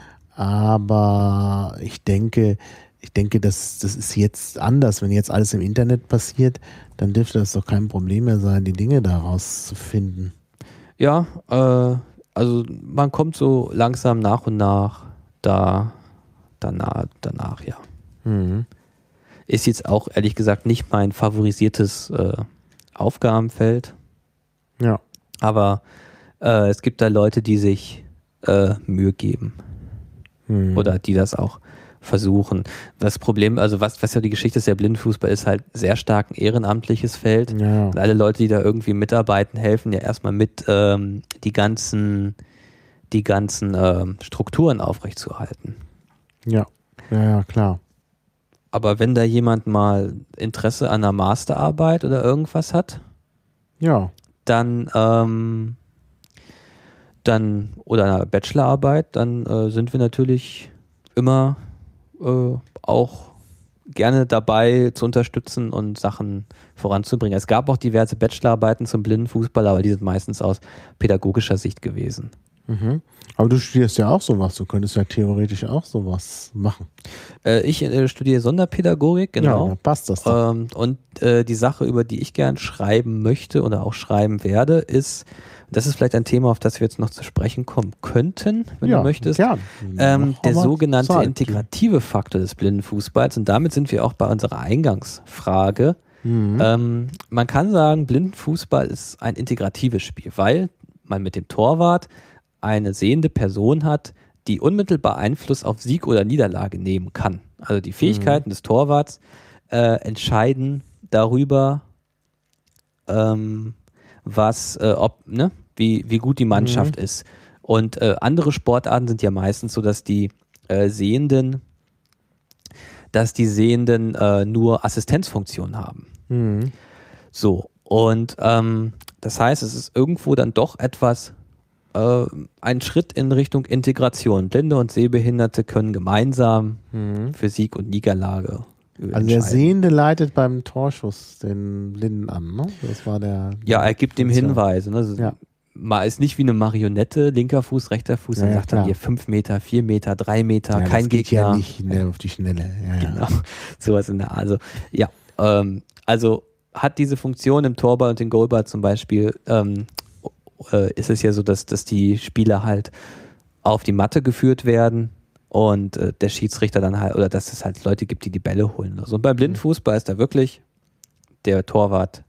Aber ich denke, ich denke, das, das ist jetzt anders. Wenn jetzt alles im Internet passiert, dann dürfte das doch kein Problem mehr sein, die Dinge daraus zu finden. Ja, äh, also man kommt so langsam nach und nach da danach, danach ja. Mhm. Ist jetzt auch ehrlich gesagt nicht mein favorisiertes äh, Aufgabenfeld. Ja. Aber äh, es gibt da Leute, die sich äh, Mühe geben. Mhm. Oder die das auch versuchen. Das Problem, also was, was ja die Geschichte ist, der Blindenfußball ist halt sehr stark ein ehrenamtliches Feld. Ja. Und alle Leute, die da irgendwie mitarbeiten, helfen ja erstmal mit, ähm, die ganzen, die ganzen ähm, Strukturen aufrechtzuerhalten. Ja, ja, ja, klar. Aber wenn da jemand mal Interesse an einer Masterarbeit oder irgendwas hat, ja, dann, ähm, dann oder einer Bachelorarbeit, dann äh, sind wir natürlich immer äh, auch gerne dabei zu unterstützen und Sachen voranzubringen. Es gab auch diverse Bachelorarbeiten zum Blindenfußball, aber die sind meistens aus pädagogischer Sicht gewesen. Mhm. Aber du studierst ja auch sowas, du könntest ja theoretisch auch sowas machen. Äh, ich äh, studiere Sonderpädagogik, genau. Ja, dann passt das doch. Ähm, und äh, die Sache, über die ich gern schreiben möchte oder auch schreiben werde, ist, das ist vielleicht ein Thema, auf das wir jetzt noch zu sprechen kommen könnten, wenn ja, du möchtest, gern. ähm, der sogenannte Zeit. integrative Faktor des Blindenfußballs. Und damit sind wir auch bei unserer Eingangsfrage. Mhm. Ähm, man kann sagen, Blindenfußball ist ein integratives Spiel, weil man mit dem Torwart eine sehende Person hat, die unmittelbar Einfluss auf Sieg oder Niederlage nehmen kann. Also die Fähigkeiten mhm. des Torwarts äh, entscheiden darüber, ähm, was, äh, ob, ne, wie, wie gut die Mannschaft mhm. ist. Und äh, andere Sportarten sind ja meistens so, dass die äh, Sehenden, dass die Sehenden äh, nur Assistenzfunktionen haben. Mhm. So, und ähm, das heißt, es ist irgendwo dann doch etwas ein Schritt in Richtung Integration. Blinde und Sehbehinderte können gemeinsam mhm. für Sieg und Niederlage entscheiden. Also der Sehende leitet beim Torschuss den Blinden an, ne? Das war der... Ja, er gibt ihm Hinweise. Ne? Also ja. Man ist nicht wie eine Marionette, linker Fuß, rechter Fuß, ja, er ja, sagt dann hier fünf Meter, vier Meter, drei Meter, ja, kein das geht Gegner. Ja, nicht ne, auf die Schnelle. Ja, genau, sowas in der Art. Also, ja, ähm, also hat diese Funktion im Torball und im Goalball zum Beispiel... Ähm, ist es ja so, dass, dass die Spieler halt auf die Matte geführt werden und äh, der Schiedsrichter dann halt, oder dass es halt Leute gibt, die die Bälle holen. Oder so. Und beim Blindenfußball ist da wirklich der Torwart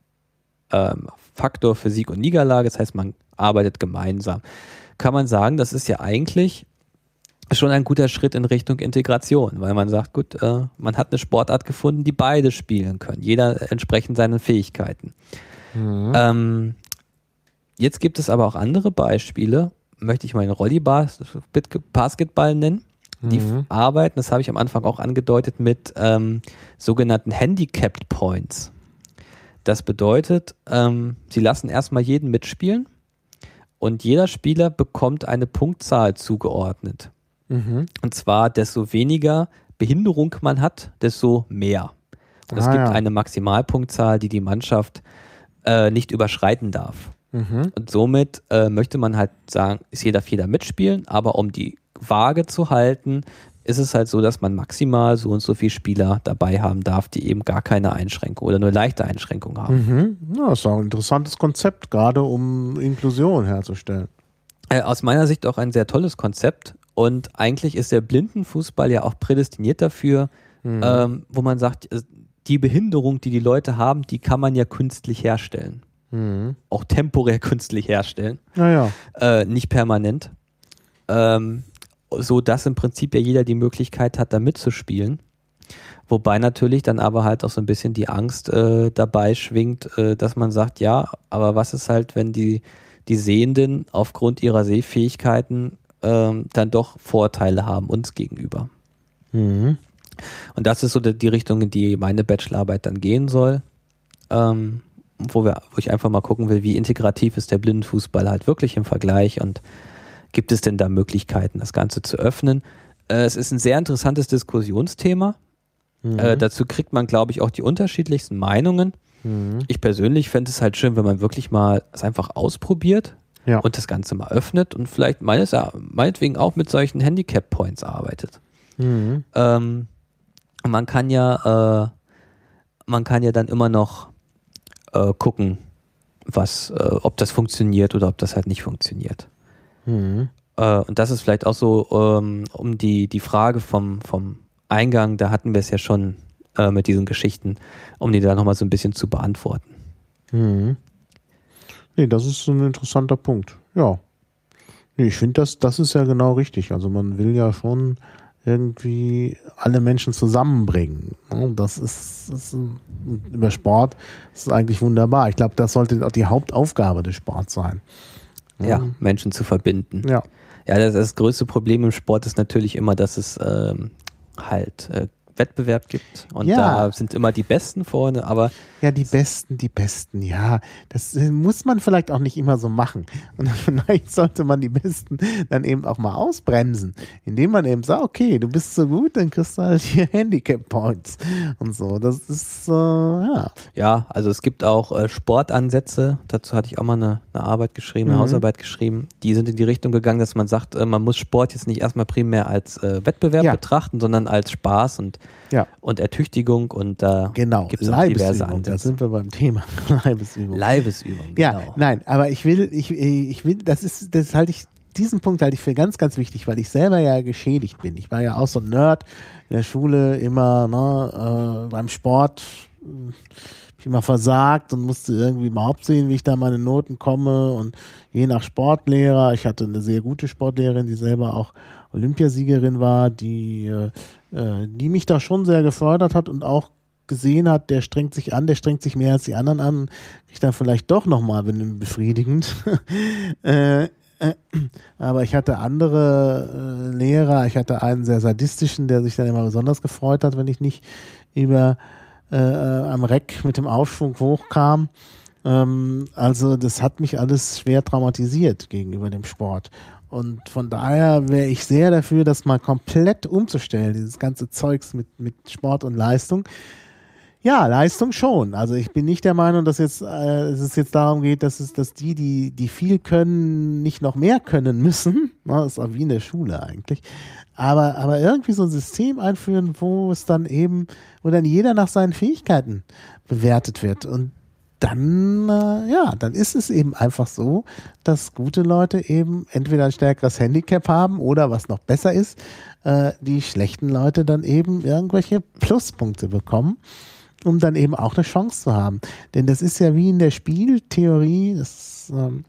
ähm, Faktor für Sieg und Niederlage, das heißt, man arbeitet gemeinsam. Kann man sagen, das ist ja eigentlich schon ein guter Schritt in Richtung Integration, weil man sagt, gut, äh, man hat eine Sportart gefunden, die beide spielen können, jeder entsprechend seinen Fähigkeiten. Mhm. Ähm, Jetzt gibt es aber auch andere Beispiele, möchte ich mal einen Rolli-Basketball nennen, die mhm. arbeiten, das habe ich am Anfang auch angedeutet, mit ähm, sogenannten Handicapped Points. Das bedeutet, ähm, sie lassen erstmal jeden mitspielen und jeder Spieler bekommt eine Punktzahl zugeordnet. Mhm. Und zwar, desto weniger Behinderung man hat, desto mehr. Und es ah, gibt ja. eine Maximalpunktzahl, die die Mannschaft äh, nicht überschreiten darf. Mhm. Und somit äh, möchte man halt sagen, ist jeder Fehler mitspielen, aber um die Waage zu halten, ist es halt so, dass man maximal so und so viele Spieler dabei haben darf, die eben gar keine Einschränkung oder nur leichte Einschränkungen haben. Mhm. Ja, das ist auch ein interessantes Konzept, gerade um Inklusion herzustellen. Äh, aus meiner Sicht auch ein sehr tolles Konzept und eigentlich ist der Blindenfußball ja auch prädestiniert dafür, mhm. ähm, wo man sagt, die Behinderung, die die Leute haben, die kann man ja künstlich herstellen. Mhm. Auch temporär künstlich herstellen. Naja. Äh, nicht permanent. Ähm, so dass im Prinzip ja jeder die Möglichkeit hat, da mitzuspielen. Wobei natürlich dann aber halt auch so ein bisschen die Angst äh, dabei schwingt, äh, dass man sagt, ja, aber was ist halt, wenn die, die Sehenden aufgrund ihrer Sehfähigkeiten ähm, dann doch Vorteile haben uns gegenüber. Mhm. Und das ist so die, die Richtung, in die meine Bachelorarbeit dann gehen soll, ähm, wo, wir, wo ich einfach mal gucken will, wie integrativ ist der Blindenfußball halt wirklich im Vergleich und gibt es denn da Möglichkeiten, das Ganze zu öffnen. Äh, es ist ein sehr interessantes Diskussionsthema. Mhm. Äh, dazu kriegt man, glaube ich, auch die unterschiedlichsten Meinungen. Mhm. Ich persönlich fände es halt schön, wenn man wirklich mal es einfach ausprobiert Ja. und das Ganze mal öffnet und vielleicht meines, meinetwegen auch mit solchen Handicap-Points arbeitet. Mhm. Ähm, man kann ja, äh, man kann ja dann immer noch äh, gucken, was, äh, ob das funktioniert oder ob das halt nicht funktioniert. Mhm. Äh, und das ist vielleicht auch so, ähm, um die, die Frage vom, vom Eingang, da hatten wir es ja schon äh, mit diesen Geschichten, um die da nochmal so ein bisschen zu beantworten. Mhm. Nee, das ist so ein interessanter Punkt. Ja. Nee, ich finde, das, das ist ja genau richtig. Also man will ja schon irgendwie alle Menschen zusammenbringen. Ja, das ist, das ist über Sport das ist eigentlich wunderbar. Ich glaube, das sollte auch die Hauptaufgabe des Sports sein. Ja, ja, Menschen zu verbinden. Ja. Ja, das, das größte Problem im Sport ist natürlich immer, dass es ähm, halt äh, Wettbewerb gibt und Ja. da sind immer die Besten vorne, aber Ja, die Besten, die Besten, ja. Das äh, muss man vielleicht auch nicht immer so machen. Und vielleicht sollte man die Besten dann eben auch mal ausbremsen, indem man eben sagt, okay, du bist so gut, dann kriegst du halt hier Handicap-Points und so. Das ist, äh, ja. ja, also es gibt auch äh, Sportansätze, dazu hatte ich auch mal eine, eine Arbeit geschrieben, eine Mhm. Hausarbeit geschrieben, die sind in die Richtung gegangen, dass man sagt, äh, man muss Sport jetzt nicht erstmal primär als äh, Wettbewerb Ja. betrachten, sondern als Spaß und, Ja. und Ertüchtigung und da Genau, gibt es auch diverse Leibesübung, da Ansätze. sind wir beim Thema. Leibesübung. Leibesübung, Ja, genau. nein, aber ich will, ich, ich will, das ist, das halte ich, diesen Punkt halte ich für ganz, ganz wichtig, weil ich selber ja geschädigt bin. Ich war ja auch so ein Nerd in der Schule, immer ne, äh, beim Sport, äh, hab ich immer versagt und musste irgendwie überhaupt sehen, wie ich da meine Noten komme und je nach Sportlehrer, ich hatte eine sehr gute Sportlehrerin, die selber auch Olympiasiegerin war, die, äh, äh, die mich da schon sehr gefördert hat und auch gesehen hat, der strengt sich an, der strengt sich mehr als die anderen an, ich dann vielleicht doch nochmal bin befriedigend. äh, äh, aber ich hatte andere äh, Lehrer, ich hatte einen sehr sadistischen, der sich dann immer besonders gefreut hat, wenn ich nicht über äh, am Reck mit dem Aufschwung hochkam. Ähm, also das hat mich alles schwer traumatisiert gegenüber dem Sport. Und von daher wäre ich sehr dafür, das mal komplett umzustellen, dieses ganze Zeugs mit, mit Sport und Leistung. Ja, Leistung schon. Also ich bin nicht der Meinung, dass jetzt, äh, es jetzt darum geht, dass es, dass die, die, die viel können, nicht noch mehr können müssen. Na, das ist auch wie in der Schule eigentlich. Aber, aber irgendwie so ein System einführen, wo es dann eben, wo dann jeder nach seinen Fähigkeiten bewertet wird. Und dann, äh, ja, dann ist es eben einfach so, dass gute Leute eben entweder ein stärkeres Handicap haben oder, was noch besser ist, äh, die schlechten Leute dann eben irgendwelche Pluspunkte bekommen, um dann eben auch eine Chance zu haben. Denn das ist ja wie in der Spieltheorie, das ähm,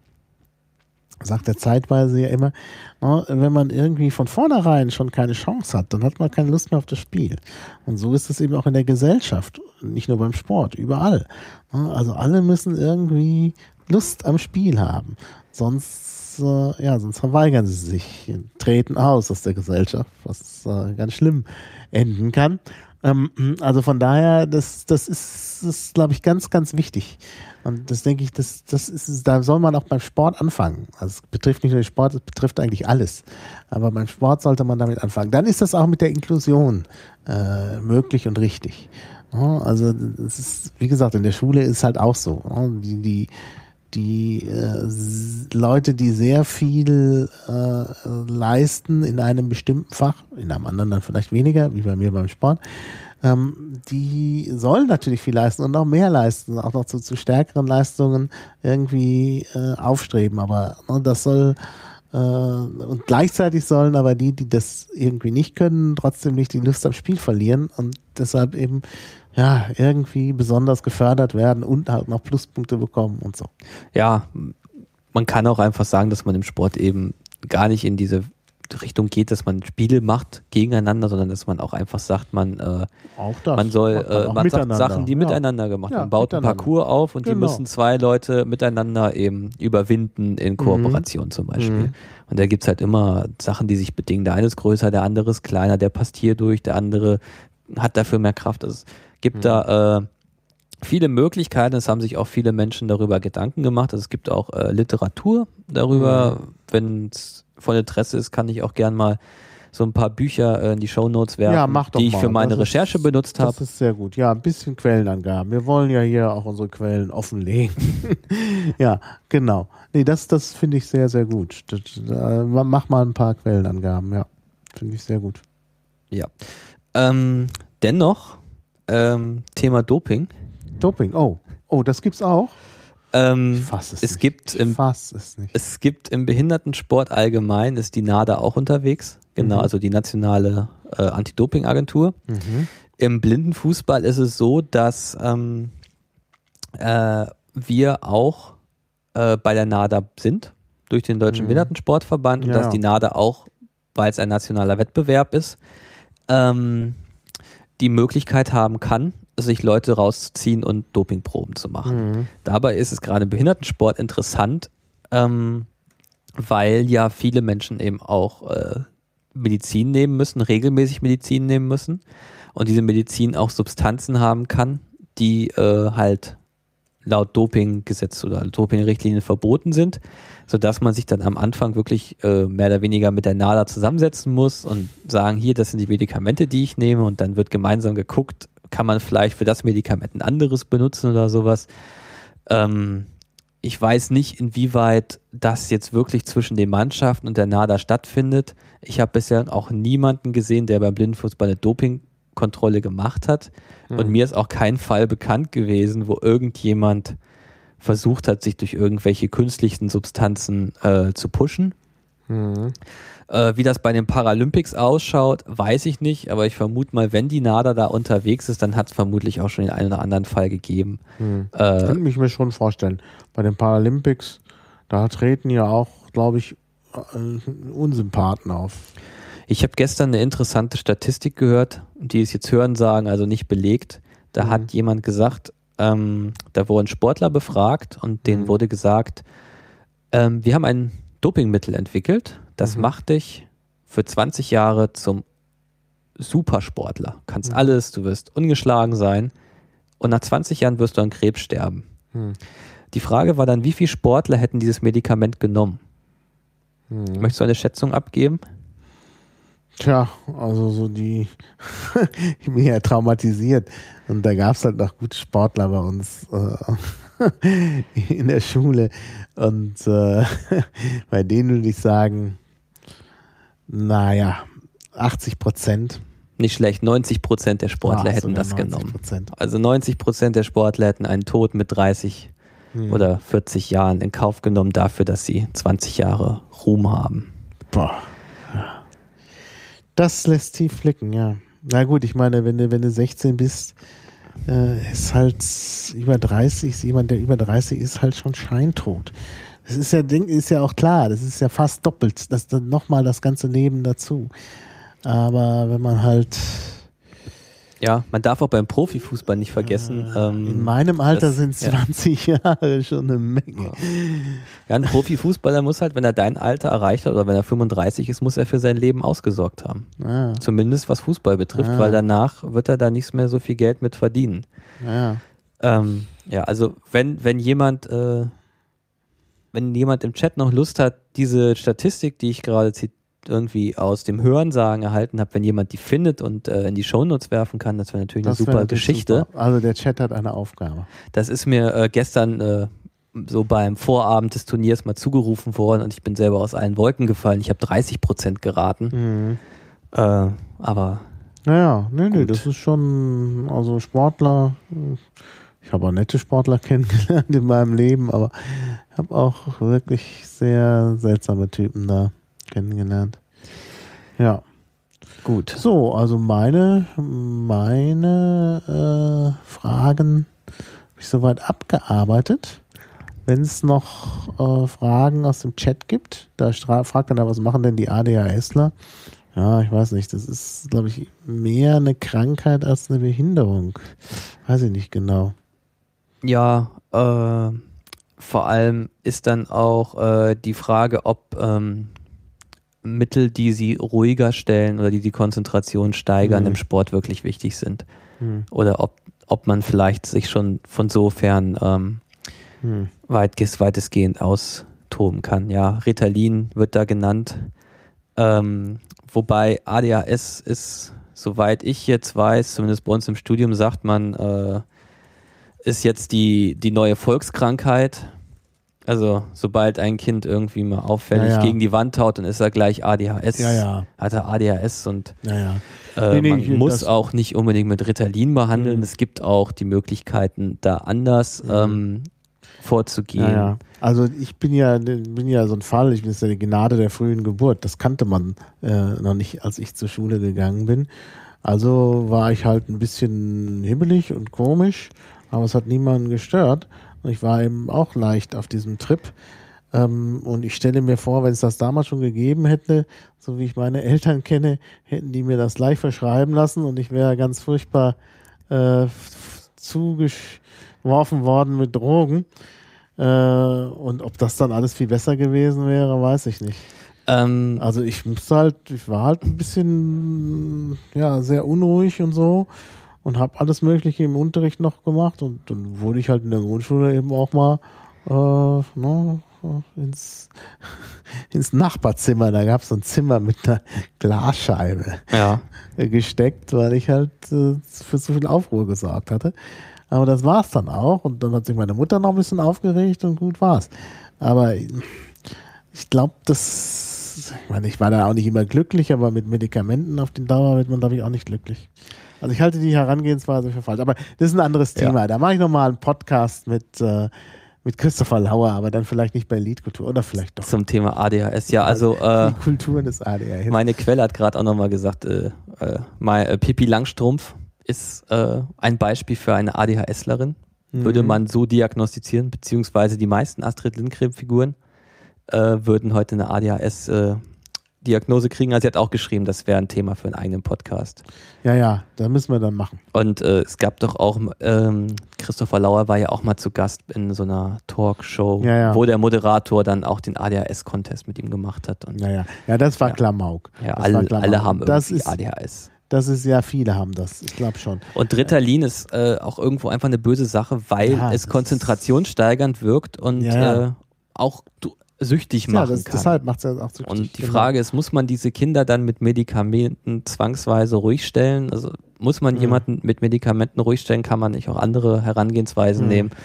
sagt er zeitweise ja immer, ne, wenn man irgendwie von vornherein schon keine Chance hat, dann hat man keine Lust mehr auf das Spiel. Und so ist es eben auch in der Gesellschaft, nicht nur beim Sport, überall. Ne, also alle müssen irgendwie Lust am Spiel haben. Sonst, äh, ja, sonst verweigern sie sich, treten aus aus der Gesellschaft, was äh, ganz schlimm enden kann. Ähm, also von daher, das, das ist, ist glaube ich, ganz, ganz wichtig. Und das denke ich, das, das ist, da soll man auch beim Sport anfangen. Also es betrifft nicht nur den Sport, es betrifft eigentlich alles. Aber beim Sport sollte man damit anfangen. Dann ist das auch mit der Inklusion äh, möglich und richtig. Ja, also es ist, wie gesagt, in der Schule ist halt auch so. Ja, die, die, die äh, Leute, die sehr viel äh, leisten in einem bestimmten Fach, in einem anderen dann vielleicht weniger, wie bei mir beim Sport, ähm, die sollen natürlich viel leisten und noch mehr leisten, auch noch zu, zu stärkeren Leistungen irgendwie äh, aufstreben. Aber ne, das soll äh, und gleichzeitig sollen aber die, die das irgendwie nicht können, trotzdem nicht die Lust am Spiel verlieren und deshalb eben ja, irgendwie besonders gefördert werden und halt noch Pluspunkte bekommen und so. Ja, man kann auch einfach sagen, dass man im Sport eben gar nicht in diese Richtung geht, dass man Spiele macht gegeneinander, sondern dass man auch einfach sagt, man, äh, Auch das. man soll, Macht man äh, auch man sagt miteinander. Sachen, die Ja. miteinander gemacht werden. Ja, Man baut einen miteinander. Parcours auf und die Genau. müssen zwei Leute miteinander eben überwinden in Kooperation zum Beispiel. Mhm. Und da gibt es halt immer Sachen, die sich bedingen. Der eine ist größer, der andere ist kleiner, der passt hier durch, der andere hat dafür mehr Kraft. Also es gibt Mhm. da äh, viele Möglichkeiten. Es haben sich auch viele Menschen darüber Gedanken gemacht. Also es gibt auch äh, Literatur darüber. Mhm. Wenn es von Interesse ist, kann ich auch gern mal so ein paar Bücher äh, in die Shownotes werfen, Ja, mach doch die ich mal. für meine Das Recherche ist, benutzt habe. Das ist sehr gut. Ja, ein bisschen Quellenangaben. Wir wollen ja hier auch unsere Quellen offenlegen. Ja, genau. Nee, das, das finde ich sehr, sehr gut. Das, äh, mach mal ein paar Quellenangaben. Ja, finde ich sehr gut. Ja. Ähm, dennoch, ähm, Thema Doping. Doping, oh. Oh, das gibt's auch? Ähm, Ich fass es, es nicht. gibt Ich im fass es nicht. Es gibt im Behindertensport allgemein, ist die NADA auch unterwegs, genau, Mhm. also die nationale äh, Anti-Doping-Agentur. Mhm. Im Blindenfußball ist es so, dass ähm, äh, wir auch äh, bei der NADA sind, durch den Deutschen Mhm. Behindertensportverband, und Ja. dass die NADA auch, weil es ein nationaler Wettbewerb ist, ähm, die Möglichkeit haben kann, sich Leute rauszuziehen und Dopingproben zu machen. Mhm. Dabei ist es gerade im Behindertensport interessant, ähm, weil ja viele Menschen eben auch äh, Medizin nehmen müssen, regelmäßig Medizin nehmen müssen, und diese Medizin auch Substanzen haben kann, die äh, halt laut Dopinggesetz oder Dopingrichtlinien verboten sind, sodass man sich dann am Anfang wirklich äh, mehr oder weniger mit der NADA zusammensetzen muss und sagen, hier, das sind die Medikamente, die ich nehme, und dann wird gemeinsam geguckt, kann man vielleicht für das Medikament ein anderes benutzen oder sowas. Ähm, ich weiß nicht, inwieweit das jetzt wirklich zwischen den Mannschaften und der NADA stattfindet. Ich habe bisher auch niemanden gesehen, der beim Blindenfußball eine Dopingkontrolle gemacht hat. Mhm. Und mir ist auch kein Fall bekannt gewesen, wo irgendjemand versucht hat, sich durch irgendwelche künstlichen Substanzen äh, zu pushen. Mhm. Äh, wie das bei den Paralympics ausschaut, weiß ich nicht, aber ich vermute mal, wenn die NADA da unterwegs ist, dann hat es vermutlich auch schon den einen oder anderen Fall gegeben. Mhm. Äh, Könnte ich mir schon vorstellen. Bei den Paralympics, da treten ja auch, glaube ich, äh, Unsympathen auf. Ich habe gestern eine interessante Statistik gehört, die ist jetzt Hören sagen, also nicht belegt. Da Mhm. hat jemand gesagt, ähm, da wurden Sportler befragt und denen Mhm. wurde gesagt, ähm, wir haben ein Dopingmittel entwickelt, das Mhm. macht dich für zwanzig Jahre zum Supersportler. Kannst Mhm. alles, du wirst ungeschlagen sein, und nach zwanzig Jahren wirst du an Krebs sterben. Mhm. Die Frage war dann, wie viele Sportler hätten dieses Medikament genommen? Mhm. Möchtest du eine Schätzung abgeben? Tja, also so die, ich bin ja traumatisiert. Und da gab es halt noch gute Sportler bei uns äh, in der Schule. Und äh, bei denen würde ich sagen, naja, achtzig Prozent. Nicht schlecht, neunzig Prozent der Sportler Ah, hätten sogar das neunzig genommen. Prozent. Also neunzig Prozent der Sportler hätten einen Tod mit dreißig Hm. oder vierzig Jahren in Kauf genommen dafür, dass sie zwanzig Jahre Ruhm haben. Boah. Ja. Das lässt tief blicken, ja. Na gut, ich meine, wenn du, wenn du sechzehn bist, äh, ist halt über dreißig, ist jemand, der über dreißig ist, halt schon scheintot. Das ist ja, Ding, ist ja auch klar, das ist ja fast doppelt, das dann nochmal das ganze Leben dazu. Aber wenn man halt Ja, man darf auch beim Profifußball nicht vergessen. äh, ähm, in meinem Alter das- sind zwanzig Jahre schon eine Menge. Ja, ein Profifußballer muss halt, wenn er dein Alter erreicht hat oder wenn er fünfunddreißig ist, muss er für sein Leben ausgesorgt haben. Ja, Zumindest was Fußball betrifft, Ah. weil danach wird er da nichts mehr so viel Geld mit verdienen. ja. Ähm, ja, also wenn, wenn jemand, äh, wenn jemand im Chat noch Lust hat, diese Statistik, die ich gerade zit- irgendwie aus dem Hörensagen erhalten habe, wenn jemand die findet und äh, in die Shownotes werfen kann, das wäre natürlich Das eine wär super natürlich Geschichte. super. Also der Chat hat eine Aufgabe. Das ist mir äh, gestern äh, so beim Vorabend des Turniers mal zugerufen worden und ich bin selber aus allen Wolken gefallen. Ich habe dreißig Prozent geraten, Mhm. äh, aber Naja, nee, nee, Gut. das ist schon, also Sportler, ich habe auch nette Sportler kennengelernt in meinem Leben, aber ich habe auch wirklich sehr seltsame Typen da kennengelernt. Ja, gut. so, also meine, meine äh, Fragen habe ich soweit abgearbeitet wenn es noch äh, Fragen aus dem Chat gibt. Da stra- fragt dann, was machen denn die ADHSler? Ja, ich weiß nicht. Das ist, glaube ich, mehr eine Krankheit als eine Behinderung. Weiß ich nicht genau. Ja, äh, vor allem ist dann auch äh, die Frage, ob ähm, Mittel, die sie ruhiger stellen oder die die Konzentration steigern, Mhm. im Sport wirklich wichtig sind. Hm. Oder ob, ob man vielleicht sich schon von sofern ähm, Hm. weit, weitestgehend austoben kann. Ja, Ritalin wird da genannt. Ähm, wobei A D H S ist, soweit ich jetzt weiß, zumindest bei uns im Studium sagt man, äh, ist jetzt die, die neue Volkskrankheit. Also sobald ein Kind irgendwie mal auffällig Ja, ja. gegen die Wand haut, dann ist er gleich A D H S. Ja, ja. Hat er A D H S und Ja, ja. äh, Nee, nee, man ich- muss das- auch nicht unbedingt mit Ritalin behandeln. Mhm. Es gibt auch die Möglichkeiten, da anders Mhm. ähm, vorzugehen. Ja, ja. Also ich bin ja, bin ja so ein Fall, ich bin jetzt ja die Gnade der frühen Geburt. Das kannte man äh, noch nicht, als ich zur Schule gegangen bin. Also war ich halt ein bisschen hibbelig und komisch, aber es hat niemanden gestört. Und ich war eben auch leicht auf diesem Trip. Ähm, und ich stelle mir vor, wenn es das damals schon gegeben hätte, so wie ich meine Eltern kenne, hätten die mir das gleich verschreiben lassen und ich wäre ganz furchtbar äh, f- zugeworfen worden mit Drogen. Äh, und ob das dann alles viel besser gewesen wäre, weiß ich nicht. Ähm, Also ich musste halt, ich war halt ein bisschen, ja, sehr unruhig und so und habe alles Mögliche im Unterricht noch gemacht und dann wurde ich halt in der Grundschule eben auch mal äh, ne, ins, ins Nachbarzimmer, da gab es so ein Zimmer mit einer Glasscheibe ja. gesteckt, weil ich halt äh, für zu viel Aufruhr gesorgt hatte. Aber das war es dann auch und dann hat sich meine Mutter noch ein bisschen aufgeregt und gut war's. Aber ich glaube, das, ich meine, ich war da auch nicht immer glücklich, aber mit Medikamenten auf die Dauer wird man, glaube ich, auch nicht glücklich. Also ich halte die Herangehensweise für falsch. Aber das ist ein anderes Ja. Thema. Da mache ich nochmal einen Podcast mit, äh, mit Christopher Lauer, aber dann vielleicht nicht bei Liedkultur oder vielleicht doch. Zum Thema A D H S. Ja, also äh, Die Kulturen des A D H S. meine Quelle hat gerade auch nochmal gesagt, äh, äh, mal, äh, Pippi Langstrumpf ist äh, ein Beispiel für eine ADHSlerin. Würde Mhm. man so diagnostizieren, beziehungsweise die meisten Astrid Lindgren-Figuren äh, würden heute eine A D H S-Diagnose kriegen. Also sie hat auch geschrieben, das wäre ein Thema für einen eigenen Podcast. Ja, ja, da müssen wir dann machen. Und äh, es gab doch auch, ähm, Christopher Lauer war ja auch mal zu Gast in so einer Talkshow, Ja, ja. wo der Moderator dann auch den A D H S-Contest mit ihm gemacht hat. Und Ja, ja. Ja, das war Ja. Klamauk. ja, Das war alle, Klamauk. alle haben das irgendwie ist, A D H S. Das ist ja, viele haben das. Ich glaube schon. Und Ritalin ist äh, auch irgendwo einfach eine böse Sache, weil Ja, es das konzentrationssteigernd wirkt und Ja, ja. Äh, auch du, süchtig Ja, machen das, kann. deshalb macht es ja auch so Und die Frage ist, muss man diese Kinder dann mit Medikamenten zwangsweise ruhig stellen? Also muss man Mhm. jemanden mit Medikamenten ruhig stellen? Kann man nicht auch andere Herangehensweisen Mhm. nehmen?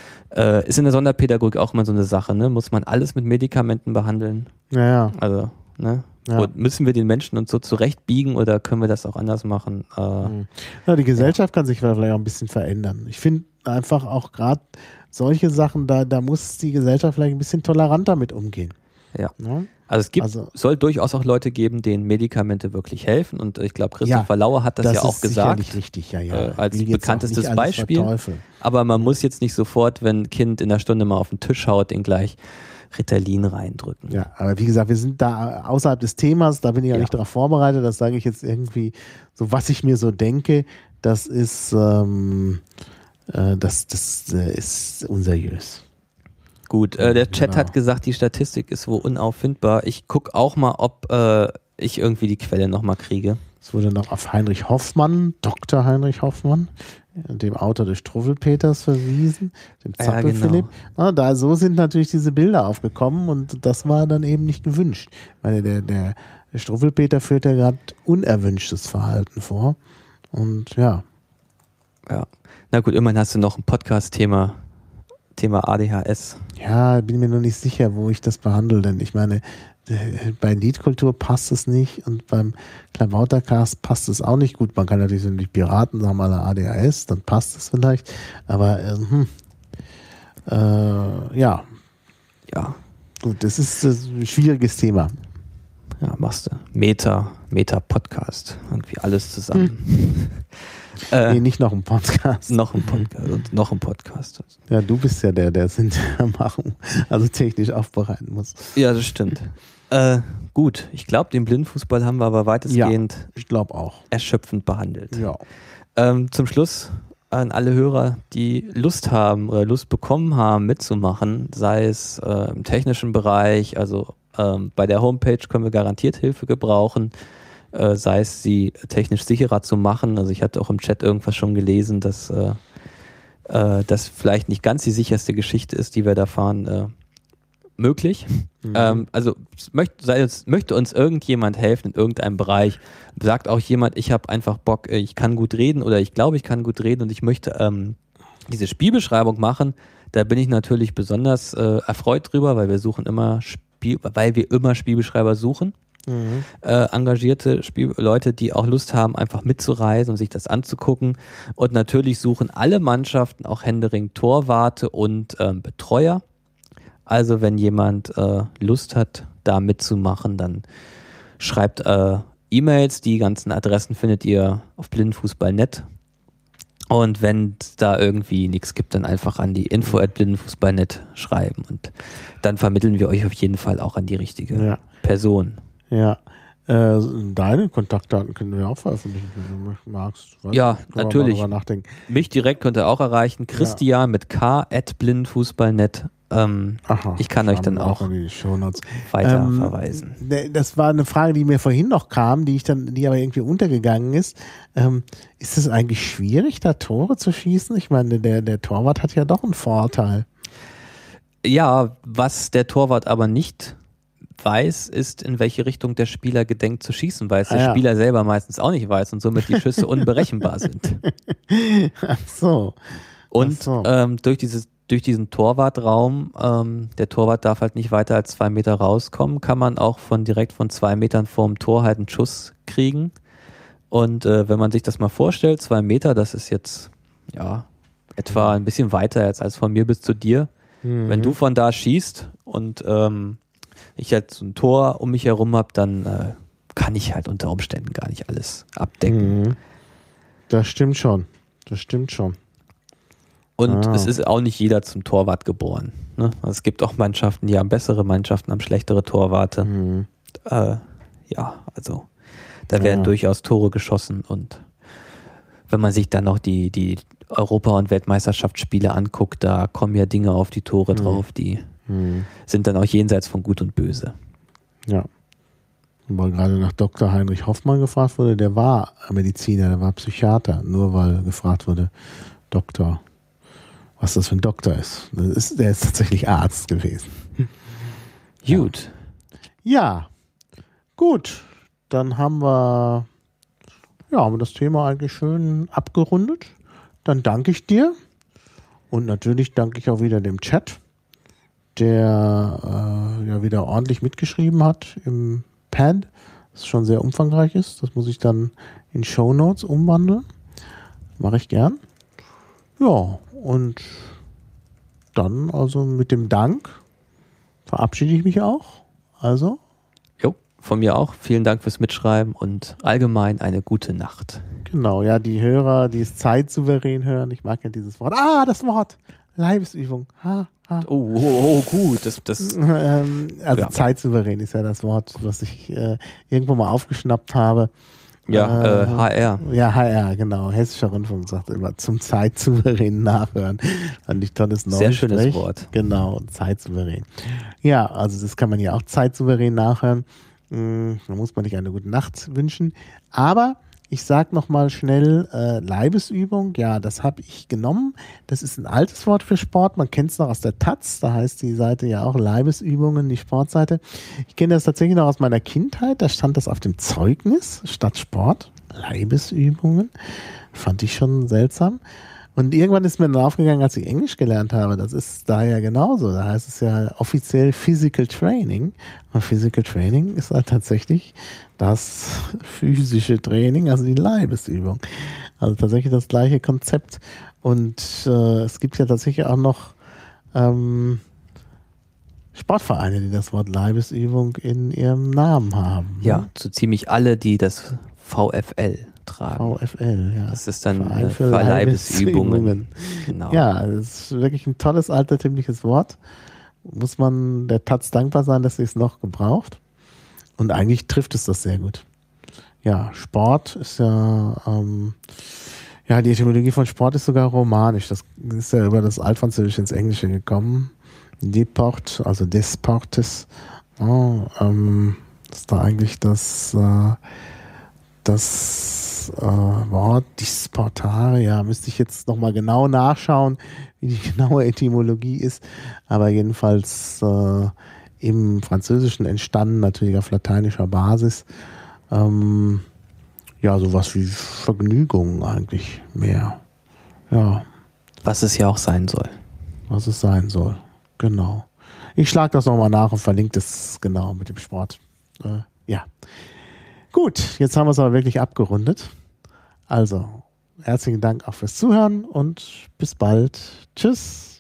Äh, ist in der Sonderpädagogik auch immer so eine Sache, ne? Muss man alles mit Medikamenten behandeln? Ja, ja. Also, ne? Ja. Und müssen wir den Menschen uns so zurechtbiegen oder können wir das auch anders machen? Äh, Mhm. Ja, die Gesellschaft kann sich vielleicht auch ein bisschen verändern. Ich finde einfach auch gerade solche Sachen, da, da muss die Gesellschaft vielleicht ein bisschen toleranter mit umgehen. Ja. Ne? Also es gibt, Also- soll durchaus auch Leute geben, denen Medikamente wirklich helfen und ich glaube, Christopher Lauer hat das, ja auch ist gesagt. sicherlich richtig, ja, ja. äh, als Ich will jetzt auch bekanntestes nicht alles Beispiel. verteufeln. Aber man muss jetzt nicht sofort, wenn ein Kind in der Stunde mal auf den Tisch haut, den gleich Ritalin reindrücken. Ja, aber wie gesagt, wir sind da außerhalb des Themas, da bin ich ja, Ja. nicht darauf vorbereitet, das sage ich jetzt irgendwie, so was ich mir so denke, das ist, ähm, äh, das, das äh, ist unseriös. Gut, äh, der Chat Genau. hat gesagt, die Statistik ist wohl unauffindbar. Ich gucke auch mal, ob äh, ich irgendwie die Quelle nochmal kriege. Es wurde noch auf Heinrich Hoffmann, Doktor Heinrich Hoffmann, dem Autor des Struffelpeters verwiesen, dem Ja, Zappel-Philipp. genau. Ah, da, so sind natürlich diese Bilder aufgekommen und das war dann eben nicht gewünscht. Weil der, der, der Struffelpeter führt ja gerade unerwünschtes Verhalten vor. Und ja, Ja. Na gut, immerhin hast du noch ein Podcast-Thema, Thema A D H S. ja, bin mir noch nicht sicher, wo ich das behandle, denn ich meine, äh, bei Liedkultur passt es nicht und beim Klabautercast passt es auch nicht. Gut, man kann natürlich so die Piraten sagen, alle A D H S, dann passt es vielleicht, aber ähm, hm, äh, ja, Ja, gut, das ist äh, ein schwieriges Thema. ja, machst du. Meta, Meta-Podcast. Irgendwie alles zusammen. Äh, nee, nicht noch ein Podcast. Noch ein Podcast und noch ein Podcast. Ja, du bist ja der, der es hinterher machen, also technisch aufbereiten muss. Ja, das stimmt. Äh, gut, ich glaube, den Blindenfußball haben wir aber weitestgehend ja, ich glaube auch. erschöpfend behandelt. Ja. Ähm, zum Schluss an alle Hörer, die Lust haben oder Lust bekommen haben, mitzumachen, sei es äh, im technischen Bereich, also ähm, bei der Homepage können wir garantiert Hilfe gebrauchen, äh, sei es sie technisch sicherer zu machen. Also ich hatte auch im Chat irgendwas schon gelesen, dass äh, äh, das vielleicht nicht ganz die sicherste Geschichte ist, die wir da fahren, äh, möglich. Mhm. Ähm, also möcht, sei es, möchte uns irgendjemand helfen in irgendeinem Bereich, sagt auch jemand, ich habe einfach Bock, ich kann gut reden oder ich glaube, ich kann gut reden und ich möchte ähm, diese Spielbeschreibung machen, da bin ich natürlich besonders äh, erfreut drüber, weil wir suchen immer Spiel, weil wir immer Spielbeschreiber suchen. Mhm. Äh, engagierte Spiel Leute, die auch Lust haben, einfach mitzureisen und sich das anzugucken. Und natürlich suchen alle Mannschaften auch händeringend Torwarte und ähm, Betreuer. Also wenn jemand äh, Lust hat, da mitzumachen, dann schreibt äh, E-Mails. Die ganzen Adressen findet ihr auf blindenfußball punkt net. Und wenn es da irgendwie nichts gibt, dann einfach an die info at blindenfußball punkt net schreiben. Und dann vermitteln wir euch auf jeden Fall auch an die richtige ja. Person. Ja. Äh, deine Kontaktdaten können wir auch veröffentlichen, wenn du magst. Weiß ja, nicht, natürlich. Mich direkt könnt ihr auch erreichen. Christian ja. mit k at blindenfußball punkt net. Ähm, Aha, ich kann euch dann auch weiter ähm, verweisen. Das war eine Frage, die mir vorhin noch kam, die ich dann, die aber irgendwie untergegangen ist. Ähm, ist es eigentlich schwierig, da Tore zu schießen? Ich meine, der, der Torwart hat ja doch einen Vorteil. Ja, was der Torwart aber nicht weiß, ist, in welche Richtung der Spieler gedenkt zu schießen, weil es ah, der ja. Spieler selber meistens auch nicht weiß und somit die Schüsse unberechenbar sind. Ach so. Und Ach so. Ähm, durch dieses Durch diesen Torwartraum, ähm, der Torwart darf halt nicht weiter als zwei Meter rauskommen, kann man auch von direkt von zwei Metern vorm Tor halt einen Schuss kriegen. Und äh, wenn man sich das mal vorstellt, zwei Meter, das ist jetzt ja etwa ein bisschen weiter als, als von mir bis zu dir. Mhm. Wenn du von da schießt und ähm, ich halt so ein Tor um mich herum habe, dann äh, kann ich halt unter Umständen gar nicht alles abdecken. Mhm. Das stimmt schon. Das stimmt schon. Und ah. es ist auch nicht jeder zum Torwart geboren. Ne? Also es gibt auch Mannschaften, die haben bessere Mannschaften, haben schlechtere Torwarte. Mhm. Äh, ja, also da werden ja. durchaus Tore geschossen. Und wenn man sich dann noch die, die Europa- und Weltmeisterschaftsspiele anguckt, da kommen ja Dinge auf die Tore mhm. drauf, die mhm. sind dann auch jenseits von Gut und Böse. Ja. Weil gerade nach Doktor Heinrich Hoffmann gefragt wurde, der war Mediziner, der war Psychiater, nur weil gefragt wurde, Doktor, was das für ein Doktor ist. Das ist der ist tatsächlich Arzt gewesen. Gut. Ja, gut. Dann haben wir, ja, haben wir das Thema eigentlich schön abgerundet. Dann danke ich dir. Und natürlich danke ich auch wieder dem Chat, der äh, ja wieder ordentlich mitgeschrieben hat im Pad, das schon sehr umfangreich ist. Das muss ich dann in Shownotes umwandeln. Mache ich gern. Ja, und dann also mit dem Dank verabschiede ich mich auch. Also. Jo, von mir auch. Vielen Dank fürs Mitschreiben und allgemein eine gute Nacht. Genau, ja, die Hörer, die es zeitsouverän hören, ich mag ja dieses Wort. Ah, das Wort! Leibesübung. Ha, ha. Oh, oh, oh, gut. Das, das, ähm, also ja. Zeitsouverän ist ja das Wort, was ich äh, irgendwo mal aufgeschnappt habe. Ja, äh, äh, H R. Ja, H R, genau. Hessischer Rundfunk sagt immer zum zeitsouverän nachhören. Fand ich tolles Neues. Sehr schönes Wort. Genau, zeitsouverän. Ja, also das kann man ja auch zeitsouverän nachhören. Hm, da muss man nicht eine gute Nacht wünschen. Aber ich sag nochmal schnell, äh, Leibesübung, ja, das habe ich genommen. Das ist ein altes Wort für Sport. Man kennt es noch aus der Taz. Da heißt die Seite ja auch Leibesübungen, die Sportseite. Ich kenne das tatsächlich noch aus meiner Kindheit. Da stand das auf dem Zeugnis statt Sport. Leibesübungen. Fand ich schon seltsam. Und irgendwann ist mir dann aufgegangen, als ich Englisch gelernt habe. Das ist da ja genauso. Da heißt es ja offiziell Physical Training. Und Physical Training ist halt tatsächlich das physische Training, also die Leibesübung. Also tatsächlich das gleiche Konzept. Und äh, es gibt ja tatsächlich auch noch ähm, Sportvereine, die das Wort Leibesübung in ihrem Namen haben. Ja, ne? So ziemlich alle, die das V F L tragen. VfL, ja. Das ist dann Verein äh, für Verleibesübungen. Leibesübungen. Genau. Ja, das ist wirklich ein tolles altertümliches Wort. Muss man der Taz dankbar sein, dass sie es noch gebraucht. Und eigentlich trifft es das sehr gut. Ja, Sport ist ja, ähm, ja, die Etymologie von Sport ist sogar romanisch. Das ist ja über das Altfranzösische ins Englische gekommen. Deport, also des Portes. Oh, ähm, das ist da eigentlich das, äh, das äh, Wort disportare. Ja, müsste ich jetzt nochmal genau nachschauen, wie die genaue Etymologie ist. Aber jedenfalls äh, im Französischen entstanden, natürlich auf lateinischer Basis. Ähm, ja, sowas wie Vergnügung eigentlich mehr. Ja. Was es ja auch sein soll. Was es sein soll. Genau. Ich schlage das nochmal nach und verlinke das genau mit dem Sport. Äh, ja. Gut, jetzt haben wir es aber wirklich abgerundet. Also, herzlichen Dank auch fürs Zuhören und bis bald. Tschüss.